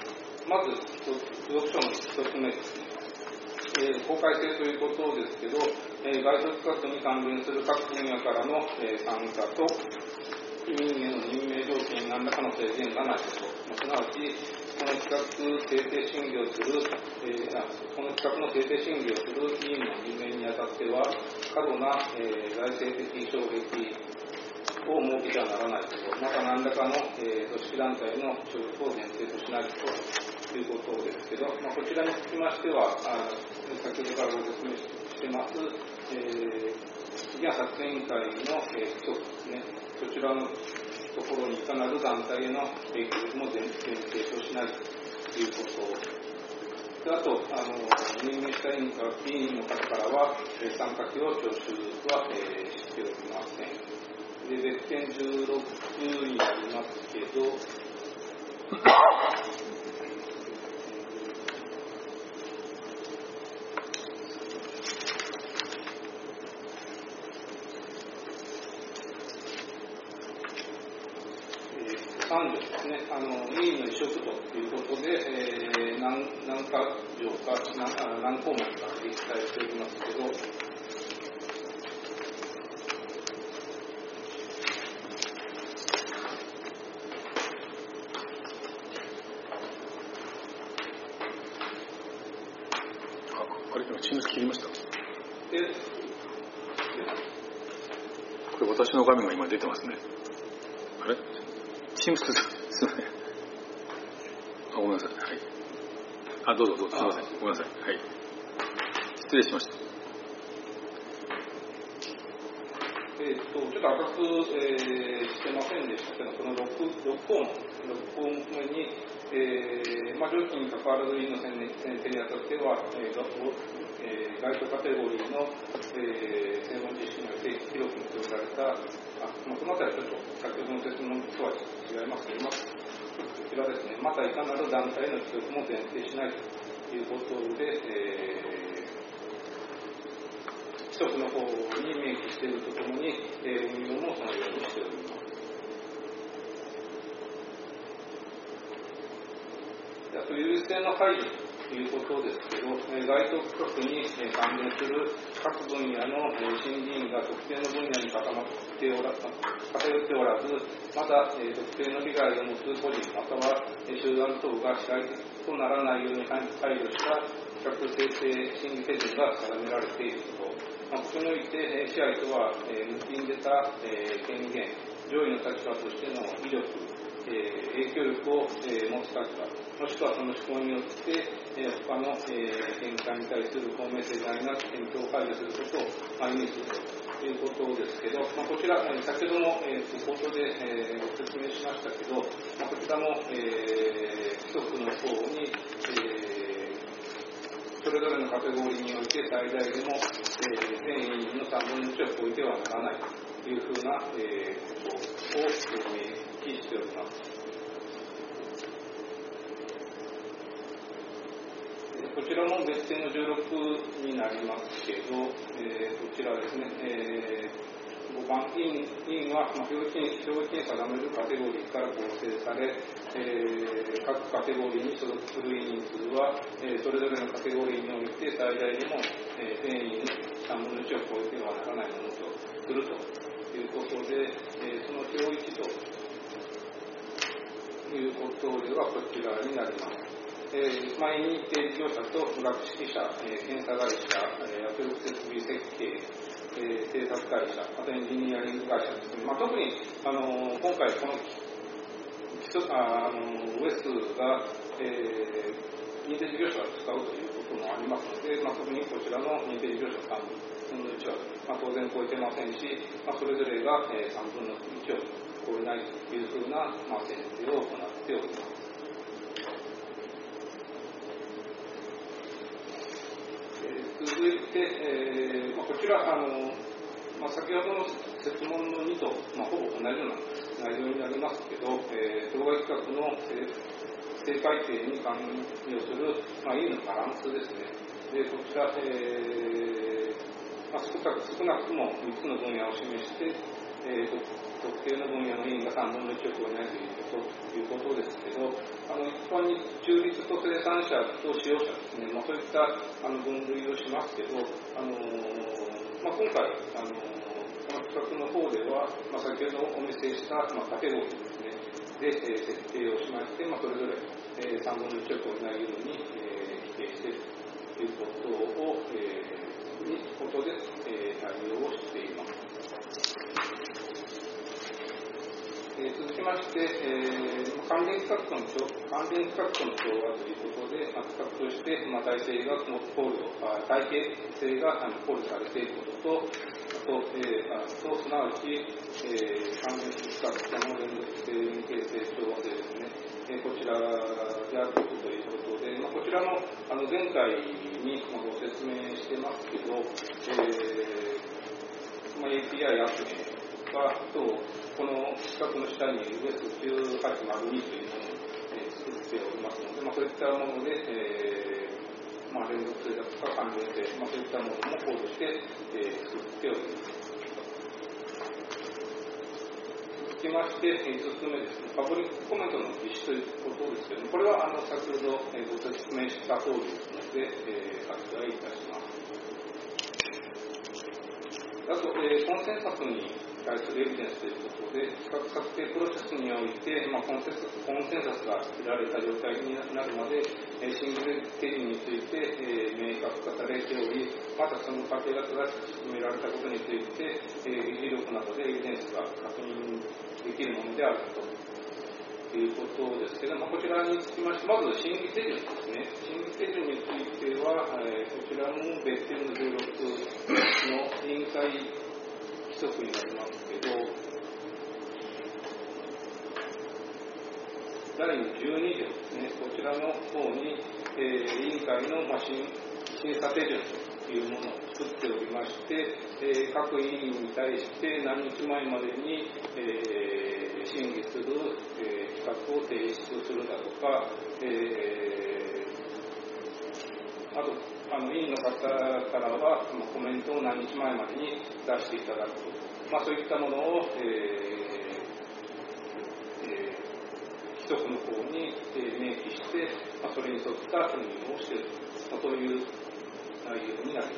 まず、付属書の一つ目ですね。えー、公開性ということですけど、えー、該当企画に関連する各分野からの、えー、参加と、委員への任命条件に何らかの制限がないこと、すなわち、この企画制定審議をする、えー、この企画の制定審議をする委員の任命にあたっては、過度な、えー、財政的障壁を設けてはならないこと、また何らかの、えー、組織団体の所属を前提としないことということですけど、まあ、こちらにつきましては、あ先ほどからご説明してます、えー、次は作戦委員会の、えー、規則ですね、そちらのところにいかなる団体への影響も前提としないということで、あと、あの任命した委員か委員の方からは、えー、参加費を徴収は、えー、しておりません。で、別件じゅうろくになりますけど、さん条ですね、あの委員の委嘱ということで、えー、何, 何か条か何、何項目か記載しておりますけど、
あれ、今、チームス切りました。
え
これ、私の画面が今出てますね。あれチームス、すみません。あ、ごめんなさい。はい。あ、どうぞどうぞ。すみません。ごめんなさい。はい。失礼しました。
えー、っと、ちょっと赤く、えー、してませんでしたけど、この 6, 6項目、6項目に、えーまあ、料金に関わらず委員の選定にあたっては、えーえー、該当カテゴリーの、えー、専門知識によって広く認められた、あまあ、このあたりはちょっと先ほどの説問とは違いますけど、まあ、こちらですね、またいかなる団体の規則も前提しないということで、えー、規則の方に明記しているとともに、えー、運用もそのようにしております。あと、優先の排除ということですけど、該当企画に関連する各分野の審議員が特定の分野に固まっておらず、偏っておらず、また特定の利害を持つ個人または集団等が支配的とならないように配慮した企画制定審議手順が定められていること、まあ、ここにおいて支配とは抜きんでた権限、上位の立場としての威力、影響力を持つ立場、もしくはその思考によって、えー、他の、えー、見解に対する公明正大な検討を排除することを、まあ、意味するということですけど、まあ、こちら、えー、先ほども、えー、冒頭で、えー、ご説明しましたけど、まあ、こちらも、えー、規則の方に、えー、それぞれのカテゴリーにおいて最大でも、えー、全委員のさんぶんのいちを超えてはならないというふうな、えー、ことを明記しております。こちらも別件のじゅうろくになりますけど、えー、こちらですね、えー、ごばん、委員、委員は、まあ、表記に定めるカテゴリーから構成され、えー、各カテゴリーに所属する委員数は、えー、それぞれのカテゴリーにおいて最大でも、えー、全員さんぶんのいちを超えてはならないものとするということで、えー、その表一ということではこちらになります。えー、前に定事業者と学識者、えー、検査会社、えー、圧力設備設計、えー、製作会社、またエンジニアリング会社ですね。まあ、特に、あのー、今回この基礎あ、あのー、ウエスが、えー、認定事業者を使うということもありますので、まあ、特にこちらの認定事業者さんぶんのいちは、まあ、当然超えてませんし、まあ、それぞれが、えー、さんぶんのいちを超えないというふうな、まあ、選定を行っております。続いて、えーまあ、こちら、あのまあ、先ほどの設問のにと、まあ、ほぼ同じような内容になりますけど、えー、当該企画の正改定に関与する、まあ、委員のバランスですね。でこちら、えーまあ、少なく少なくともみっつの分野を示して、 えー、特定の分野の委員がさんぶんのいちを超えないというこということですけど、あの一般に中立と生産者と使用者ですね、まあ、そういったあの分類をしますけど、あのまあ、今回あのこの企画の方では、まあ、先ほどお見せした、まあ、カテゴリーですねで、えー、設定をしまして、まあ、それぞれ、えー、さんぶんのいちを超えないように、えー、規定しているということを、えー、にことで、えー、対応をしています。えー、続きまして、えー、関連企画との関連企画との調和ということで、まあ、企画として、まあ、体制が考慮、体系性が考慮されていることと、あと、えー、あとすなわち、えー、関連企画との連続性、連携性、調和性ですね、えー、こちらであるということで、まあ、こちらもあの前回にご説明してますけど、えーまあ、エーピーアイ アプリがとこの企画の下に ユーエスきゅうはちまるに というものを、えー、作っておりますので、まあ、そういったもので、えーまあ、連続性だとか関連性、まあ、そういったものも考慮して、えー、作っております。続きまして、いつつめですね、パブリックコメントの実施ということですけども、これはあの先ほど、えー、ご説明した通りですので、えー、割愛いたします。あと、えー、コンセンサスに対するエビデンスということで、企画策定プロセスにおいて、まあ、コンセンサス、コンセンサスが得られた状態になるまで、えー、シングル手順について、えー、明確化されており、またその過程が正しく進められたことについて、えー、議事録などでエビデンスが確認できるものであるということですけども、こちらにつきまして、まず審議手順ですね。審議手順については、えー、こちらも別件のじゅうろくの委員会規則になりますけど、だいじゅうに条ですね、こちらの方に、えー、委員会の、まあ、審, 審査手順というものを作っておりまして、えー、各委員に対して何日前までに、えー、審議する、えー、企画を提出するだとか、えー、あとあの委員の方からはコメントを何日前までに出していただくと、まあ、そういったものを、えーえー、規則の方に、えー、明記して、まあ、それに沿った運用をしている、まあ、そういう内容になります。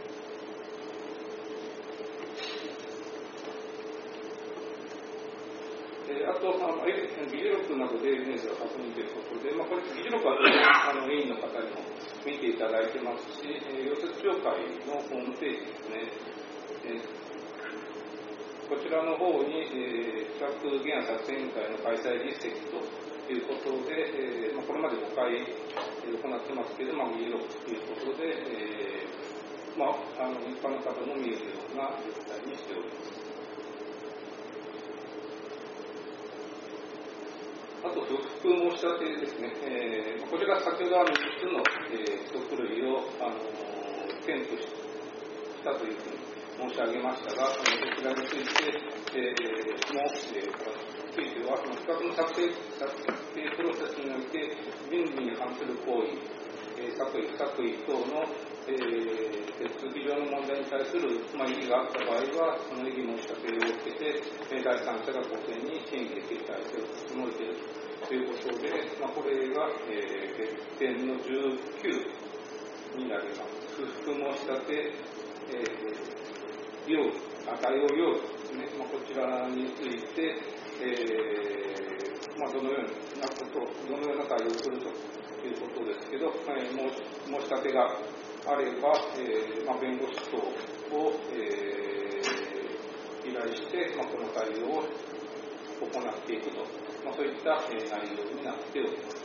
えー、あと、あの議事録などでエビデンスが確認ということで、まあ、これ議事録はあの委員の方にも見ていただいてますし、えー、溶接協会のホームページですね、えー、こちらの方に、えー、企画議案作成委員会の開催実績ということで、えーまあ、これまでごかい行ってますけど、まあ、議事録ということで、えーまあ、あの一般の方も見えるような状態にしております。あと、不服申し立てですね、えー、こちら先ほどみっつの、えー、規則類を、あのー、検討したというふうに申し上げましたが、こちらについて、えー、も、えー、ついては、企画の作成、作成プロセスにおいて、倫理に反する行為、えー、作為、不作為等の、えー、手続き上の問題に対する、まあ、異議があった場合は、その異議申し立てを受けて、えー、第三者が公正に審議できる体制を整えているということで、まあ、これが、えー、別点のじゅうきゅうになります。不服申し立て、えー、要対応要ですね、まあ、こちらについて、えーまあ、どのようなこと、どのような対応をするということですけど、えー、申し申し立てがあれば、えーまあ、弁護士等を、えー、依頼して、まあ、この対応を行っていくと、まあ、そういった、えー、内容になっております。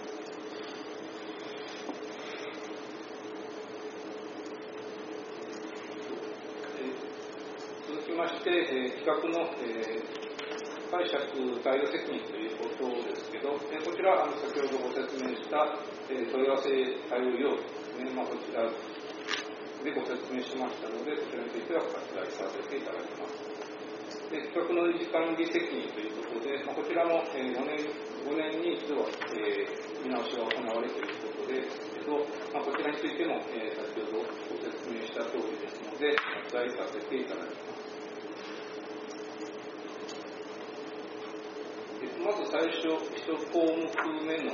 えー、続きまして、えー、企画の、えー解釈対応責任ということですけど、えー、こちらあの先ほどご説明した、えー、問い合わせ対応要領ですね、まあ、こちらでご説明しましたので、こちらについては割愛させていただきます。で企画の維持管理責任ということで、まあ、こちらも、えー、ごねん、ごねんに一度は、えー、見直しが行われるということですけど、まあ、こちらについても、えー、先ほどご説明した通りですので、割愛させていただきます。 まず最初、一項目目の、ね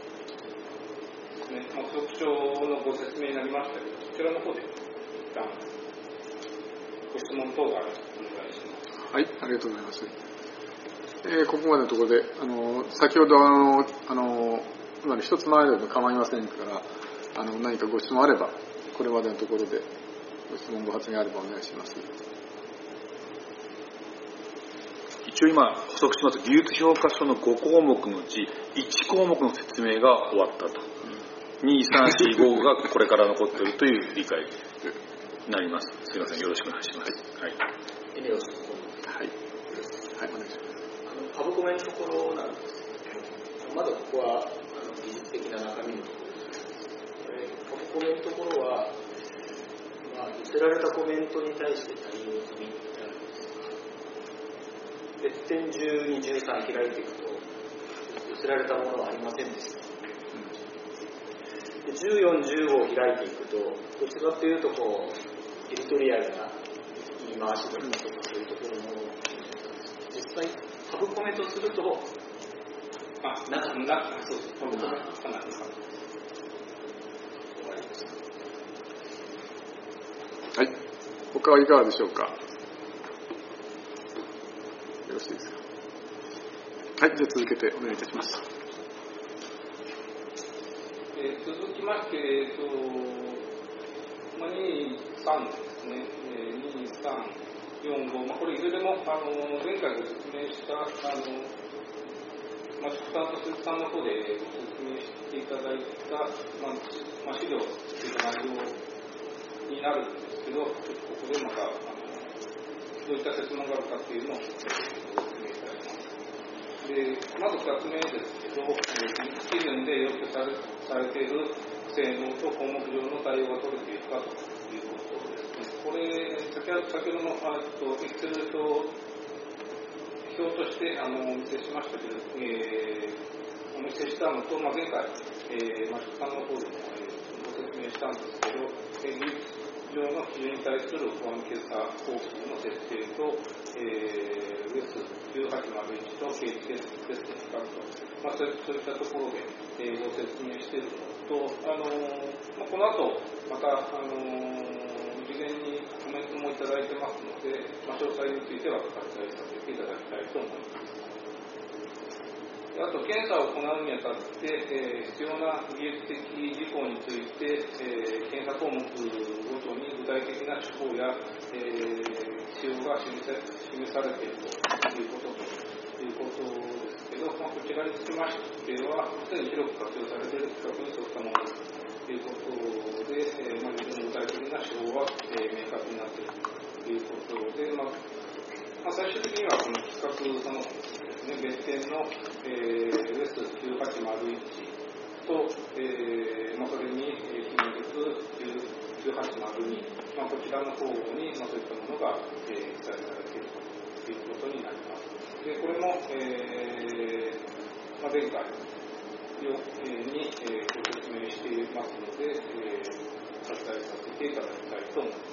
まあ、特徴のご説明になりましたけど、こちらの方で一旦ご質問等があればお願いします。
はい、ありがとうございます。えー、ここまでのところで、あの先ほどあのあの今の一つ前でも構いませんから、あの何かご質問あれば、これまでのところでご質問ご発言あればお願いします。
一応今補足しますと、技術評価書のご項目のうちいち項目の説明が終わったと、うん、に、さん、よん、ごがこれから残っているという理解になります。すみません、よろしくお願いします。はい。
エネオスの方
はい。はい、お願いします。
あのパブコメのところなんですけど、まだここはあの技術的な中身のところです。パブコメのところは、まあ、寄せられたコメントに対して対応済みになるんですが、別点じゅうに、じゅうさん開いていくと、寄せられたものはありませんでした。でじゅうよん、じゅうごを開いていくと、どっちかというとこう、エディトリアルな言い回しだとか、そういうところも、実際、パブコメントすると、
あ、なかなか、そうです。パブコメントかなか。終わりました。
はい。他はいかがでしょうか。よろしいですか。はい。じゃあ続けてお願いいたします。
えー、続きまして、えーとまあ、に、さんですね。えー、に、さん、よん、ご、まあ、これいずれもあの前回ご説明したあの、まあ、宿さんと鈴木さんの方でご説明していただいた、まあまあ、資料というか内容になるんですけど、ちょっとここでまたあのどういった説問があるかというのをご説明いたします。でまずふたつめですけど、技術基準で要求され、されている性能と項目上の対応が取れているかということですね。これ、先ほど、先ほどのエクセル表、表としてあのお見せしましたけど、えー、お見せしたのと、まあ、前回、えー、マシュさんの方でも、えー、ご説明したんですけど、技術上の基準に対する保安検査方法の設定と、えー、ウエスじゅうはちまるいちとケージテストの比較と、まあ、そういったところで、えー、ご説明しているのと、あのーまあ、この後、また、あのー、事前にコメントもいただいてますので、まあ、詳細については割愛させていただきたいと思います。あと、検査を行うにあたって、えー、必要な技術的事項について、えー、検査項目ごとに具体的な手法や、えー、必要が示さ、示されているということということですけど、まあ、こちらにつきましては、すでに広く活用されている規格に沿ったものということで、えーまあ、非常に具体的な手法は、えー、明確になっているということで、まあまあ、最終的にはこの規格その別点の、えー、ウエスじゅうはちまるいちと、えーまあ、それに紐づくじゅうはちまるに、まあ、こちらの方に、まあ、そういったものが、えー、記載されているということになります。でこれも、えーまあ、前回に、えー、ご説明していますので、えー、割愛させていただきたいと思います。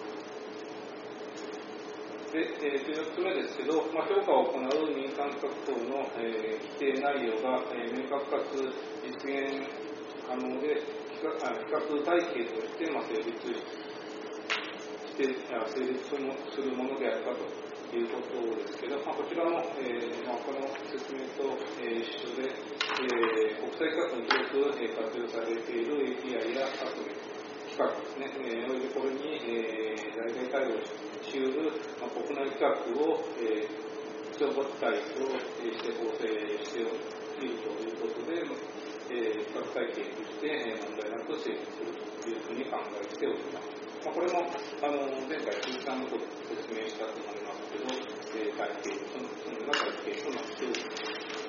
で、えー、よっつめですけど、まあ、評価を行う民間各党の、えー、規定内容が、えー、明確かつ実現可能で、比較体系として、まあ、成立して成立するものであるかということですけど、まあ、こちらも、えーまあ、この説明と、えー、一緒で、えー、国際規格に広く、えー、活用されている エーピーアイ やアプリ規格ですね、えー、これに、えー、代々対応しうる、まあ、国内規格を、えー、基礎母体として構成しているということで、えー、規格体系として、えー、問題なく成立するというふうに考えております。まあ、これもあの前回、鈴木さんのことで説明したと思いますけど、えー、体系そのそのような体系となっております。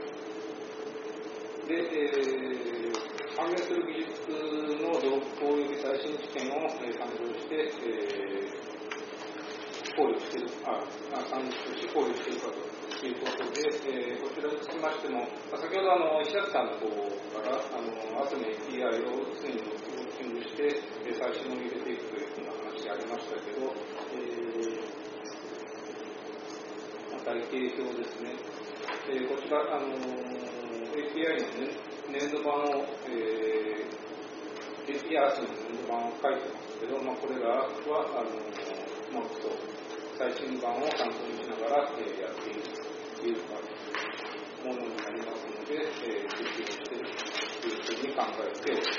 で、えー関連する技術の動向及び最新知見を、えー、参照して、えー、考慮している、あ、参照して考慮しているかということで、えー、こちらにつきましても、先ほどあの石崎さんの方からあのアスメ エーピーアイ を常にウォーキングして、えー、最新を入れていくというふうな話がありましたけど、えーまあ、体系表ですね。 えー、こちら、あのー、エーピーアイ の年度版を、えー、エーピーアイ アースの年度版を書いてますけど、まあ、これらは、あのー、まあ、最新版を参考にしながら、えー、やっているというものになりますので、えー、実現しているというふうに考えております。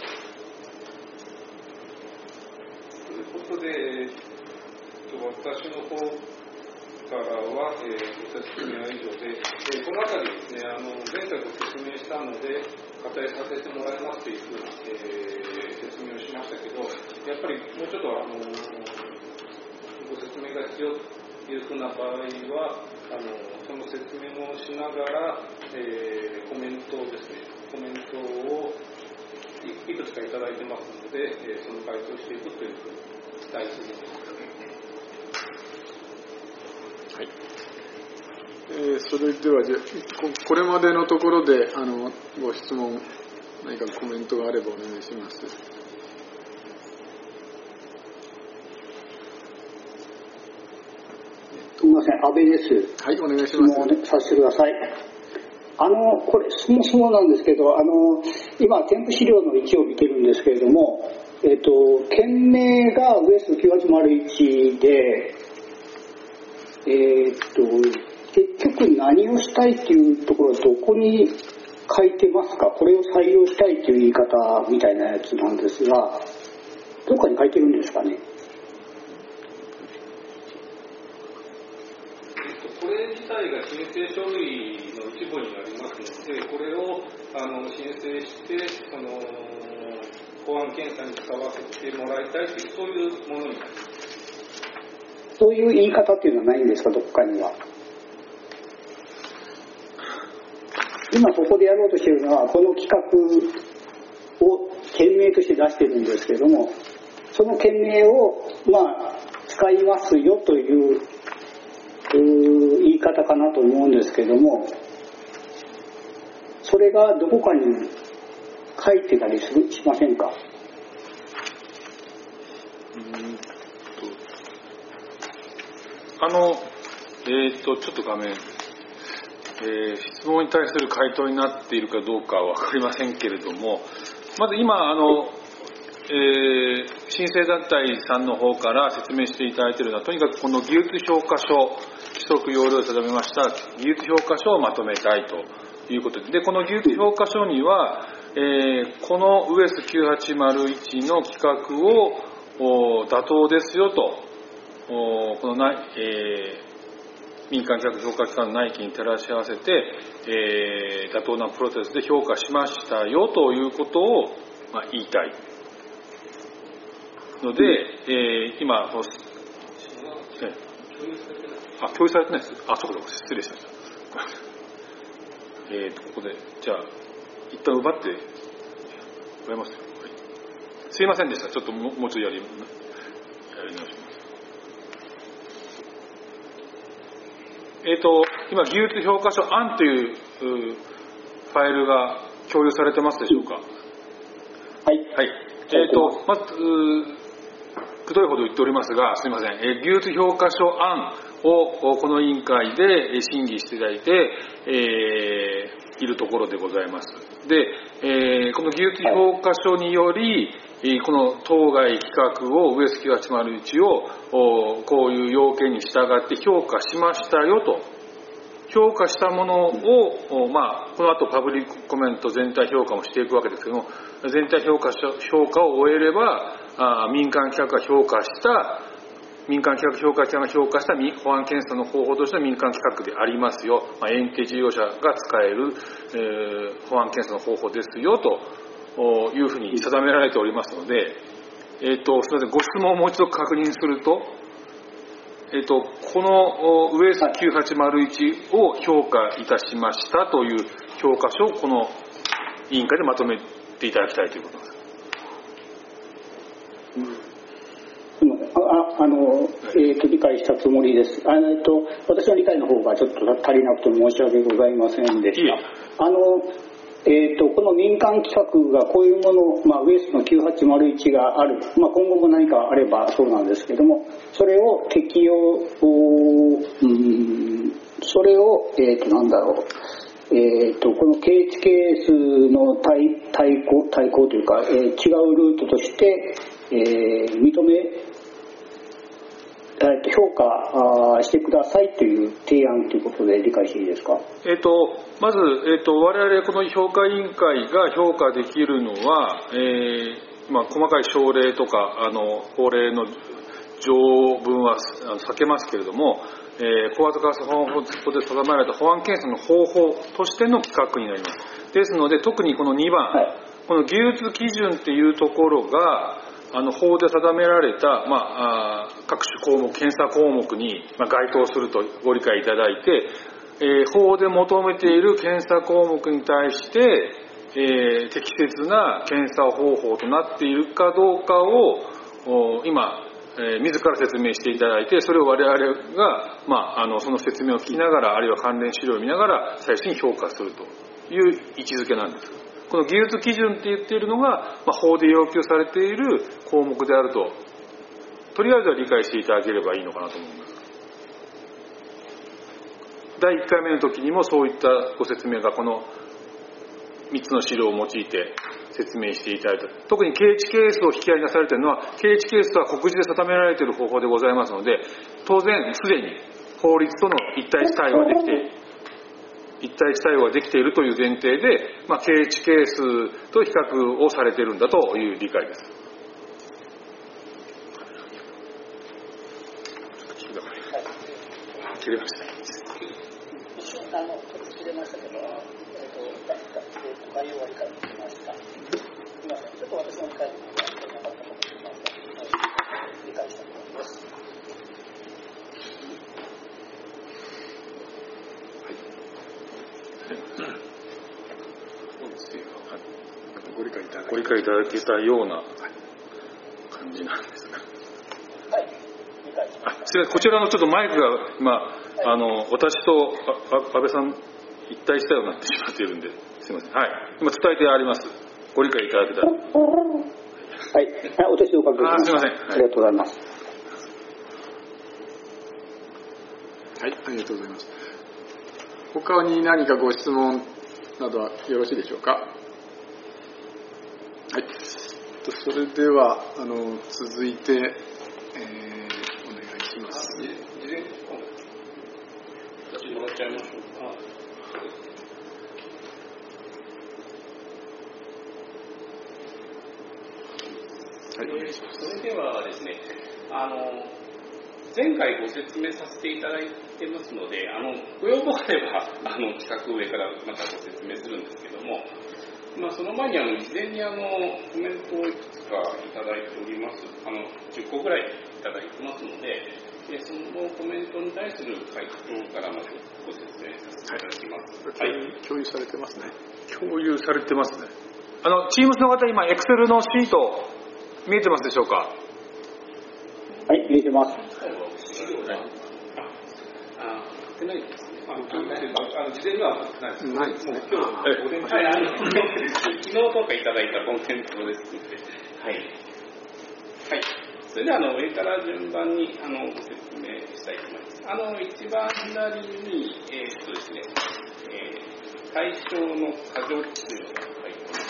ということで、私の方からは、えー、ご説明は以上で、えー、このあたりですね、あの前回ご説明したので、割愛させてもらいますというふうな、えー、説明をしましたけど、やっぱりもうちょっと、あのご説明が必要というふうな場合は、あのその説明もしながら、えー、コメントをですね、コメントをいくつかいただいてますので、えー、その回答していくというふうに期待するんです。
はい。えー、それではじゃこ、これまでのところであのご質問、何かコメントがあればお願いします。
すみません、安倍です。
はい、お願いします。
質問させてください。あの、これ、そもそもなんですけど、あの、今、添付資料のいちを見てるんですけれども、えっと、件名がウエストきゅうはちまるいちで、えー、っと、結局何をしたいっていうところはどこに書いてますか？これを採用したいっていう言い方みたいなやつなんですが、どこに書いてるんですかね？
これ自体が申請書類の一部になりますので、これをあの申請してその保安検査に使わせてもらいたいという、そういうものになります。
そういう言い方っていうのはないんですか、どこかには。今ここでやろうとしているのは、この企画を件名として出してるんですけども、その件名を、まあ、使いますよという言い方かなと思うんですけども、それがどこかに書いてたりするしませんか？
うんとあの、えーと、ちょっと画面、えー、質問に対する回答になっているかどうかは分かりませんけれども、まず今、あの、えー、申請団体さんの方から説明していただいているのは、とにかくこの技術評価書、規則要領で定めました技術評価書をまとめたいということで、でこの技術評価書には、えー、このウエスきゅうはちまるいちの規格を妥当ですよと、この内、えー、民間企画評価機関の内規に照らし合わせて、えー、妥当なプロセスで評価しましたよということを、まあ、言いたいので、えー、今、ね、あ、共有されてないです。あ、そうか、失礼しました。えーと、ここで、じゃあ、一旦奪って、奪いますよ。はい、すいませんでした。ちょっともう、もうちょっとやり、やり直します。えーと、今、技術評価書案というファイルが共有されてますでしょうか？
はい。
はい。えーと、まず、くどいほど言っておりますが、すみません。えー、技術評価書案をこの委員会で審議していただいて、えー、いるところでございます。で、えー、この技術評価書により、この当該規格をウエスきゅうはちまるいちをこういう要件に従って評価しましたよと。評価したものを、まあ、この後パブリックコメント全体評価もしていくわけですけども、全体評価評価を終えれば、あ民間企画が評価した民間企画評価機関が評価した保安検査の方法としての民間企画でありますよ、まあ、円形事業者が使える、えー、保安検査の方法ですよというふうに定められておりますので、えー、とすみません、ご質問をもう一度確認すると、えー、とこのウエスきゅうはちまるいちを評価いたしましたという評価書をこの委員会でまとめていただきたいということです。
ああのえー、と理解したつもりです。あ、えー、と私の理解の方がちょっと足りなくて申し訳ございませんでした。あの、えー、とこの民間規格がこういうもの、まあ、ウエスのきゅうはちまるいちがある、まあ、今後も何かあればそうなんですけども、それを適用、うん、 それを、えー、となんだろう、えー、とこの ケーエイチケーエス の対、対抗、対抗というか、えー、違うルートとして、えー、認め、えー、と評価してくださいという提案ということで理解していいですか。
えー、とまず、えー、と我々この評価委員会が評価できるのは、えーまあ、細かい省令とかあの法令の条文は避けますけれども、えー、小型化保安法で定められた保安検査の方法としての規格になります。ですので特にこのにばん、はい、この技術基準っていうところがあの法で定められた、まあ、あ各種項目検査項目に、まあ、該当するとご理解いただいて、えー、法で求めている検査項目に対して、えー、適切な検査方法となっているかどうかを今えー、自ら説明していただいて、それを我々が、まあ、あのその説明を聞きながら、あるいは関連資料を見ながら最初に評価するという位置づけなんです。この技術基準って言っているのが、まあ、法で要求されている項目であると、とりあえずは理解していただければいいのかなと思います。だいいっかいめの時にもそういったご説明がこのみっつの資料を用いて説明していただいた。特に ケーエイチケーエス を引き合いに出されているのは ケーエイチケーエス とは国示で定められている方法でございますので、当然すでに法律との一対一対応ができている一対一対応ができているという前提で、まあ、ケーエイチケーエス と比較をされているんだという理解です。切れました。
一瞬あの切れましたけど、えっと概要は理解できました。今ちょっと私の理解できなかったかもしれません。理解したと思います。
そうですよ。ご理解いただけご理解いただけたような感じなんですが。
はい。理解しました。
あ、すみません。こちらのちょっとマイクが今、はい、あの私と安倍さん一体したようになってしまっているんで、すみません。はい。今伝えてあります。ご理解いただけたら。はい。
お手数おかけします。
すみません。はい、
ありがとうございます。
はい、ありがとうございます。他に何かご質問などはよろしいでしょうか。はい。それではあの続いて、えー、お願いします。
事前私もらっちゃいましょうか。
はい、お願いします。
それではですね、あの前回ご説明させていただいてますので、あのご要望があればあの企画上からまたご説明するんですけども、まあ、その前にあの事前にあのコメントをいくつかいただいております。あのじゅっこぐらいいただいてますので、でそのコメントに対する回答からまずご説明させていただきます。
はい、共有されてますね。
共有されてますね。あの Teams の方、今 Excel のシート見えてますでしょうか。は
い、見えてます。
あ、出ないですね。あの事前にはないです。
ないですね。
今日午前中、はい、あの昨日とかいただいたコンテンツですので、はい。はい。それではあの上から順番にあのご説明したいと思います。あの一番左にえー、っとですね、えー、対象の過剰値というのが書いてます。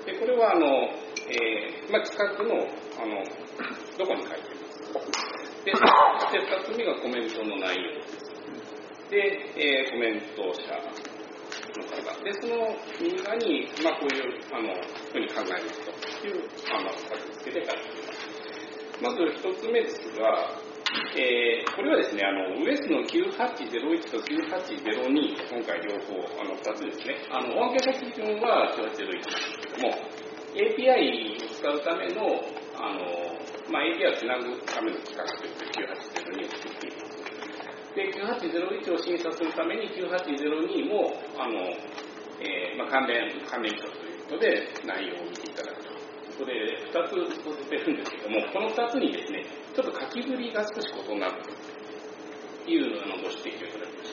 でこれはあの、えー、まあ企画のあのどこに書いてますか。で、そしてふたつめがコメントの内容です。で、えー、コメント者の方。で、その右側に、まあ、こういう、あの、ふうに考えますという、あの、書き付けで書いています。まず一つ目ですが、えー、これはですね、あの、ウエスのきゅうはちゼロいちときゅうはちゼロに、今回両方、あの、ふたつですね。あの、保安検査基準はきゅうはちゼロいちなんですけども、エーピーアイ を使うための、あの、まあ、エーピーアイ をつなぐための規格というきゅうはちゼロにを作っています。で、きゅうはちゼロいちを審査するためにきゅうはちゼロにも、あの、えー、まあ、関連、関連書ということで内容を見ていただくと。それふたつ載せてるんですけども、このふたつにですね、ちょっと書きぶりが少し異なるというあのご指摘をいただきました。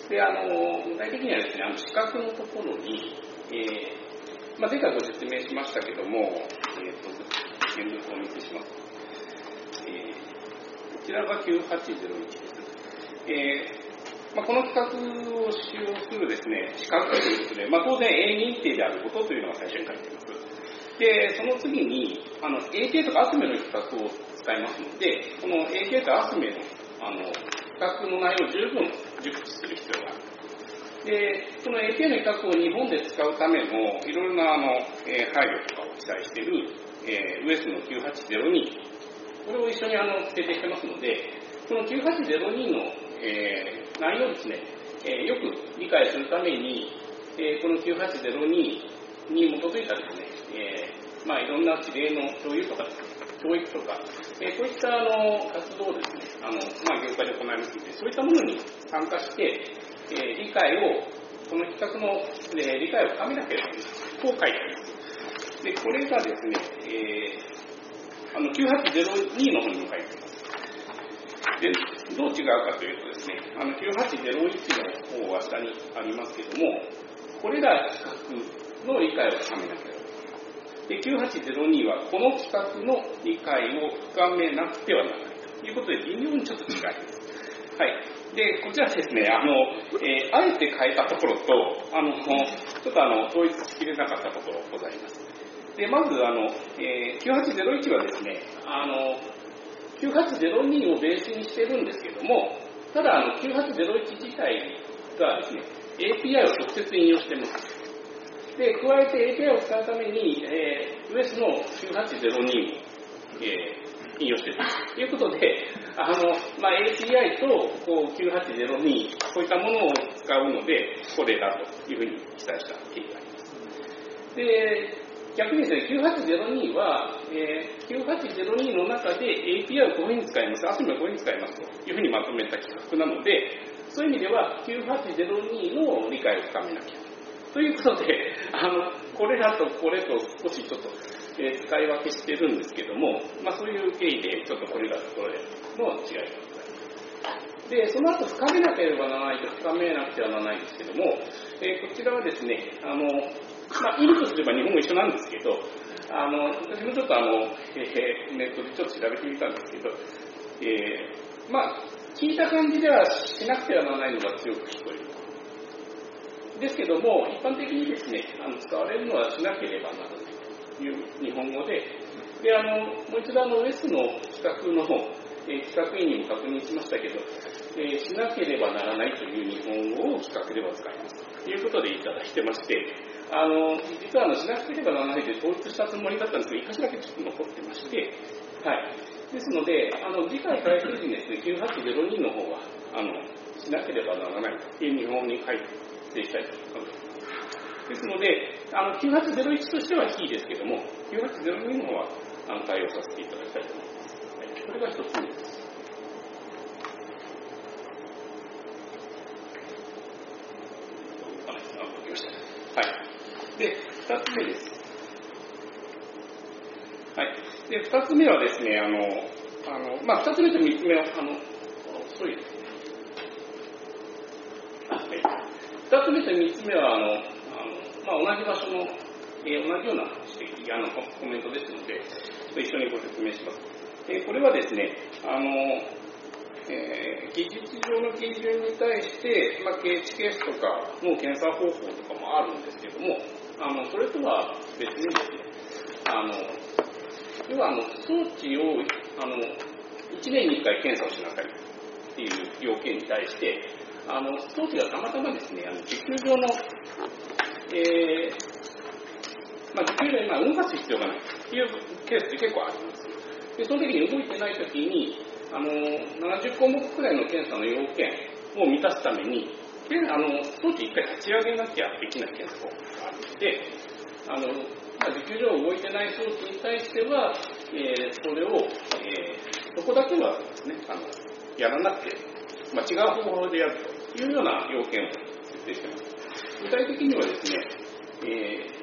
で、あの、具体的にはですね、あの、四角のところに、えー、まあ、前回ご説明しましたけども、えっ、ー、と、現物をお見せします。えー、こちらがきゅうはちゼロいちです。えー、 まあ、この企画を使用するですね、資格ということで、まあ、当然 A 認定であることというのが最初に書いています。で、その次に、あの、エーケー とかアスメの企画を使いますので、この エーケー とアスメの、あの、企画の内容を十分熟知する必要がある。で、その エーケー の企画を日本で使うためのいろいろなあの、えー、配慮とかを記載している、えー、ウエスのきゅうはちゼロに、これを一緒にあの制定してますので、このきゅうはちゼロにの、えー、内容をですね、えー、よく理解するために、えー、このきゅうはちゼロにに基づいたですね、えー、まあいろんな事例の共有とかですね、教育とか、えー、こういったあの活動をですね、あの、まあ業界で行いますので、そういったものに参加して、えー、理解を、この企画の、えー、理解を深めなければいけない。こう書いてあります。で、これがですね、えー、あのきゅうはちゼロにの方にも書いてあります。で、どう違うかというとですね、あのきゅうはちゼロいちの方は下にありますけども、これら企画の理解を深めなければいけない。で、きゅうはちゼロにはこの企画の理解を深めなくてはならないということで、微妙にちょっと違います。はい。で、こちらですね、あの、えー、あえて変えたところと、あの、ちょっとあの、統一しきれなかったところございます。で、まず、あの、えー、きゅうはちゼロいちはですね、あの、きゅうはちゼロにをベースにしてるんですけども、ただ、あの、きゅうはちゼロいち自体がですね、エーピーアイ を直接引用しています。で、加えて エーピーアイ を使うために、えー、ウエスのきゅうはちゼロにを、えー、引用しているということで、あの、まあ、エーピーアイ とこうきゅうはちゼロに、こういったものを使うので、これだというふうに記載した経緯があります。で、逆にですね、きゅうはちゼロには、えー、きゅうはちゼロにの中で エーピーアイ をこういうふうに使います、アスメをこういうふうに使いますというふうにまとめた企画なので、そういう意味ではきゅうはちゼロにの理解を深めなきゃ。ということで、あの、これらとこれと少しちょっと、えー、使い分けしてるんですけども、まあそういう経緯でちょっとこれらとこれの違いがございます。で、その後深めなければならないと深めなくてはならないんですけども、えー、こちらはですね、あの、まあ意味とすれば日本語一緒なんですけど、あの、私もちょっとあの、えー、ネットでちょっと調べてみたんですけど、えー、まあ聞いた感じではしなくてはならないのが強く聞こえる。ですけども、一般的にですね、あの使われるのはしなければならないという日本語で、で、あの、もう一度あの、ウエスの企画の、えー、企画委員にも確認しましたけど、えー、しなければならないという日本語を企画では使いますということでいただいてまして、あの、実はあの、しなければならないと統一したつもりだったんですけど、一箇所だけちょっと残ってまして、はい。ですので、あの、次回開始時にですね、きゅうはちゼロにの方は、あの、しなければならないという日本に書いて、していきたいと思います。ですので、あのきゅうはちゼロいちとしては非ですけども、きゅうはちゼロにの方はあの対応させていただきたいと思います。はい、これが一つ目です。あ、あ、きました。はい。で、二つ目です。はい。で、二つ目はですね、あの、あの、まあ、二つ目と三つ目は、あの、遅いですね。あ、はい。二つ目と三つ目は、あの、あのまあ、同じ場所の、えー、同じような指摘、あの、コメントですので、一緒にご説明します。えー、これはですね、あの、えー、技術上の基準に対して、まあ、ケーチケースとかの検査方法とかもあるんですけども、あの、それとは別にですね、あの、要は、あの、装置を、あの、いちねんにいっかい検査をしなさいっていう要件に対して、あの、装置がたまたまですね、あの、地球上の、えー、まあ、地球上にまあ動かす必要がないというケースって結構あります。で、その時に動いてない時に、あの、ななじゅっこうもくくらいの検査の要件を満たすために、であの、装置一回立ち上げなきゃできない検査方法があるので、あの、まあ、地球上動いてない装置に対しては、えー、それを、えー、そこだけはですね、あの、やらなくて、まあ、違う方法でやるというような要件を設定しています。具体的にはですね、えー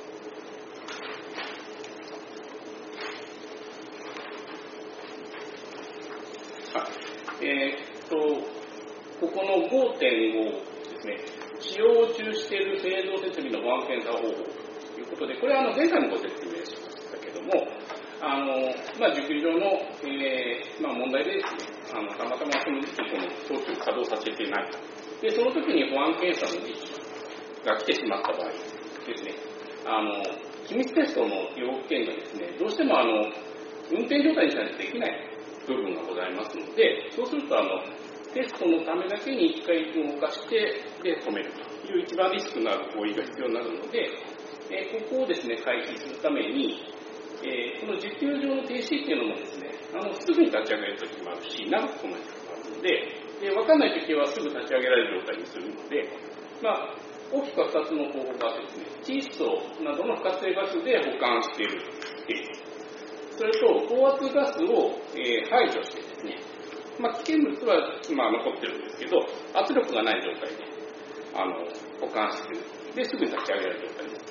あえー、っとここの ごてんご ですね、使用中している製造設備の保安検査方法ということで、これはあの前回もご説明しましたけども、あのまあ、受給上の、えーまあ、問題でですね、 あのたまたまその時期この装置を稼働させていないと。で、その時に保安検査の時期が来てしまった場合ですね、あの、機密テストの要件がですね、どうしてもあの、運転状態にしないとできない部分がございますので、そうするとあの、テストのためだけに一回動かして、で、止めるという一番リスクのある行為が必要になるので、えー、ここをですね、回避するために、えー、この実給上の停止っていうのもですね、あの、すぐに立ち上げるときもあるし、長く止めるときもあるので、で、わかんないときはすぐ立ち上げられる状態にするので、まあ、大きくはふたつの方法があってですね、窒素などの不活性ガスで保管しているケース。それと、高圧ガスを、えー、排除してですね、まあ、危険物は、まあ、残ってるんですけど、圧力がない状態で、あの、保管している。で、すぐに立ち上げられる状態です。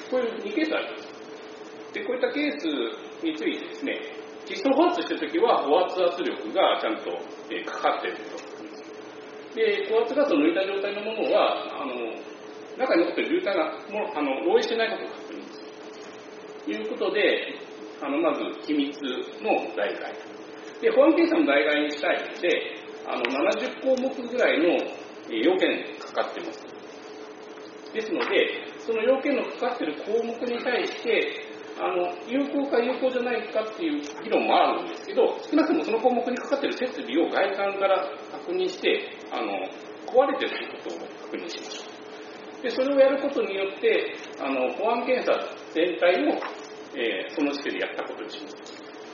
こういうにケースあります。で、こういったケースについてですね、窒素放圧しているときは、高圧圧力がちゃんと、えー、かかっていると。で、高圧ガスを抜いた状態のものは、あの、中に残っている流体がもあの漏洩していないことを確認するということで、あのまず機密の代替。で、保安検査の代替にしたいので、あのななじゅっこうもくぐらいの要件かかっています。ですので、その要件のかかっている項目に対して、あの有効か有効じゃないかっていう議論もあるんですけど、少なくともその項目にかかっている設備を外観から確認して、あの壊れているということを確認しましょう。で、それをやることによって、あの、保安検査全体を、えー、その時点でやったことにします。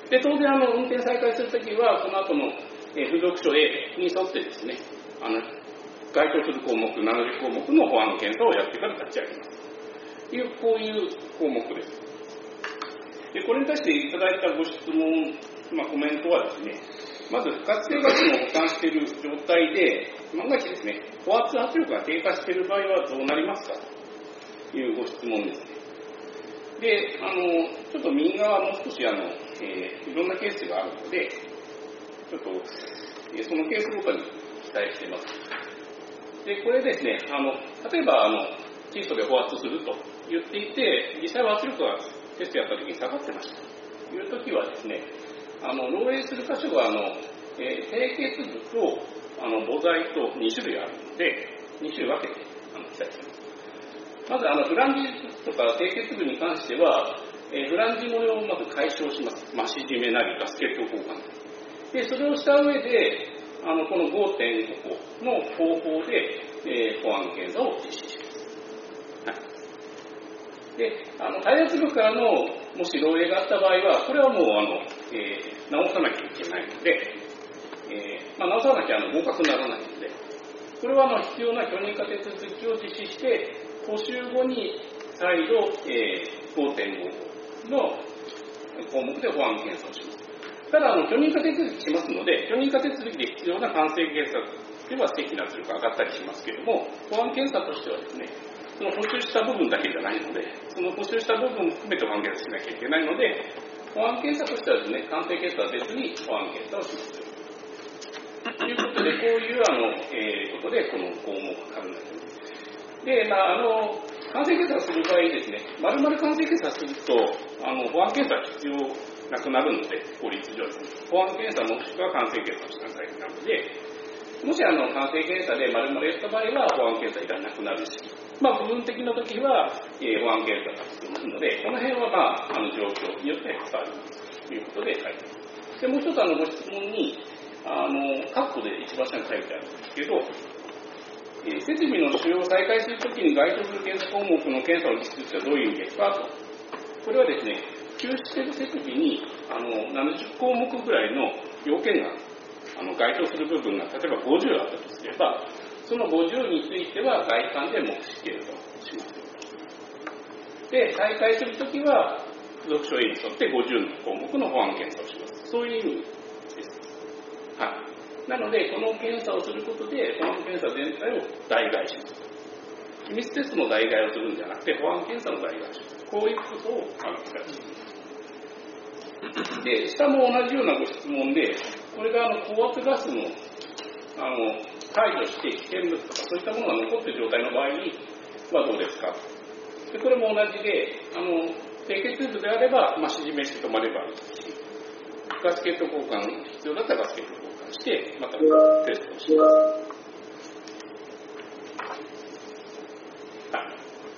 で、当然、あの、運転再開するときは、この後の、えー、付属書 A に沿ってですね、あの、該当する項目、ななじゅっこうもくの保安検査をやってから立ち上げます。という、こういう項目です。で、これに対していただいたご質問、まあ、コメントはですね、まず、不活性ガスを保管している状態で、万が一ですね、高圧圧力が低下している場合はどうなりますかというご質問ですね。で、あの、ちょっと右側もう少しあの、えー、いろんなケースがあるので、ちょっと、えー、そのケースごとに記載しています。で、これですね、あの、例えば、あの、窒素で放圧すると言っていて、実際は圧力がテストやった時に下がってましたという時はですね、あの、漏洩する箇所が、あの、えー、低結物と、あの、母材とに種類あるので、に種類分けて、あの、記載しています。まず、あの、フランジとか低結部に関しては、えー、フランジ模様をまず解消します。増し締めなり、ガスケット交換で。それをした上で、あの、この ごてんご 個の方法で、えー、保安検査を実施します。はい。で、あの、耐圧部からの、もし漏洩があった場合は、これはもう、あの、えー、直さなきゃいけないので、えーまあ、直さなきゃあの合格にならないので、これはあの必要な許認可手続きを実施して、補修後に再度、えー、ごてんご の項目で保安検査をします。ただ、あの許認可手続きしますので、許認可手続きで必要な完成検査では適な圧力が上がったりしますけれども、保安検査としてはですね、その補修した部分だけじゃないので、その補修した部分も含めて保安検査しなきゃいけないので、保安検査としてはですね、完成検査は別に保安検査をします。ということで、こういうあの、えー、ことで、この項目が考えています。で、まあ、あの、完成検査をする場合ですね、丸々完成検査すると、あの、保安検査は必要なくなるので、法律上ですね、保安検査もしくは完成検査をしなさいなので、もしあの、完成検査で丸々やった場合は、保安検査いらなくなるし、まあ、部分的な時は、えー、保安検査が必要なので、この辺はまあ、あの、状況によって変わりますということで書いてあります。で、もう一つあの、ご質問に、あの、括弧で一番下に書いてあるんですけど、えー、設備の使用を再開するときに該当する検査項目の検査を実施するとはどういう意味ですかと。これはですね、旧している設備にあのななじゅっこうもくぐらいの要件があの該当する部分が例えばごじゅうあったとすれば、そのごじゅうについては外観で目視しているとします。で、再開するときは、付属書 A に沿ってごじゅうの項目の保安検査をします。そういう意味です。はい。なので、この検査をすることで、保安検査全体を代替します。機密テストの代替をするんじゃなくて、保安検査の代替をします。こういうことをあの使っています。で、下も同じようなご質問で、これがあの高圧ガスのあの排除して危険物とかそういったものが残っている状態の場合にはどうですか。で、これも同じで、あの低結部であれば、まあ、指示して止まればいいし、ガスケット交換必要だったらガスケット交換しして、またテストをします。はい。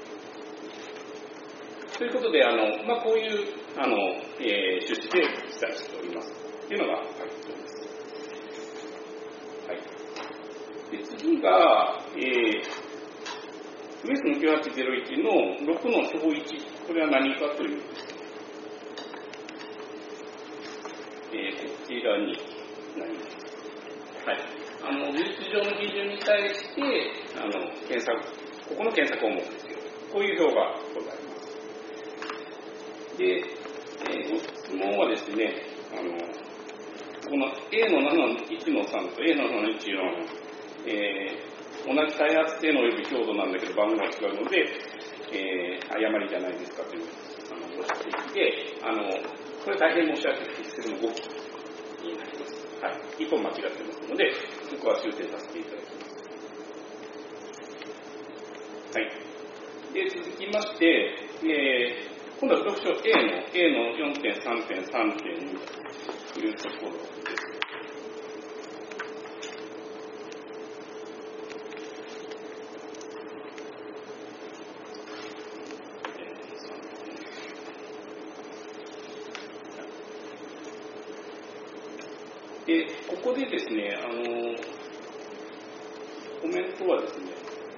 ということで、あのまあ、こういうあの、えー、趣旨で記載しておりますというのが回答です。はい、で次が、えー、ウエスのきゅうはちゼロいちのろくの小いち、これは何かというと、えー、こちらになります。はい、あの技術上の基準に対してあの検索、ここの検索項目ですよ。こういう表がございます。で、えー、ご質問はですね、あのこの エーのななのいちのさんと エーのななのいちのよん、えー、同じ開発性能及び強度なんだけど番号が違うので、えー、誤りじゃないですかというあのご指摘で、あのこれ大変申し訳ないですけども、ごきになります。はい、いっぽん間違ってますので、そこは修正させていただきます。はい。で、続きまして、えー今度は読書 A の A の よんてんさんてんさんてんに というところです。で、ここでですね、あのコメントはですね、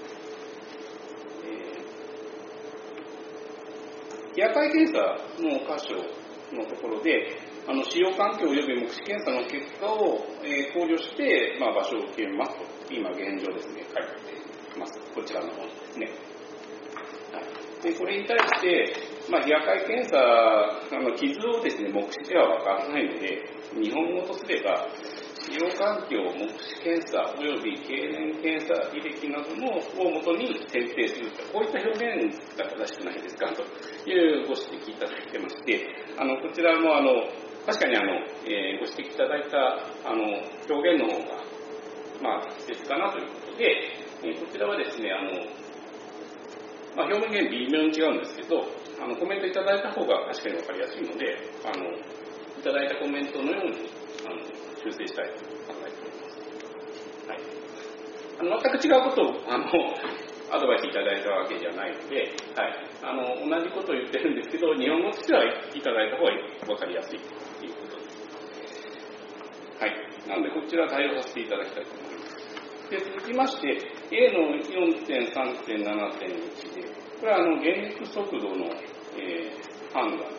夜間検査の箇所のところで、あの使用環境及び目視検査の結果を、えー、考慮して、まあ、場所を決めますと、今現状ですね、書いています。こちらの方ですね。はい、でこれに対して、まあ、夜間検査あの傷をですね、目視では分からないので、日本語とすれば、使用環境、目視検査及び経年検査履歴などのをもとに選定すると、こういった表現が正しくないですかというご指摘いただいてまして、あのこちらもあの確かにあの、えー、ご指摘いただいたあの表現の方が、まあ、適切かなということで、えー、こちらはですね、あのまあ、表現微妙に違うんですけど、あのコメントいただいた方が確かに分かりやすいので、あのいただいたコメントのようにあの修正したいと考えております。はい、あの全く違うことをあのアドバイスいただいたわけじゃないので、はい、あの同じことを言ってるんですけど、日本語としてはいただいた方が分かりやすいということです。はい、なのでこちら対応させていただきたいと思います。で続きまして A の よんてんさんてんななてんいち で、これはあの減力速度の、えー、判断です。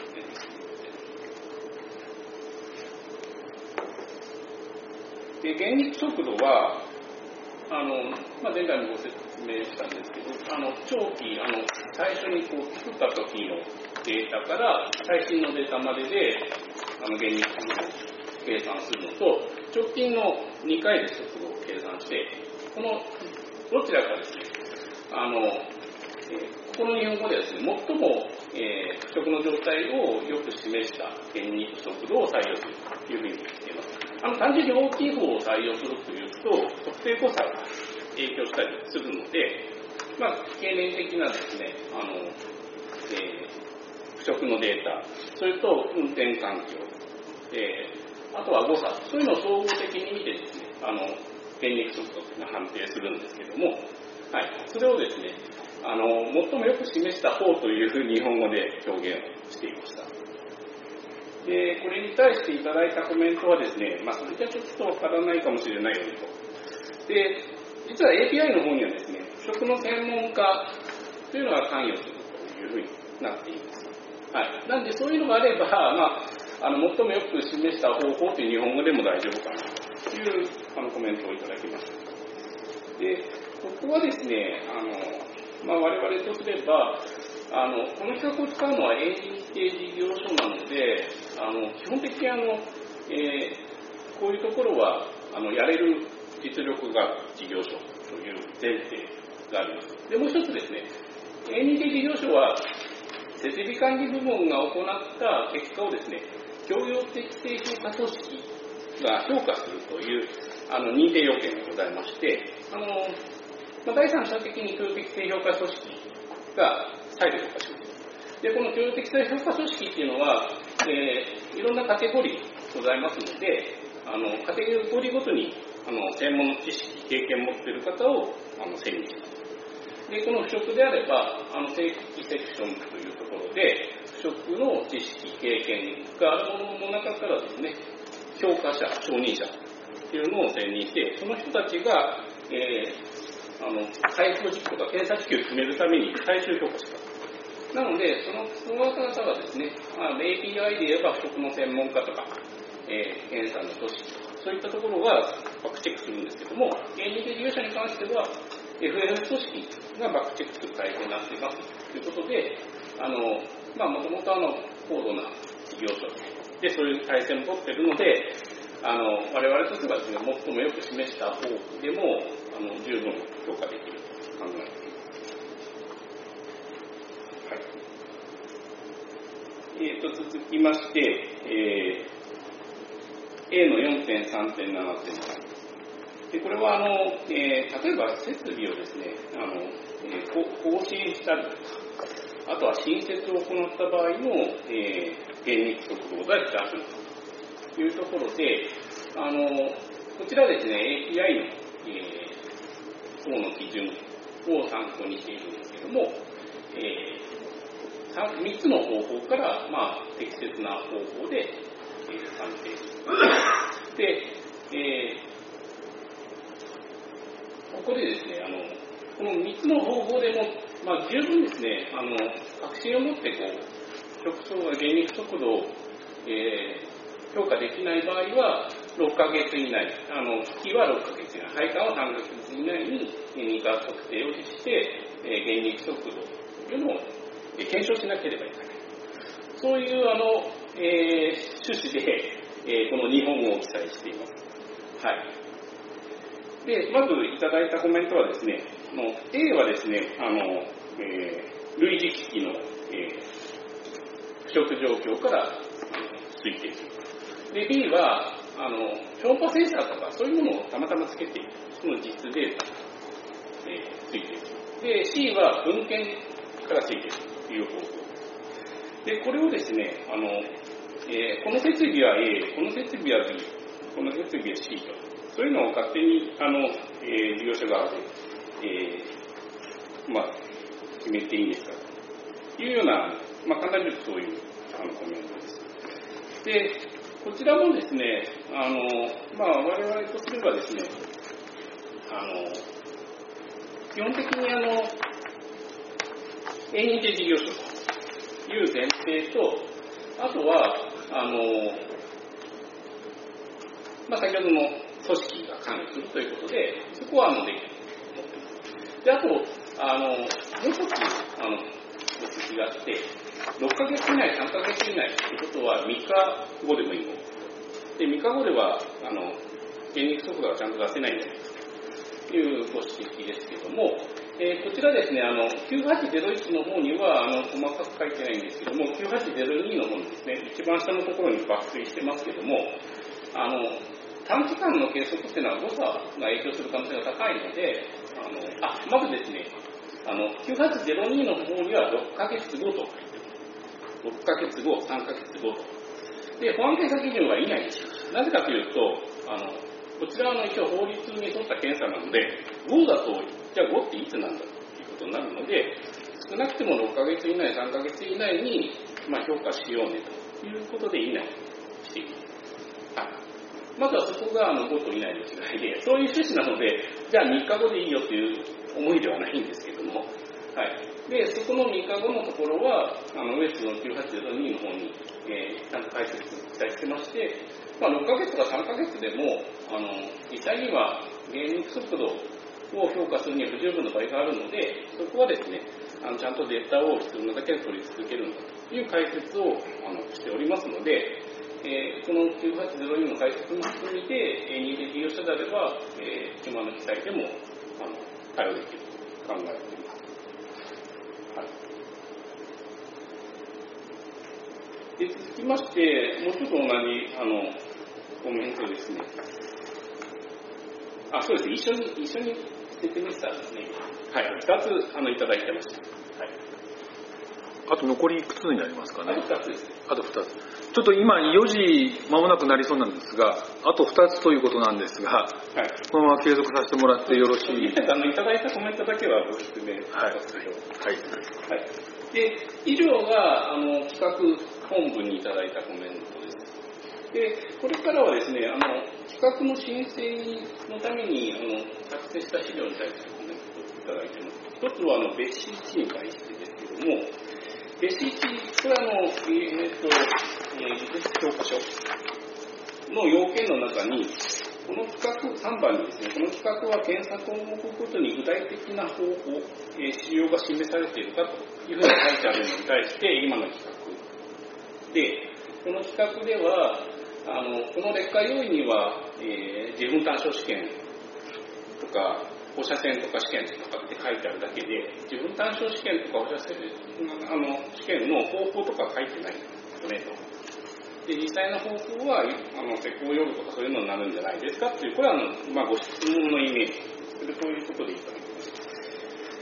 で減力速度はあの、まあ、前回もご説明したんですけど、あの長期あの最初にこう作った時のデータから最新のデータまでであの減力速度を計算するのと、直近のにかいで速度を計算して、このどちらかですね、あの、えー、ここの日本語ではですね、最も、えー、腐食の状態をよく示した減肉速度を採用するというふうに言っています。あの単純に大きい方を採用するというと、特定誤差が影響したりするので、まあ、経年的なですね、あの、えー、腐食のデータ、それと運転環境、えー、あとは誤差、そういうのを総合的に見てですね、あの、減肉速度というのを判定するんですけども、はい、それをですね、あの、最もよく示した方というふうに日本語で表現をしていました。で、これに対していただいたコメントはですね、まあ、それじゃちょっとわからないかもしれないよねと。で、実は エーピーアイ の方にはですね、腐食の専門家というのが関与するというふうになっています。はい。なんで、そういうのがあれば、まあ、あの、最もよく示した方法という日本語でも大丈夫かなというあのコメントをいただきました。で、ここはですね、あの、まあ、我々とすれば、あの、この企画を使うのは営認定事業所なので、あの、基本的にあの、えー、こういうところは、あの、やれる実力が事業所という前提があります。で、もう一つですね、営認定事業所は、設備管理部門が行った結果をですね、協業適正評価組織が評価するという、あの、認定要件がございまして、あの、まあ、第三者的に協業適正評価組織が再度評価します。で、この協業適正評価組織っていうのは、えー、いろんなカテゴリーございますので、あの、 カテゴリーごとにあの専門の知識、経験を持っている方をあの選任します。で、この不職であれば、あの正規セクションというところで、不職の知識、経験があるものの中からですね、評価者、承認者というのを選任して、その人たちが、えー、あの最高時期とか検査時期を決めるために最終評価します。なので、そのその方々はですね、まあ、エーピーアイ で言えば不職の専門家とか、えー、検査の組織とか、そういったところがバックチェックするんですけども、営利事業者に関しては、エフエル 組織がバックチェックする体制になっていますということで、あの、まあ、もともとあの、高度な事業所で、そういう体制も取っているので、あの、我々としてはですね、最もよく示した方でも、あの、十分評価できると考えています。はい。えーと、続きまして、えー、A の よんてんさんてんななてんで、これはあの、えー、例えば設備をですね、あの、えー、更新したりとか、あとは新設を行った場合の、えー、減肉速度が出すというところで、あの、こちらですね、エーピーアイ の、えー、等の基準を参考にしているんですけども、えー、みっつの方法から、まあ、適切な方法で、えー、算定する。で、えーここでですね、あの、このみっつの方法でも、まあ、十分ですね、あの、確信を持ってこう、直送が減肉速度を、えー、評価できない場合は、ろっかげつ以内、あの、期はろっかげつ以内、配管はさんかげつ以内に減価測定を実施して、えー、減肉速度というのを、えー、検証しなければいけない。そういう、あの、えー、趣旨で、えー、このにほんを記載しています。はい。で、まずいただいたコメントはですね、の A はですね、あの、えー、類似機器の、えー、腐食状況から推定する。で、B は、あの、超音波センサーとかそういうものをたまたまつけている、その実データ、えー、推定する。で、C は文献から推定するという方法。で、これをですね、あの、えー、この設備は A、この設備は B、この設備は C と。そういうのを勝手に、あの、えー、事業者側で、えー、まあ、決めていいんですかというような、まあ、簡単に言うとそういうあのコメントです。で、こちらもですね、あの、まあ、我々とすればですね、あの、基本的にあの、営認定事業所という前提と、あとは、あの、まあ、先ほどの組織が管理するということで、そこはあのできると思ってます。で、あと、あの、もう一つ、あの、ご指摘があって、ろっかげつ以内、さんかげつ以内ということはみっかごでもいいの。で、みっかごでは、あの、減肉速度がちゃんと出せないんじゃないかというご指摘ですけども、えー、こちらですね、あの、きゅうはちゼロいちの方には、あの、細かく書いてないんですけども、きゅうはちゼロにの方にですね、一番下のところに抜粋してますけども、あの、短期間の計測っていうのは誤差が影響する可能性が高いので、あの、あ、まずですね、あの、きゅうはちゼロにの方にはろっかげつごと書いてます。ろっかげつご、さんかげつごと。で、保安検査基準は以内にします。なぜかというと、あの、こちらは一応法律に沿った検査なので、ごだと、じゃあごっていつなんだということになるので、少なくてもろっかげつ以内、さんかげつ以内に、まあ、評価しようねということで以内にしていきます。まずはそこがあのごと以内の違いで、そういう趣旨なので、じゃあみっかごでいいよという思いではないんですけども、はい。で、そこのみっかごのところは、あの、ウエストのきゅうはちゼロにの方に、えー、ちゃんと解説記載してまして、まあ、ろっかげつとかさんかげつでも、あの、実際には減肉速度を評価するには不十分な場合があるので、そこはですね、あのちゃんとデータを必要なだけで取り続けるんだという解説をあのしておりますので、えー、このきゅうはちゼロにの解説も含めて、えー、認定事業者であれば、えー、今の記載でもあの対応できると考えております。はい、で続きまして、もうちょっと同じあのコメントですね。あ、そうですね、一緒に、一緒に説明したんですね。はい、ふたつあのいただいてました。はい。
あと残りいくつになりますかね。
あとふたつです。
あとふたつ。ちょっと今よじ間もなくなりそうなんですが、あとふたつということなんですが、はい、このまま継続させてもらってよろしいですか。
あのいただいたコメントだけはご説明させてください。はい。はい。で、以上があの企画本部にいただいたコメントです。で、これからはですね、あの企画の申請のためにあの作成した資料に対してコメントをいただいています。一つはあの別紙いちに対してですけども、別紙いち、これはあの、えー、っと、えー、教科書の要件の中に、この企画さんばんにですね、この企画は検査項目ごとに具体的な方法、えー、仕様が示されているかというふうに書いてあるのに対して、今の企画で、この企画では、あのこの劣化要因には、えー、自分単勝試験とか、放射線とか試験とかって書いてあるだけで、自分単勝試験とか放射線あの試験の方法とか書いてないんですよねと。で、実際の方法はあの施工用具とかそういうのになるんじゃないですかっていう、これはあの、まあ、ご質問のイメージで、そういうことでいただきます。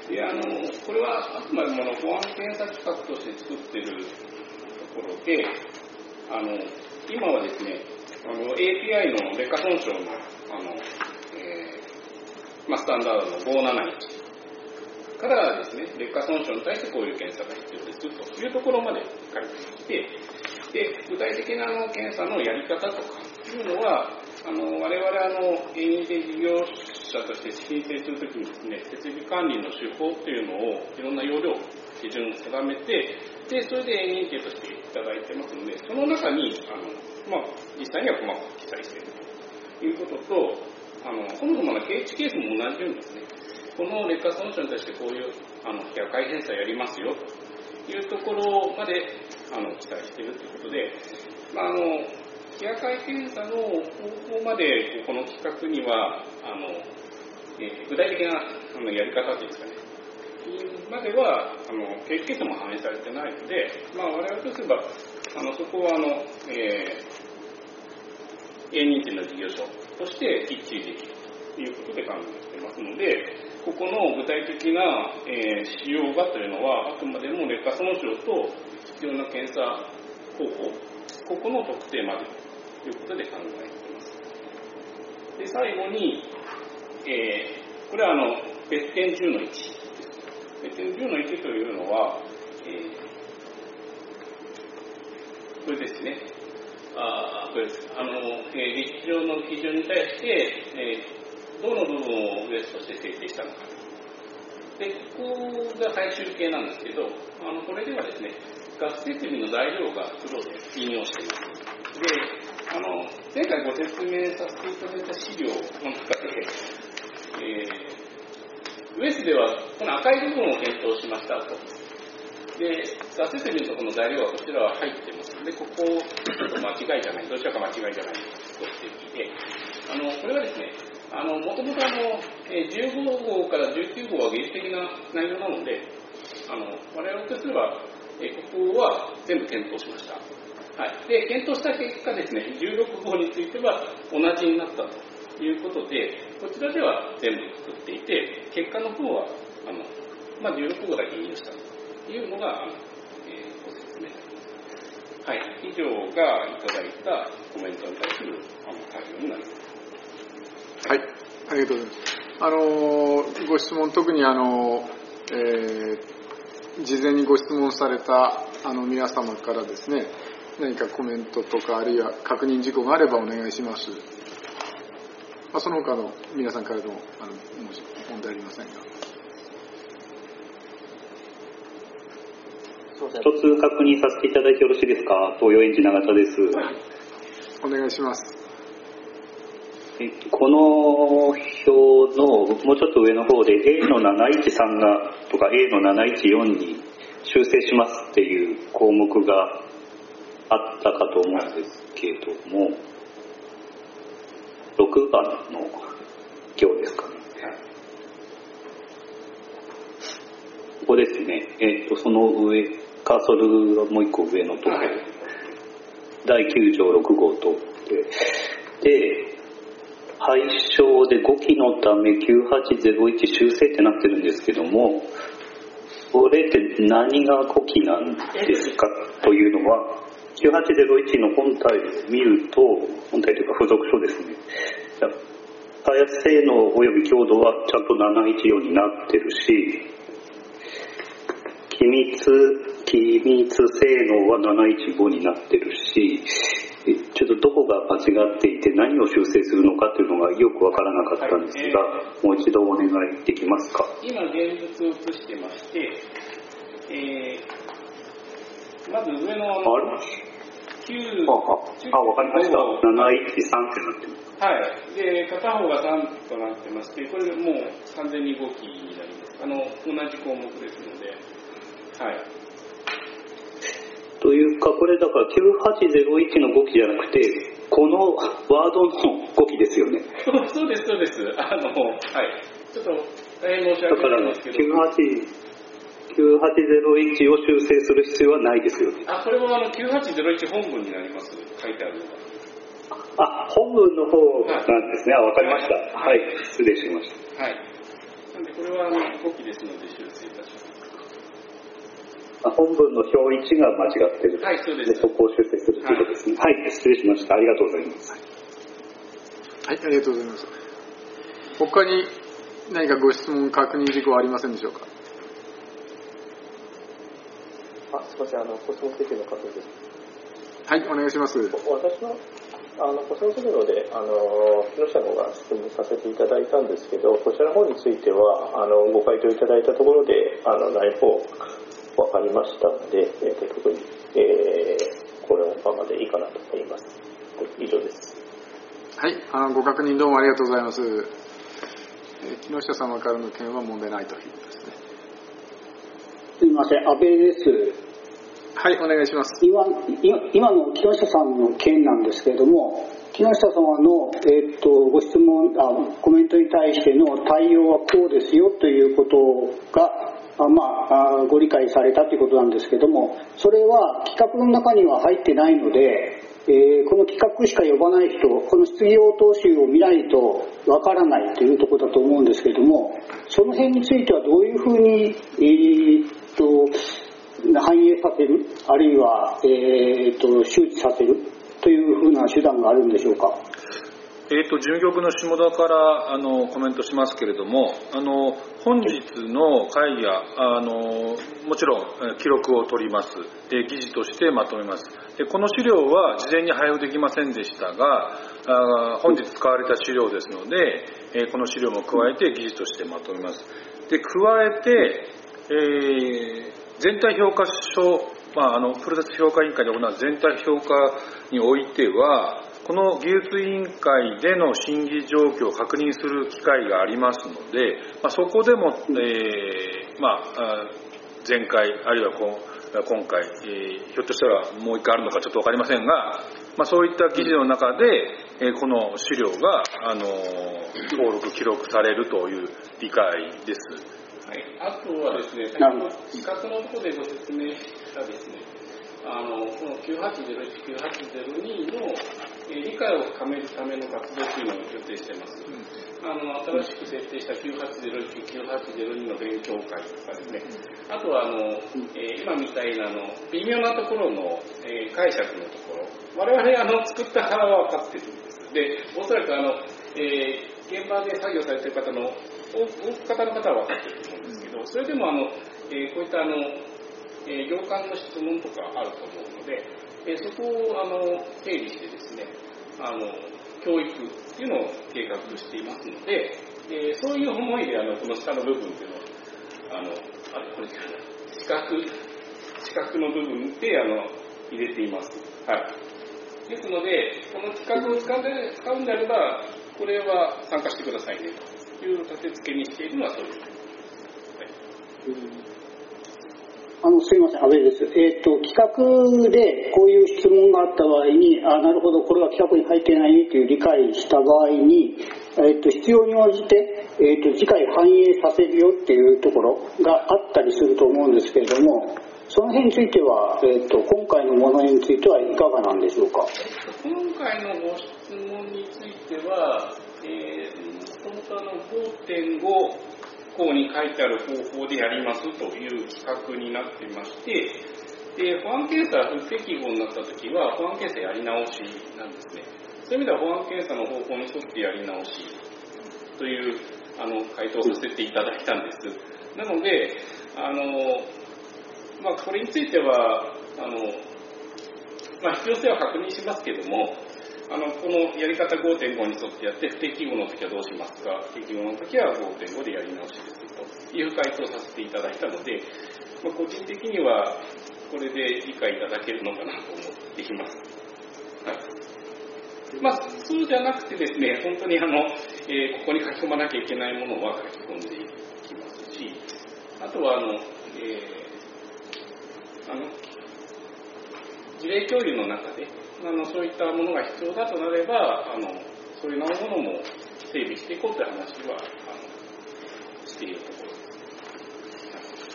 で、あのこれはあくまでもの保安検査企画として作ってるところで、あの今はですね、あの エーピーアイ の劣化損傷のあの、えーまあ、スタンダードのごーなないちからですね、劣化損傷に対してこういう検査が必要ですというところまで書いてきて、で具体的なあの検査のやり方とかいうのは、あの我々あの営認定事業者として申請するときにですね、設備管理の手法というのをいろんな要領、基準を定めて、でそれで営認定としていただいてますので、その中にあの、まあ、実際には細かく記載しているということと、あのそもそものケーチケースも同じようにですね、この劣化損傷に対してこういうあの夜間検査やりますよというところまであの記載しているということで、まあ、あの夜間検査の方法までこの企画にはあの、えー、具体的なあのやり方というんですかね、まではあのケースケースも反映されてないので、まあ、我々とすればあのそこはあの、えー、営認定の事業所として一致できるということで考えていますので、ここの具体的な、えー、使用がというのはあくまでも劣化損傷と必要な検査方法、ここの特定までということで考えています。で、最後に、えー、これはあの別点じゅうのいち。別点じゅうのいちというのは、えー、これですね。あこれです。あの、えー、立地上の基準に対して、えー、どの部分をベースとして制定したのか。で、ここが最終形なんですけど、あのこれではですね、ガス設備の材料が黒で引用しています。で、あの前回ご説明させていただいた資料の中で、えー、ウエスではこの赤い部分を検討しましたと。で、ガス設備のところの材料はこちらは入っていますので、ここをちょっと間違いじゃない、どちらか間違いじゃないと指摘で、あのこれはですね、あのもともとあのじゅうごごうからじゅうきゅうごうは原始的な内容なので、あの我々とすれば、えここは全部検討しました。はい、で検討した結果ですね、じゅうろくごうについては同じになったということで、こちらでは全部作っていて、結果の方はあの、まあ、じゅうろくごうだけ引用したというのが、あのえー、ご説明です。はい、以上がいただいたコメントに対するあの対応になります。
はい、ありがとうございます。あのご質問、特にあの、えー、事前にご質問されたあの皆様からですね、何かコメントとかあるいは確認事項があればお願いします。まあ、その他の皆さんからでもあのもし問題ありませんが。
一つ確認させていただいてよろしいですか。東洋エンジ永田です。
お願いします。
えっと、この表のもうちょっと上の方で エーのなないちさんがとか エーのなないちよんに修正しますっていう項目があったかと思うんですけども、ろくばんの行ですかね。ここですね。えっとその上、カーソルはもう一個上のところ、だいきゅうじょうろくごうとで。で廃止でごきのためきゅうはちゼロいち修正ってなってるんですけども、 これって何が語気なんですかというのは、きゅうはちゼロいちの本体を見ると、本体というか付属書ですね。開発性能及び強度はちゃんとななひゃくじゅうよんになってるし、機密、機密性能はななひゃくじゅうごになってるし、ちょっとどこが間違っていて何を修正するのかというのがよくわからなかったんですが、はいえー、もう一度お願いできますか。
今現物を映してまして、えー、まず上の
あれ
きゅう
あ、あ、わかりました。ななひゃくじゅうさんってなってます。
はい。で、片方がさんとなってまして、これもう完全にごきになります。あの、同じ項目ですので、はい。
というか、これだからきゅうはちゼロいちのごきじゃなくて、このワードのごきですよね。
そうです、そうです。あの、はい。ちょっと大変申し訳ないんですけど。
だからきゅうはちゼロいちを修正する必要はないですよね。
あ、これはあのきゅうはちゼロいち本文になります。書いてあるのが。
あ、本文の方なんですね。あ、わかりました。はい、はい、失礼しました。
はい。なんでこれはあのごきですので修正いたします。
本文の表位置が間違っている。
はい、そうです。
で、そこを修正するということですね。はい、はい、失礼しました。ありがとうございます。
はい、ありがとうございます。他に何かご質問、確認事項ありませんでしょうか。
あ、すみません、あの、コスモテクの方です。
はい、お願いします。
私は、あの、コスモテクノで、あの、木下の方が質問させていただいたんですけど、こちらの方については、あの、ご回答いただいたところで、あの、内包、わかりましたので、えー、と特に、えー、これのままでいいかなと思います。以上です。
はい、あのご確認どうもありがとうございます。えー、木下様からの件は問題ないということですね。
すみません、安倍です。
はい、お願いします。
今、今の木下さんの件なんですけれども、木下様の、えー、とご質問あ、コメントに対しての対応はこうですよということが、あまあ、ご理解されたということなんですけども、それは企画の中には入ってないので、えー、この企画しか呼ばない人、この質疑応答集を見ないとわからないというところだと思うんですけれども、その辺についてはどういうふうに、えー、と反映させる、あるいは、えー、と周知させるというふうな手段があるんでしょうか。
えー、と事務局の下田からあのコメントしますけれども、あの本日の会議はあのもちろん記録を取ります、えー、議事としてまとめます。でこの資料は事前に配布できませんでしたが、あ本日使われた資料ですので、えー、この資料も加えて議事としてまとめます。で加えて、えー、全体評価書、まあ、あのプロセス評価委員会で行う全体評価においては、この技術委員会での審議状況を確認する機会がありますので、まあ、そこでも、えーまあ、前回あるいは今回、えー、ひょっとしたらもう一回あるのかちょっと分かりませんが、まあ、そういった記事の中で、えー、この資料が、あのー、登録記録されるという理解です。
はい、あとはですね、先ほど企画のところでご説明したですね、あのこのきゅうはちゼロいち、きゅうはちゼロにの、えー、理解を深めるための活動というのを予定しています。うん、あの新しく設定したきゅうはちゼロいち、きゅうはちゼロにの勉強会とかですね、あとはあの、えー、今みたいなの微妙なところの、えー、解釈のところ、我々あの作った側は分かっているんです。で、おそらくあの、えー、現場で作業されている方の多く方の方は分かっていると思うんですけど、それでもあの、えー、こういったあのえー、行間の質問とかあると思うので、えー、そこをあの整理してですね、あの教育っていうのを計画していますので、えー、そういう思いであのこの下の部分っていうのをあのあれこれ四角四角の部分であの入れています。はい。ですので、この企画を使うんで使うんであれば、これは参加してくださいねという立て付けにしているのはそういうことです。はい。うん
あのすみません、安倍です。えっと、企画でこういう質問があった場合に、あ、なるほど、これは企画に入ってないねという理解した場合に、えっと、必要に応じて、えっと、次回反映させるよっていうところがあったりすると思うんですけれども、その辺については、えっと、今回のものについてはいかがなんでしょうか。
今回のご質問については、えー、本当の ごてんご項に書いてある方法でやりますという企画になっていまして、で保安検査不適合になったときは、保安検査やり直しなんですね。そういう意味では、保安検査の方法に沿ってやり直しというあの回答をさせていただいたんです。なので、あのまあ、これについては、あのまあ、必要性は確認しますけれども、あのこのやり方 ごてんご に沿ってやって、不適合の時はどうしますか、適合の時は ごてんご でやり直しですという回答をさせていただいたので、まあ、個人的にはこれで理解いただけるのかなと思っています。はい、まあ、そうじゃなくてですね、本当にあの、えー、ここに書き込まなきゃいけないものは書き込んでいきますし、あとはあの、えー、あの事例共有の中であのそういったものが必要だとなれば、あのそういうものも整備していこうという話はあのしているところです。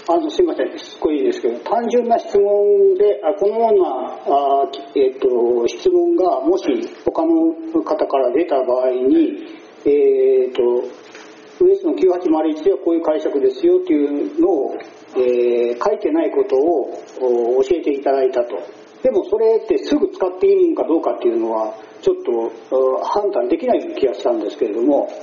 あのすみません、すごいですけど、単純な質問で、あこのようなあ、えー、と質問がもし他の方から出た場合に、えー、とウエスのきゅうはちまるいちではこういう解釈ですよというのを、えー、書いてないことを教えていただいたと。でもそれってすぐ使っていいのかどうかっていうのはちょっと判断できない気がしたんですけれども、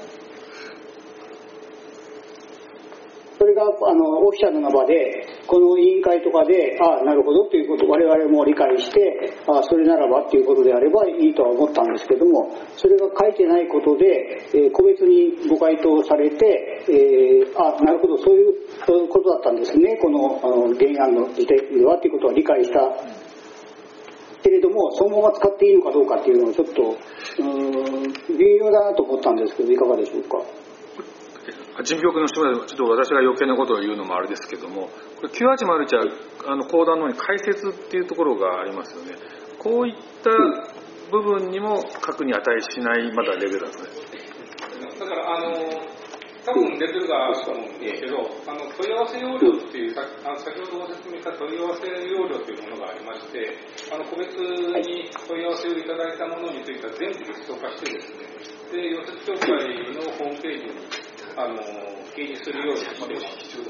それがあのオフィシャルな場でこの委員会とかで、ああなるほどということを我々も理解して、ああそれならばっていうことであればいいとは思ったんですけども、それが書いてないことで、えー、個別にご回答されて、えー、ああなるほどそういうことだったんですね、この、あの原案の時点ではということは理解したけれども、そのまま使っていいのかどうかっていうのはちょっとうーん微妙だなと思ったんですけど、いかがでしょうか。
人局の人でちょっと私が余計なことを言うのもあれですけども、これきゅうはちまるいちはあの講談の方に解説っていうところがありますよね。こういった部分にも核に値しないまだレベルだとです。
だからあの多分レベルがあると思うんですけど、あの問い合わせ要領っていう、あの先ほどご説明した問い合わせ要領というものがありまして、あの個別に問い合わせをいただいたものについては全部リスト化してですね、で溶接協会のホームページにあの掲示するようにしてます。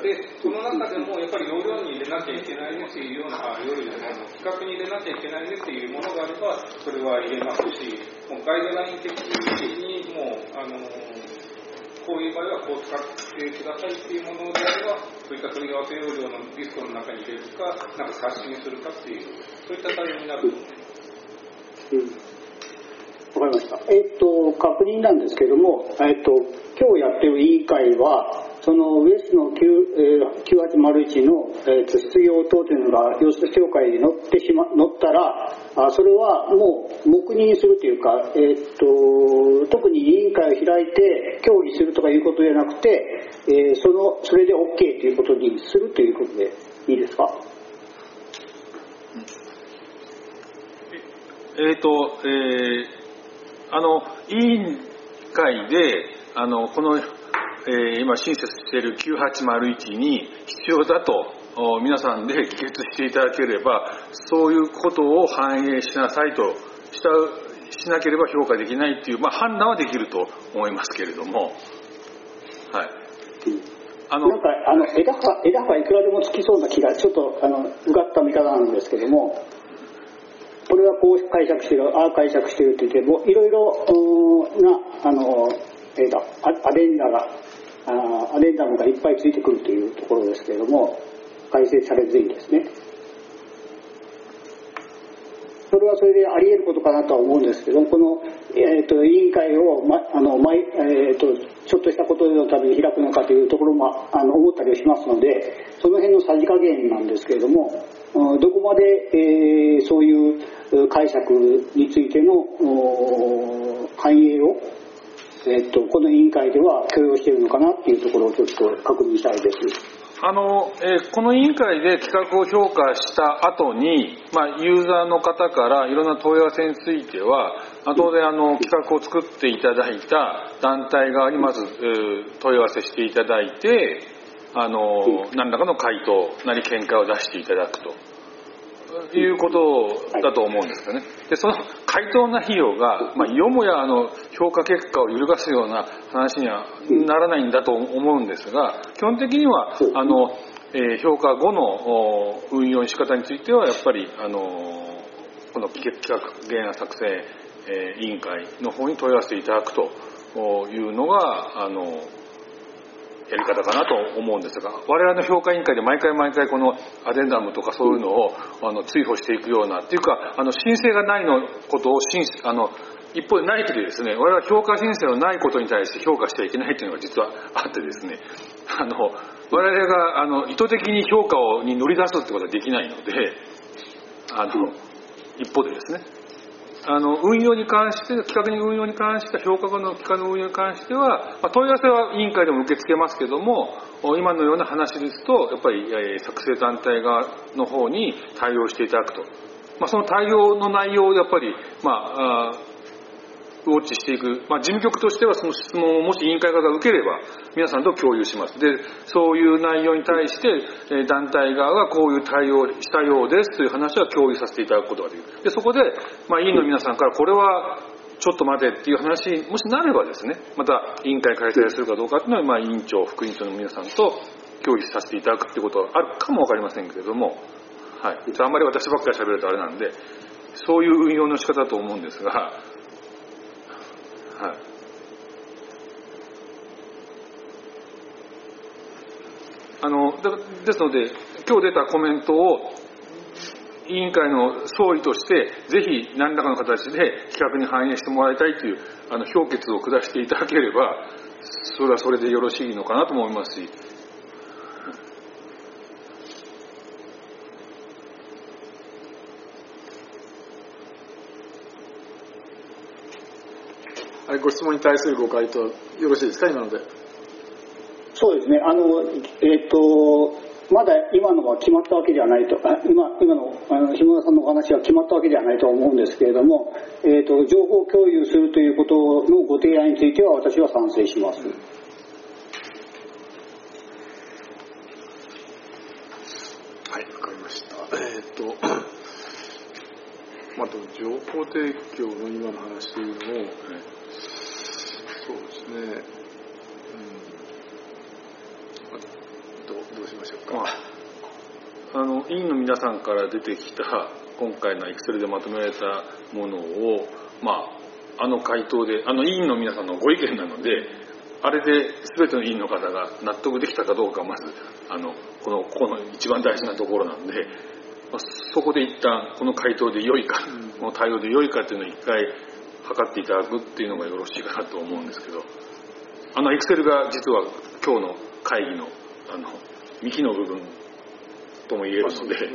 で、その中でもやっぱり要領に入れなきゃいけないねっていうような、要領じゃないの、企画に入れなきゃいけないねっていうものがあれば、それは入れますし、もうガイドライン的にもう、あの、こういう場合はこう使ってくださいっていうものであれば、そういった問い合わせ要領のリストの中に入れるか、なんか冊子にするかっていう、そういった対応になると思います。
うんわかりました。えっと、確認なんですけども、えっと、今日やってる委員会は、そのウエスのきゅうはちまるいちの、えー、質疑応答というのが溶接協会に載ってしま、載ったら、あそれはもう黙認するというか、えっと、特に委員会を開いて協議するとかいうことじゃなくて、えー、その、それで OK ということにするということでいいですか？
えっと、えーあの委員会であのこの、えー、今親切しているきゅうはちまるいちに必要だと皆さんで議決していただければ、そういうことを反映しなさいとしたしなければ評価できないという、まあ、判断はできると思いますけれども、はい、
あのなんかあの枝葉枝葉いくらでもつきそうな気がちょっとあのうがった見方なんですけども。これはこう解釈してる、ああ解釈してるって言ってもいろいろなあの、えー、とアデンダがあアデンダムがいっぱいついてくるというところですけれども、改正されずにですね、それはそれであり得ることかなとは思うんですけど、この、えー、と委員会を、ま、あの毎えー、とちょっとしたことのために開くのかというところもあの思ったりしますので、その辺のさじ加減なんですけれども、どこまで、えー、そういう解釈についての反映を、えー、とこの委員会では許容しているのかなっていうところをちょっと確認したいです。
あのえー、この委員会で企画を評価した後に、まあ、ユーザーの方からいろんな問い合わせについては、当然あの企画を作っていただいた団体側にまず、えー、問い合わせしていただいて、あの何らかの回答なり見解を出していただくということだと思うんですよね。で、その回答内容が、まあ、よもやあの評価結果を揺るがすような話にはならないんだと思うんですが、基本的にはあの、えー、評価後の運用の仕方についてはやっぱりあのこの企画原案作成、えー、委員会の方に問い合わせていただくというのがあのやり方かなと思うんですが、我々の評価委員会で毎回毎回このアデンダムとかそういうのをあの追放していくようなっていうか、あの申請がないのことを申あの一方でないときですね、我々は評価申請のないことに対して評価しちゃいけないというのが実はあってですね、あの我々があの意図的に評価をに乗り出すってことはできないので、あの一方でですね、あの運用に関して、企画に運用に関して、評価後の企画の運用に関しては、まあ、問い合わせは委員会でも受け付けますけども、今のような話ですと、やっぱり、えー、作成団体側の方に対応していただくと。まあ、その対応の内容をやっぱり、まあ、あウォッチしていく、まあ、事務局としてはその質問をもし委員会側が受ければ皆さんと共有します。で、そういう内容に対して団体側がこういう対応したようですという話は共有させていただくことができる。で、そこで、まあ、委員の皆さんからこれはちょっと待てっていう話もしなればですね、また委員会開催するかどうかっていうのは、まあ、委員長、副委員長の皆さんと協議させていただくっていうことはあるかもわかりませんけれども、はい。あんまり私ばっかり喋るとあれなんで、そういう運用の仕方だと思うんですが、はい、あのですので今日出たコメントを委員会の総意としてぜひ何らかの形で企画に反映してもらいたいというあの評決を下していただければそれはそれでよろしいのかなと思いますし、
ご質問に対するご回答よろしいですか、今ので。
そうですね、あの、えっと、まだ今のは決まったわけではないと、あ今今のあの日村さんのお話は決まったわけではないと思うんですけれども、えっと、情報共有するということのご提案については私は賛成します。
はい、わかりました。えっと、まあ、情報提供の今の話というのを、ね、そうですね、うん、ど, どうしましょうか。
あの委員の皆さんから出てきた今回のエクセルでまとめられたものを、まあ、あの回答であの委員の皆さんのご意見なので、あれで全ての委員の方が納得できたかどうかまずあのこのこの一番大事なところなんで、まあ、そこで一旦この回答で良いか、うん、この対応で良いかっていうのを一回測っていただくっていうのがよろしいかなと思うんですけど、あのエクセルが実は今日の会議のあの幹の部分とも言えるので、ね、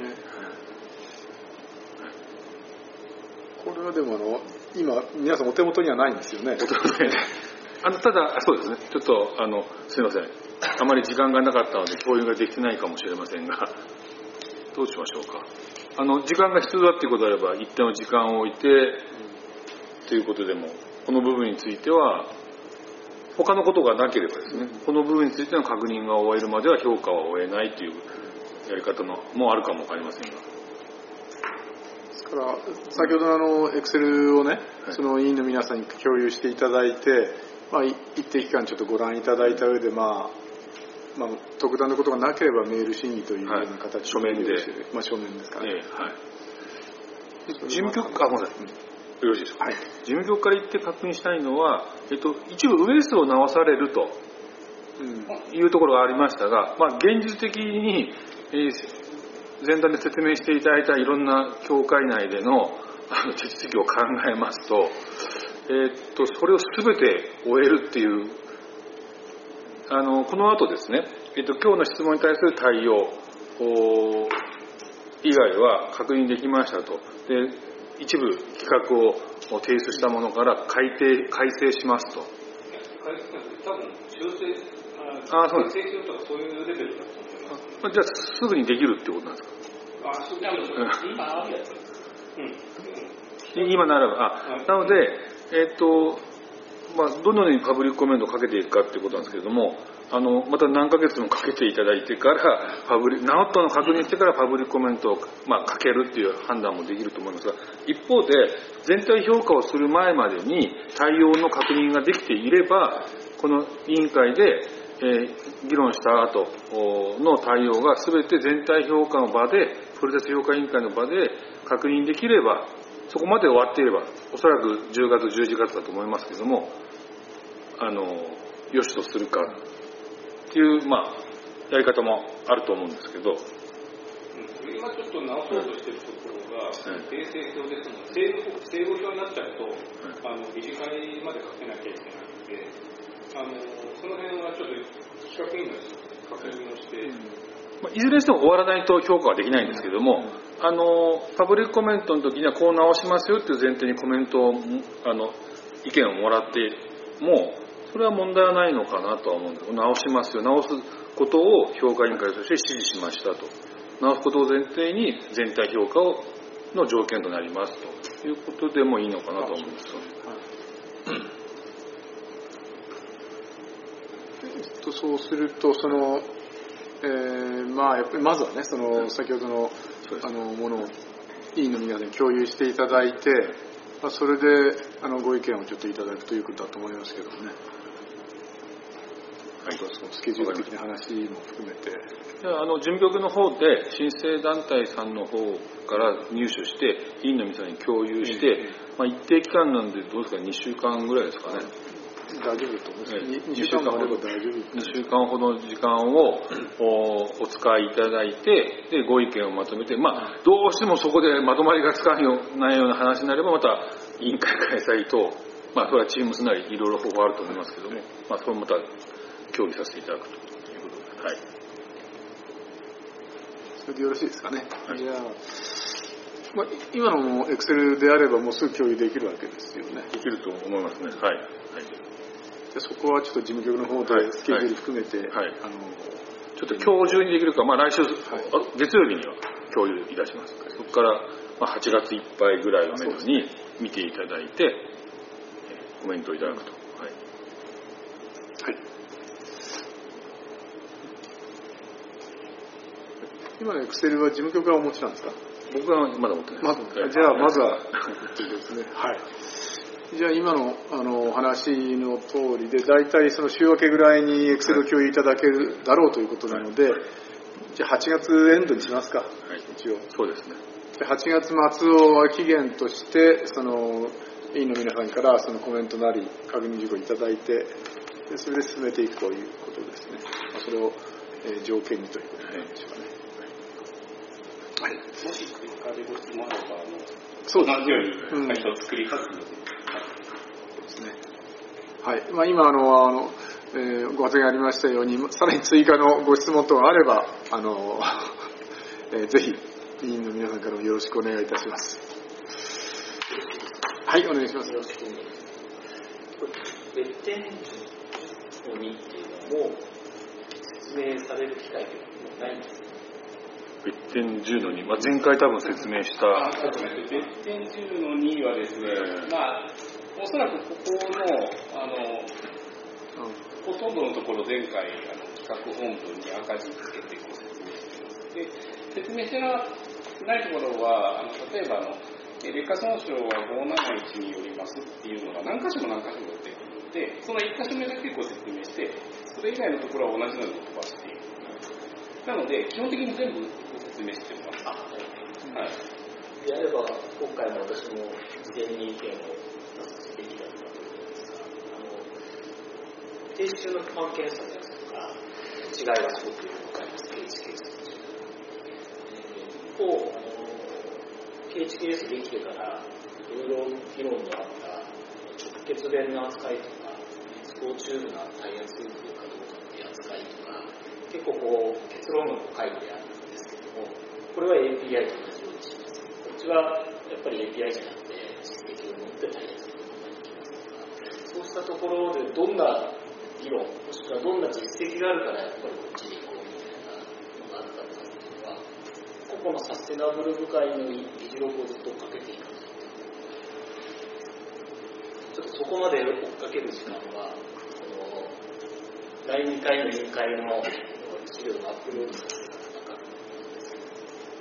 これはでもあの今皆さんお手元にはないんですよね。
お手元にあのただそうですね、ちょっとあのすいません、あまり時間がなかったので共有ができてないかもしれませんが、どうしましょうか。あの時間が必要だっていうことであれば一定の時間を置いて、うん、ということでもこの部分については他のことがなければですね、うん、この部分についての確認が終えるまでは評価は終えないというやり方のもあるかもわかりませんが、
ですから先ほどのあのエクセルをね、はい、その委員の皆さんに共有していただいて、まあ、一定期間ちょっとご覧いただいた上で、まあまあ、特段のことがなければメール審議というような形で、はい、
書面で、
まあ、書面ですかね、
えーはい、事務局あごめんなさい、うん、よろしいですか、はい、事務局から言って確認したいのは、えっと、一部ウエスを直されるというところがありましたが、まあ、現実的に、えー、前段で説明していただいたいろんな協会内でのあの手続きを考えますと、えー、っとそれを全て終えるっていうあのこの後ですね、えっと、今日の質問に対する対応以外は確認できましたと。で一部企画を提出したものから改定改正しますと。
多分修正
ああそうです。
訂正とかそういうレベルだと思います。
じゃあすぐにできるってことなんですか。
あそう今あるやつ。うん。
今ならばあ、はい、なのでえっとまあ、どのようにパブリックコメントをかけていくかっていうことなんですけれども、あのまた何ヶ月もかけていただいてからパブリ治ったのを確認してからパブリックコメントを、まあ、かけるっていう判断もできると思いますが、一方で全体評価をする前までに対応の確認ができていれば、この委員会で、えー、議論した後の対応が全て全体評価の場で、プロセス評価委員会の場で確認できれば、そこまで終わっていれば、おそらくじゅうがつじゅういちがつだと思いますけれども、あのよしとするかっていう、まあ、やり方もあると思うんですけど、うん、
今ちょっと直そうとしているところが、訂正表ですので、正誤表になっちゃうと、はい、あの理事会まで書けなきゃいけないので、あのその辺はちょっと企画委員が確認をして、うん、
まあ、いずれにしても終わらないと評価はできないんですけども、うん、あのパブリックコメントの時にはこう直しますよっていう前提にコメントをあの意見をもらってもそれは問題はないのかなとは思うんです。直しますよ、直すことを評価委員会として指示しましたと、直すことを前提に全体評価をの条件となりますということでもいいのかなと思うんですよ、
うん、そうするとその、えー、まあやっぱりまずはね、その先ほどのあのものを委員の皆さんに共有していただいて、まあ、それであのご意見をちょっといただくということだと思いますけどもね。はい、そのスケジュール的な話も含めて、
あの事務局の方で申請団体さんの方から入手して委員の皆さんに共有して、うん、まあ、一定期間なんでどうですか、にしゅうかんぐらいですかね。
大丈夫と思います。にしゅうかんほど大丈夫。
にしゅうかんほどの時間を お, お使いいただいて、でご意見をまとめて、まあ、どうしてもそこでまとまりがつかないような話になればまた委員会開催と、まあ、それはチームスなりいろいろ方法あると思いますけども、まあ、それもまた協議させていただくということで、はい。
それでよろしいですかね。はい、じゃあ、まあ、今のエクセルであればもうすぐ共有できるわけですよね。
できると思いますね。はい。はい、
でそこはちょっと事務局の方でスケジュール含めて、はいはい、あの
ちょっと今日中にできるか、まあ、来週、はい、月曜日には共有いたします。そこから、まあ、はちがついっぱいぐらいをめどに見ていただいて、コメントをいただくと。はい。
はい、今のエクセルは事務局はお持ちなんですか？
僕はまだ持ってない。
まずじゃあまずはということですね。はい。じゃあ今のあのお話の通りで大体その週明けぐらいにエクセルを共有いただけるだろうということなので、はい、じゃあはちがつエンドにしますか。はい、一応。
そうですね。
ではちがつ末を期限としてその委員の皆さんからそのコメントなり確認事項いただいて、でそれで進めていくということですね。まあ、それを、えー、条件にということなんでしょうかね。
はい、もし追加でご質問あれば、あのそう同じように会社を作りますので、うん、そう
ですね。はい。まあ、今あのあの、えー、ご発言ありましたように、さらに追加のご質問等があれば、あの、えー、ぜひ委員の皆さんからもよろしくお願いいたします。はい、お願いします。よろしくお願いします。
別点のにっていうのも説明される機会がないんですか？
別点じゅうのに、まあ、前回多分説明した。
別点じゅうのにはですね、まあ、おそらくここの、あの、うん、ほとんどのところ前回、あの企画本文に赤字つけてご説明しています。で、説明してないところは、あの例えばあの、劣化損傷はごひゃくななじゅういちによりますっていうのが何箇所も何箇所も出てくるので、そのいっ箇所目だけご説明して、それ以外のところは同じように飛ばしていく。なので、基本的に全部ご説明してます。あ、はい。
であれば、今回も私も事前に意見を出すべきだったと思うんですが、あの、停止中の不満検査のやつとか、違いはすごくよくわかります、ケーエイチケーエス として。一方、あの、ケーエイチケーエス できてから、いろいろ議論のあった直結弁の扱いとか、熱交チューブの耐圧空かどうかっていう扱いとか、結構こう結論が書いてあるんですけども、これは エーピーアイ と同じようにします。こっちはやっぱり エーピーアイ じゃなくて実績を持って対応することができますから、そうしたところでどんな議論、もしくはどんな実績があるからやっぱりこっちに行こうみたいなのがあったのかっていうのは、個々のサステナブル部会の議事録をずっとかけていかないと、ちょっとそこまで追っかける時間は、このだいにかいの委員会の資料のアップロードがなかったんですけど。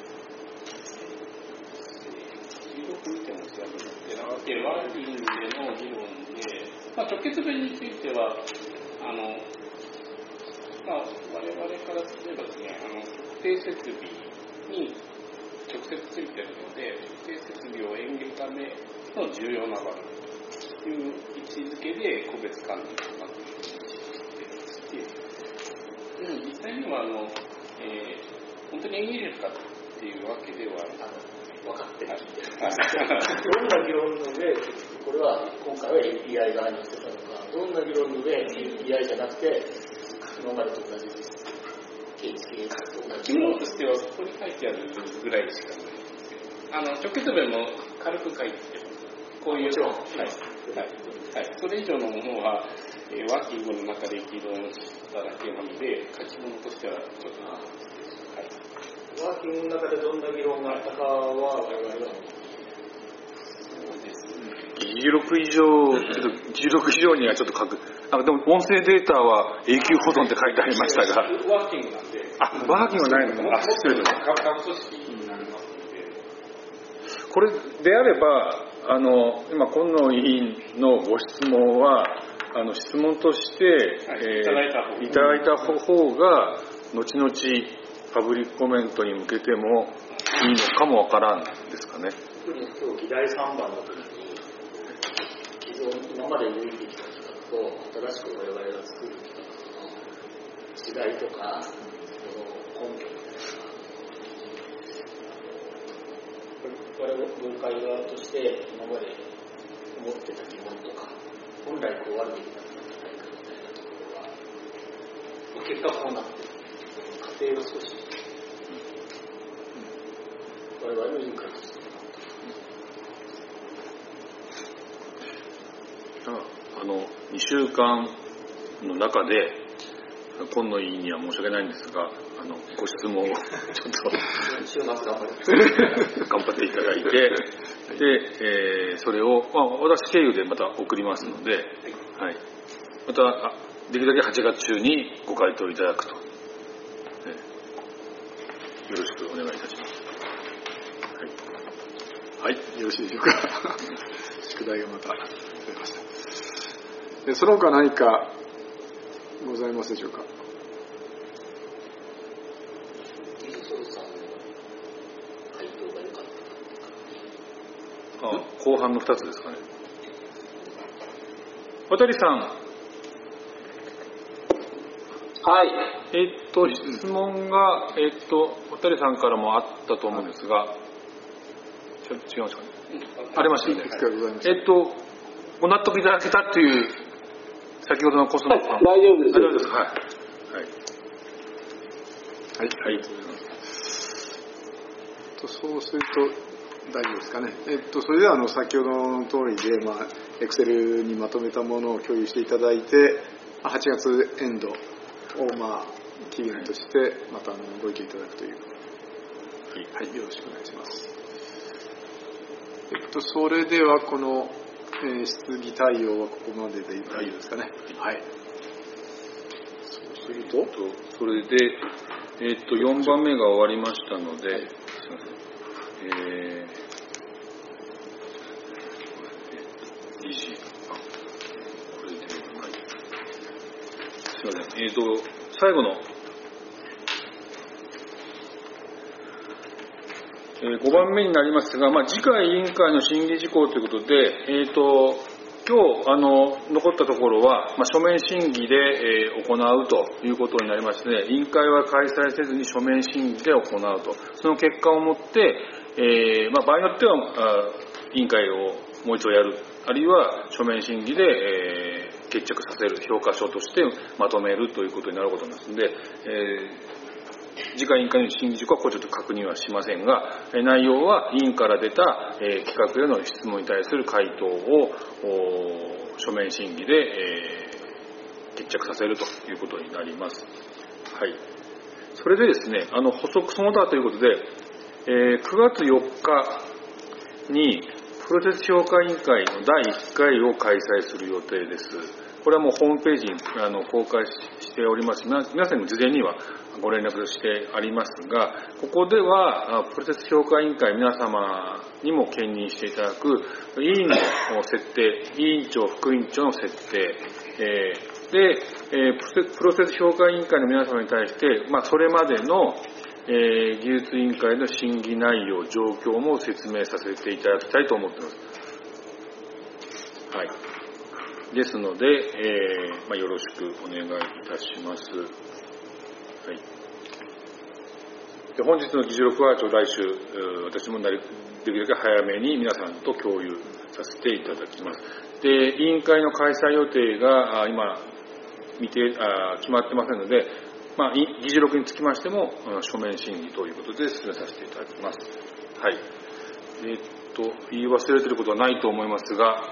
じゅうろくてんを調べてなくて、ワーキングでの議論で、まあ、直結弁については、あの、まあ、我々からすればですね、あの特定設備に直接ついているので、特定設備を演じるための重要な場という位置づけで個別管理をまずしていまして、うん、実際にはあの、えー、本当に演技力かっていうわけでは
分かってないんで、どんな議論の上、これは今回は エーピーアイ 側に寄せたのか、どんな議論の上 エーピーアイ じゃなくて、今までと同じです。
機能としてはここに書いてあるぐらいしかないんですけど、あの直結弁も軽く書いてこういう、はいはいはい、それ以上のものは、えー、ワーキングの中で議論しただけなので、書き物としてはちょっと、はい、
ワーキングの中でどんな議論があったかは我々は
議事録以上、ちょっと議事録以上にはちょっと書く。あ、でも音声データは永久保存って書いてありましたが。
ワーキングなんで。
あ、ワーキングはないのかな。あ、失礼です。
組織になりますので。
これであれば、あの今今野委員のご質問はあの質問として、はい、えー、いただいた方、いただいた方が後々パブリックコメントに向けてもいいのかもわからんですかね。
特に今日議題さんばんの時に既存今まで動いてきた企画と新しく我々が作る企画の違いとかその根拠みたいな我々分解側として今まで思ってた疑問とか本来こうあるべきだったんじゃないかみたいなところは結果こうなっている過程が少し我々の委員会として
あのにしゅうかんの中で今野委員には申し訳ないんですがあのご質問をちょっと
週末頑張
頑張っていただいてで、えー、それを、まあ、私経由でまた送りますので、はい、またできるだけはちがつ中にご回答いただくと、ね、よろしくお願いいたします。
はい、はい、よろしいでしょうか宿題がまた出ました。でその他何かございますでしょうか。
あ、後半のふたつですかね。渡さん。
はい。
えっと質問がえっと渡さんからもあったと思うんですが、ちょ違いますかね。ありましたね。えっとご納得いただけたという先ほどのコスモさん、
はい、大丈夫です。
大丈夫です。はい。はい。
はい。はい。ありがとうございます。とそうすると大丈夫ですかね。えっとそれではあの先ほどの通りでまあエクセルにまとめたものを共有していただいて、はちがつエンドをまあ期限としてまたあのご意見いただくという。はい。はい。よろしくお願いします。えっとそれではこのえー、質疑対応はここまでで大丈夫ですかね。はい。
そうすると、それで、えー、っとよんばんめが終わりましたので、はい、すみません。えー、理事、あ、これで、はい。すみません。えー、っと最後の。ごばんめになりますが、まあ、次回委員会の審議事項ということで、えー、と今日あの残ったところは、まあ、書面審議で、えー、行うということになりまして、ね、委員会は開催せずに書面審議で行うと、その結果をもって、えーまあ、場合によってはあ委員会をもう一度やる、あるいは書面審議で、えー、決着させる、評価書としてまとめるということになることになりますので、えー次回委員会の審議事項はこれちょっと確認はしませんが、内容は委員から出た、えー、企画への質問に対する回答を書面審議で、えー、決着させるということになります。はい。それでですね、あの補足その他ということで、えー、くがつよっかにプロセス評価委員会のだいいっかいを開催する予定です。これはもうホームページにあの公開しております。皆さんに事前にはご連絡してありますが、ここではプロセス評価委員会皆様にも兼任していただく委員の設定、委員長、副委員長の設定、えー、で、えー、プロセス評価委員会の皆様に対して、まあ、それまでの、えー、技術委員会の審議内容、状況も説明させていただきたいと思っています。はい。ですので、えーまあ、よろしくお願いいたします。はい。で本日の議事録は来週、私もなりできるだけ早めに皆さんと共有させていただきます。で、委員会の開催予定が今見てあ決まってませんので、まあ、議事録につきましても書面審議ということで進めさせていただきます。はい。えー、っと言い忘れていることはないと思いますが。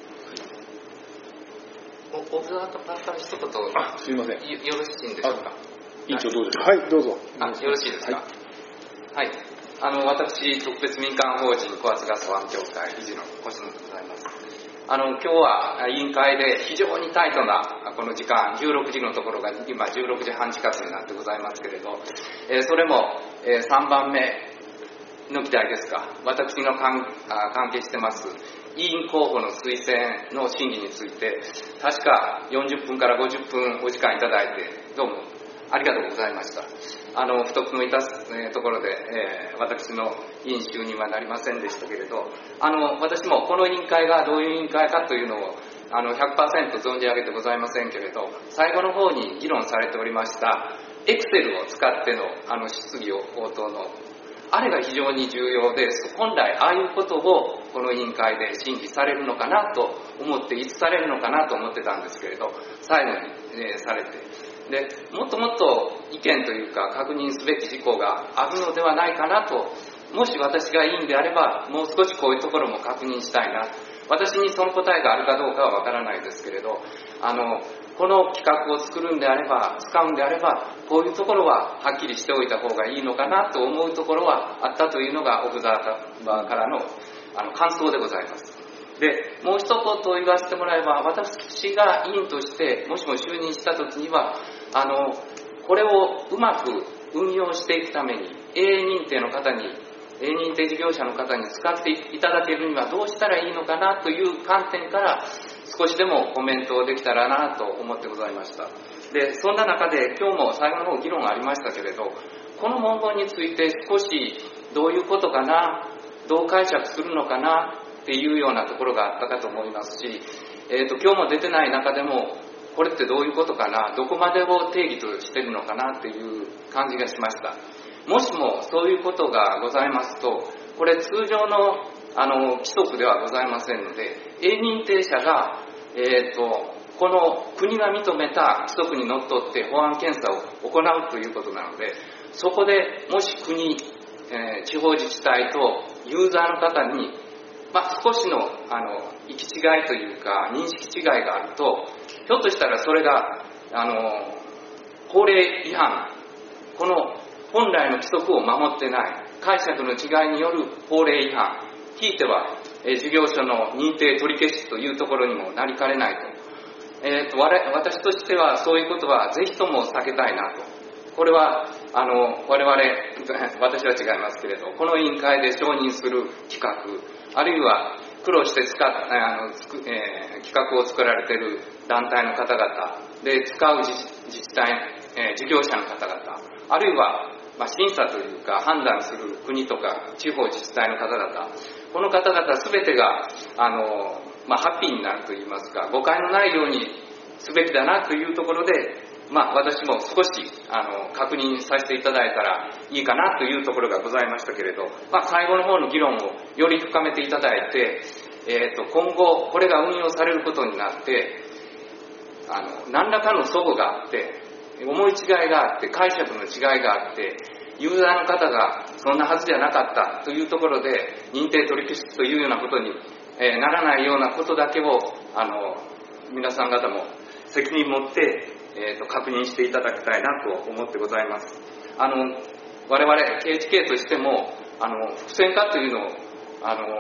オブザーバーから一言、
あ、すみません。
よろしいんでしょうか。
委員長どうですか。
はい、どうぞ。
あ、よろしいですか。はい。はい、あの私特別民間法人小圧ガス保安協会理事の星野でございます。あの今日は委員会で非常にタイトなこの時間、じゅうろくじのところが今じゅうろくじはん近くになってございますけれど、えー、それも、えー、さんばんめの議題ですか。私の関関係してます委員候補の推薦の審議について、確かよんじゅっぷんからごじゅっぷんお時間いただいて、どうもありがとうございました。あの不徳の致す、えー、ところで、えー、私の委員就任はなりませんでしたけれど、あの私もこの委員会がどういう委員会かというのをあの ひゃくパーセント 存じ上げてございませんけれど、最後の方に議論されておりましたエクセルを使ってのあの質疑応答のあれが非常に重要で、本来ああいうことをこの委員会で審議されるのかなと思って、いつされるのかなと思ってたんですけれど、最後に、えー、されて、でもっともっと意見というか確認すべき事項があるのではないかなと、もし私がいいんであればもう少しこういうところも確認したいな。私にその答えがあるかどうかはわからないですけれど、あのこの企画を作るんであれば、使うんであれば、こういうところははっきりしておいた方がいいのかなと思うところはあったというのがオブザーバーからの、あの感想でございます。で、もう一言言わせてもらえば、私が委員としてもしも就任した時には、あのこれをうまく運用していくために、営認定の方に、営認定事業者の方に使っていただけるにはどうしたらいいのかなという観点から少しでもコメントできたらなと思ってございました。で、そんな中で今日も最後の方議論がありましたけれど、この文言について少しどういうことかな、どう解釈するのかなっていうようなところがあったかと思いますし、えーと、今日も出てない中でもこれってどういうことかな、どこまでを定義としてるのかなっていう感じがしました。もしもそういうことがございますと、これ通常のあの規則ではございませんので、営認定者が、えーと、この国が認めた規則にのっとって保安検査を行うということなので、そこでもし国、えー、地方自治体とユーザーの方に、まあ、少しの、あの行き違いというか認識違いがあると、ひょっとしたらそれがあの法令違反、この本来の規則を守ってない解釈の違いによる法令違反、ひいては、えー、事業所の認定取り消しというところにもなりかねないと。えーと、私としてはそういうことはぜひとも避けたいなと。これはあの我々、私は違いますけれど、この委員会で承認する企画、あるいは苦労して使っあのつく、えー、企画を作られている団体の方々で使う 自, 自治体、えー、事業者の方々、あるいはまあ、審査というか判断する国とか地方自治体の方々、この方々すべてがあの、まあ、ハッピーになるといいますか、誤解のないようにすべきだなというところで、まあ、私も少しあの確認させていただいたらいいかなというところがございましたけれど、まあ、最後の方の議論をより深めていただいて、えー、と今後これが運用されることになって、あの何らかの齟齬があって、思い違いがあって、解釈の違いがあって、ユーザーの方がそんなはずじゃなかったというところで認定取り消しというようなことに、えー、ならないようなことだけをあの皆さん方も責任持って、えー、と確認していただきたいなと思ってございます。あの我々 ケーエイチケー としてもあの複線化というのをあの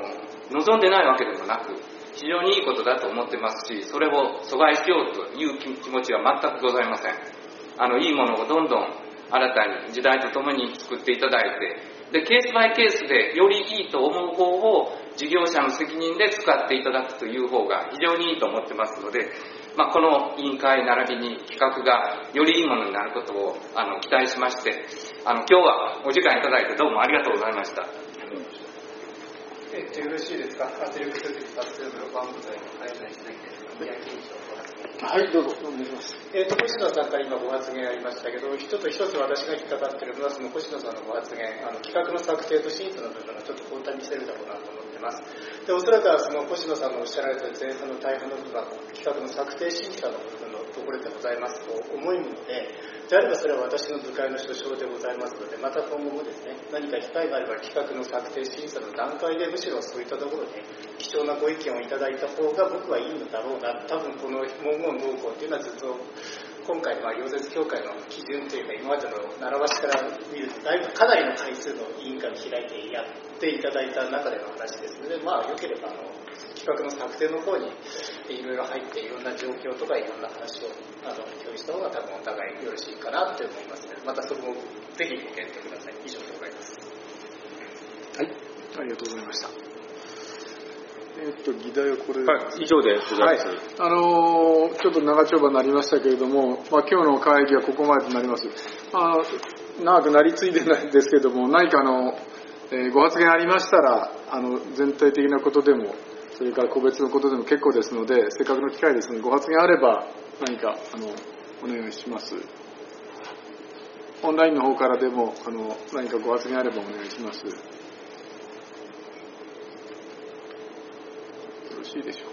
望んでないわけでもなく、非常にいいことだと思ってますし、それを阻害しようという気持ちは全くございません。あのいいものをどんどん新たに時代とともに作っていただいて、でケースバイケースでよりいいと思う方を事業者の責任で使っていただくという方が非常にいいと思ってますので、まあ、この委員会並びに企画がよりいいものになることをあの期待しまして、あの今日はお時間いただいてどうもありがとうございました。
えっと、よろしいですか。圧力数的活動の万物剤の開催しなきゃいけない。
はい、どうぞ、お願いします。
えっと、星野さんから今ご発言ありましたけど、ちょっと一つ私が引っかかっているのは、その星野さんのご発言、あの企画の策定と審査の部分がちょっと交代にしてるだろうなと思ってます。で、おそらくはその星野さんのおっしゃられた前半の大半の部分は、企画の策定審査の部分のところでございますと思いので、であればそれは私の部会の所掌でございますので、また今後もですね、何か機会があれば企画の策定審査の段階でむしろそういったところで貴重なご意見をいただいた方が僕はいいのだろうな。多分この文言動向っていうのはずっと今回の溶接協会の基準というか今までの習わしから見るとだいぶかなりの回数の委員会を開いてやっていただいた中での話ですので、まあ良ければあの企画の策定の方にいろいろ入っていろんな状況とかいろんな話をあの共有した方が多分お互いよろしいかなと思いますので、またそこをぜひご検討ください。以上でございます。
はい、ありがとうございました。えっと議題はこれ、
はい、以上でございます。はい、
あのー、ちょっと長丁場になりましたけれども、まあ、今日の会議はここまでになります。まあ、長くなりついでないんですけれども、何かあの、えー、ご発言ありましたら、あの全体的なことでも、それから個別のことでも結構ですので、せっかくの機会ですので、ご発言あれば何かあのお願いします。オンラインの方からでもあの何かご発言あればお願いします。よろしいでしょ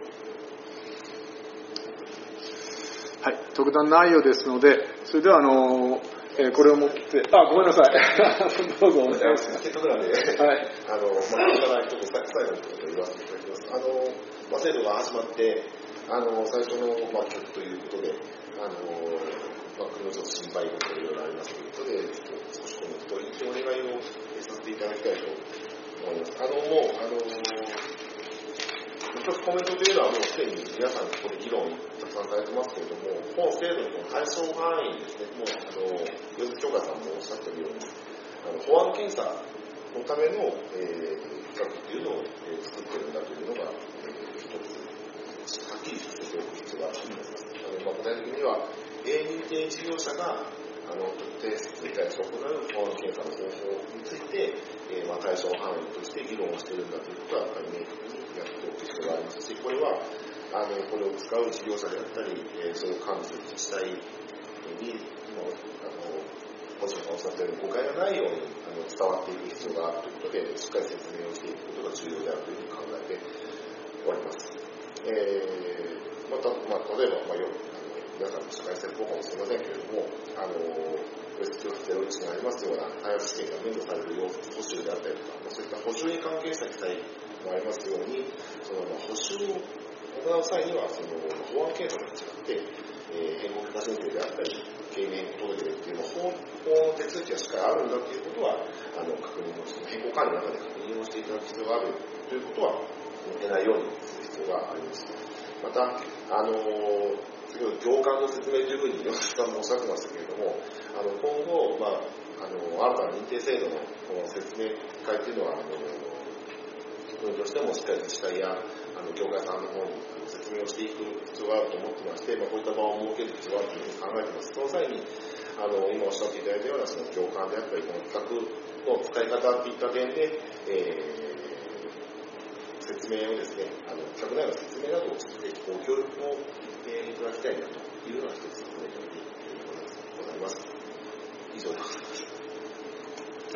うか。はい、特段内容ですので、それではあの、えー、これを持って、あ、ごめんなさい。どうぞお願いします。
せっかくなんで、はい、あの、まあ、からちょっと最後のことを言わせていただきます。あの、まあ、制度が始まって、あの、最初の、まあ、曲ということで、あの、まあ、国のちょっと心配事がいろいろありますということで、少しこのと一応お願いをさせていただきたいと思います。あの、もう、あの、一つコメントというのはもうすでに皆さんここで議論たくさんされてますけれども、本制度の対象範囲ですね、もう、あの、上津協会さんもおっしゃっているように、あの保安検査のための、えー、企画というのを、えー、作っているんだというのが、えー、一つ、はっきりさせておく必要があると思います。あのまあ、具体的には、A 認定事業者が、あの、特定施設に対して行う保安検査の方法について、えーまあ、対象範囲として議論をしているんだということは、やっぱり明確にやっておく必要がありますし、これは、あの、これを使う事業者であったり、えー、それを管理する自治体に、もあの、星野さんおっしゃったように誤解がないようにあの伝わっていく必要があるということで、しっかり説明をしていくことが重要であるというふうに考えております。えー、また、まあ、例えば、まあ、よ皆さん社会性効果もすみませんけれども、あの、エスキューゼロいちにありますような開発試験が免除されるよう補修であったりとか、そういった補修に関係した記載もありますように、そのまあ補修を行う際には、その保安検査と違って、えー、変更許可申請であったり、経年届け出っていうの法の手続きがしっかりあるんだということは、あの確認をして、変更管理の中で確認をしていただく必要があるということは、出ないようにする必要があります。また、あのー先ほど行間の説明というふうに吉田さんもおっしゃってましたけれども、あの今後、まあ、あの新たな認定制度のこの説明会というのは、あの国としてもしっかり自治体やあの業界さんの方に説明をしていく必要があると思ってまして、まあ、こういった場を設ける必要があるというふうに考えています。その際に、あの今おっしゃっていただいたようなその行間であったり、この企画の使い方といった点で、えー説明をですね、あの企画内の説明などをしてご協力を、えー、いただきたいなというのが一つ説明でございます。以上でございます。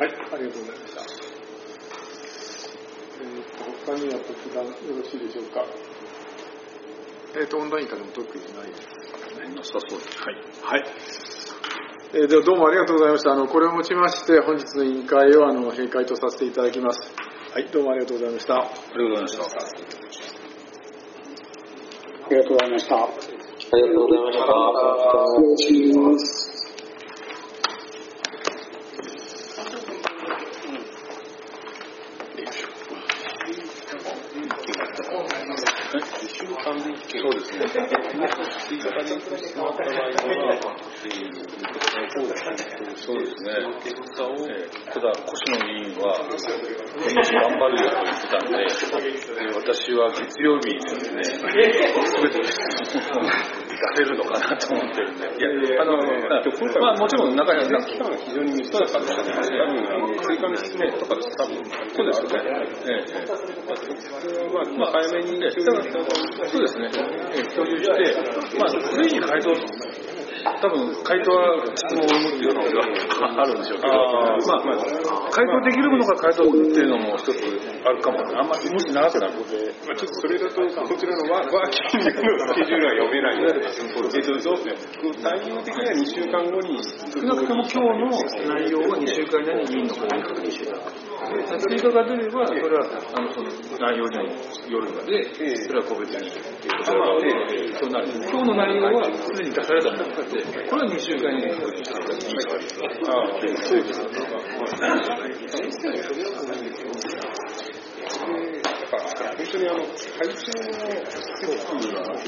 はい、ありがとうございました。えー、他には特段よろしいでしょうか。えっ、ー、とオンラインからも特にないですね。なさそうです。はい。はい。えー、ではどうもありがとうございました。あのこれをもちまして本日の委員会をあの閉会とさせていただきます。はい、どうもありがとうございました。あ
りがとうございました。
ありがとうございました。あ
りがとうございました。
失礼します。
よいしょ。
そうですね。ただ、越野議員は、頑張るよと言ってたんで、私は月曜日にですね、すべての質問を出せるのかなと思ってるんで、いや、あの、まあもちろん中には、期間が非常に短かったので、多分、追加の質問とか多分、そうですよね。ええ、まあ、まあ、早めに、そうですね、共有して、まあ、随時回答、多分回答は質問を生むっていうのがあるんでしょうけど、まあ、まあ、回答できるものが回答するっていうのも一つあるかも。あんまりもし長くなるので、
まあ、ちょっとそれだとこちらのワーキングのスケジュールは読めないので、えっとタイミング的にはにしゅうかんごに
少なくとも今日の内容はにしゅうかん以内に議員の方に確認していただく。追加が出れば、それはあのその内容によるので、それは個別にそうなる。今日の内容はすでに出されたものなので、これはにしゅうかん以内に確認していただいていいですか？ああ、そうですね。
だから本当にあの会長のステップが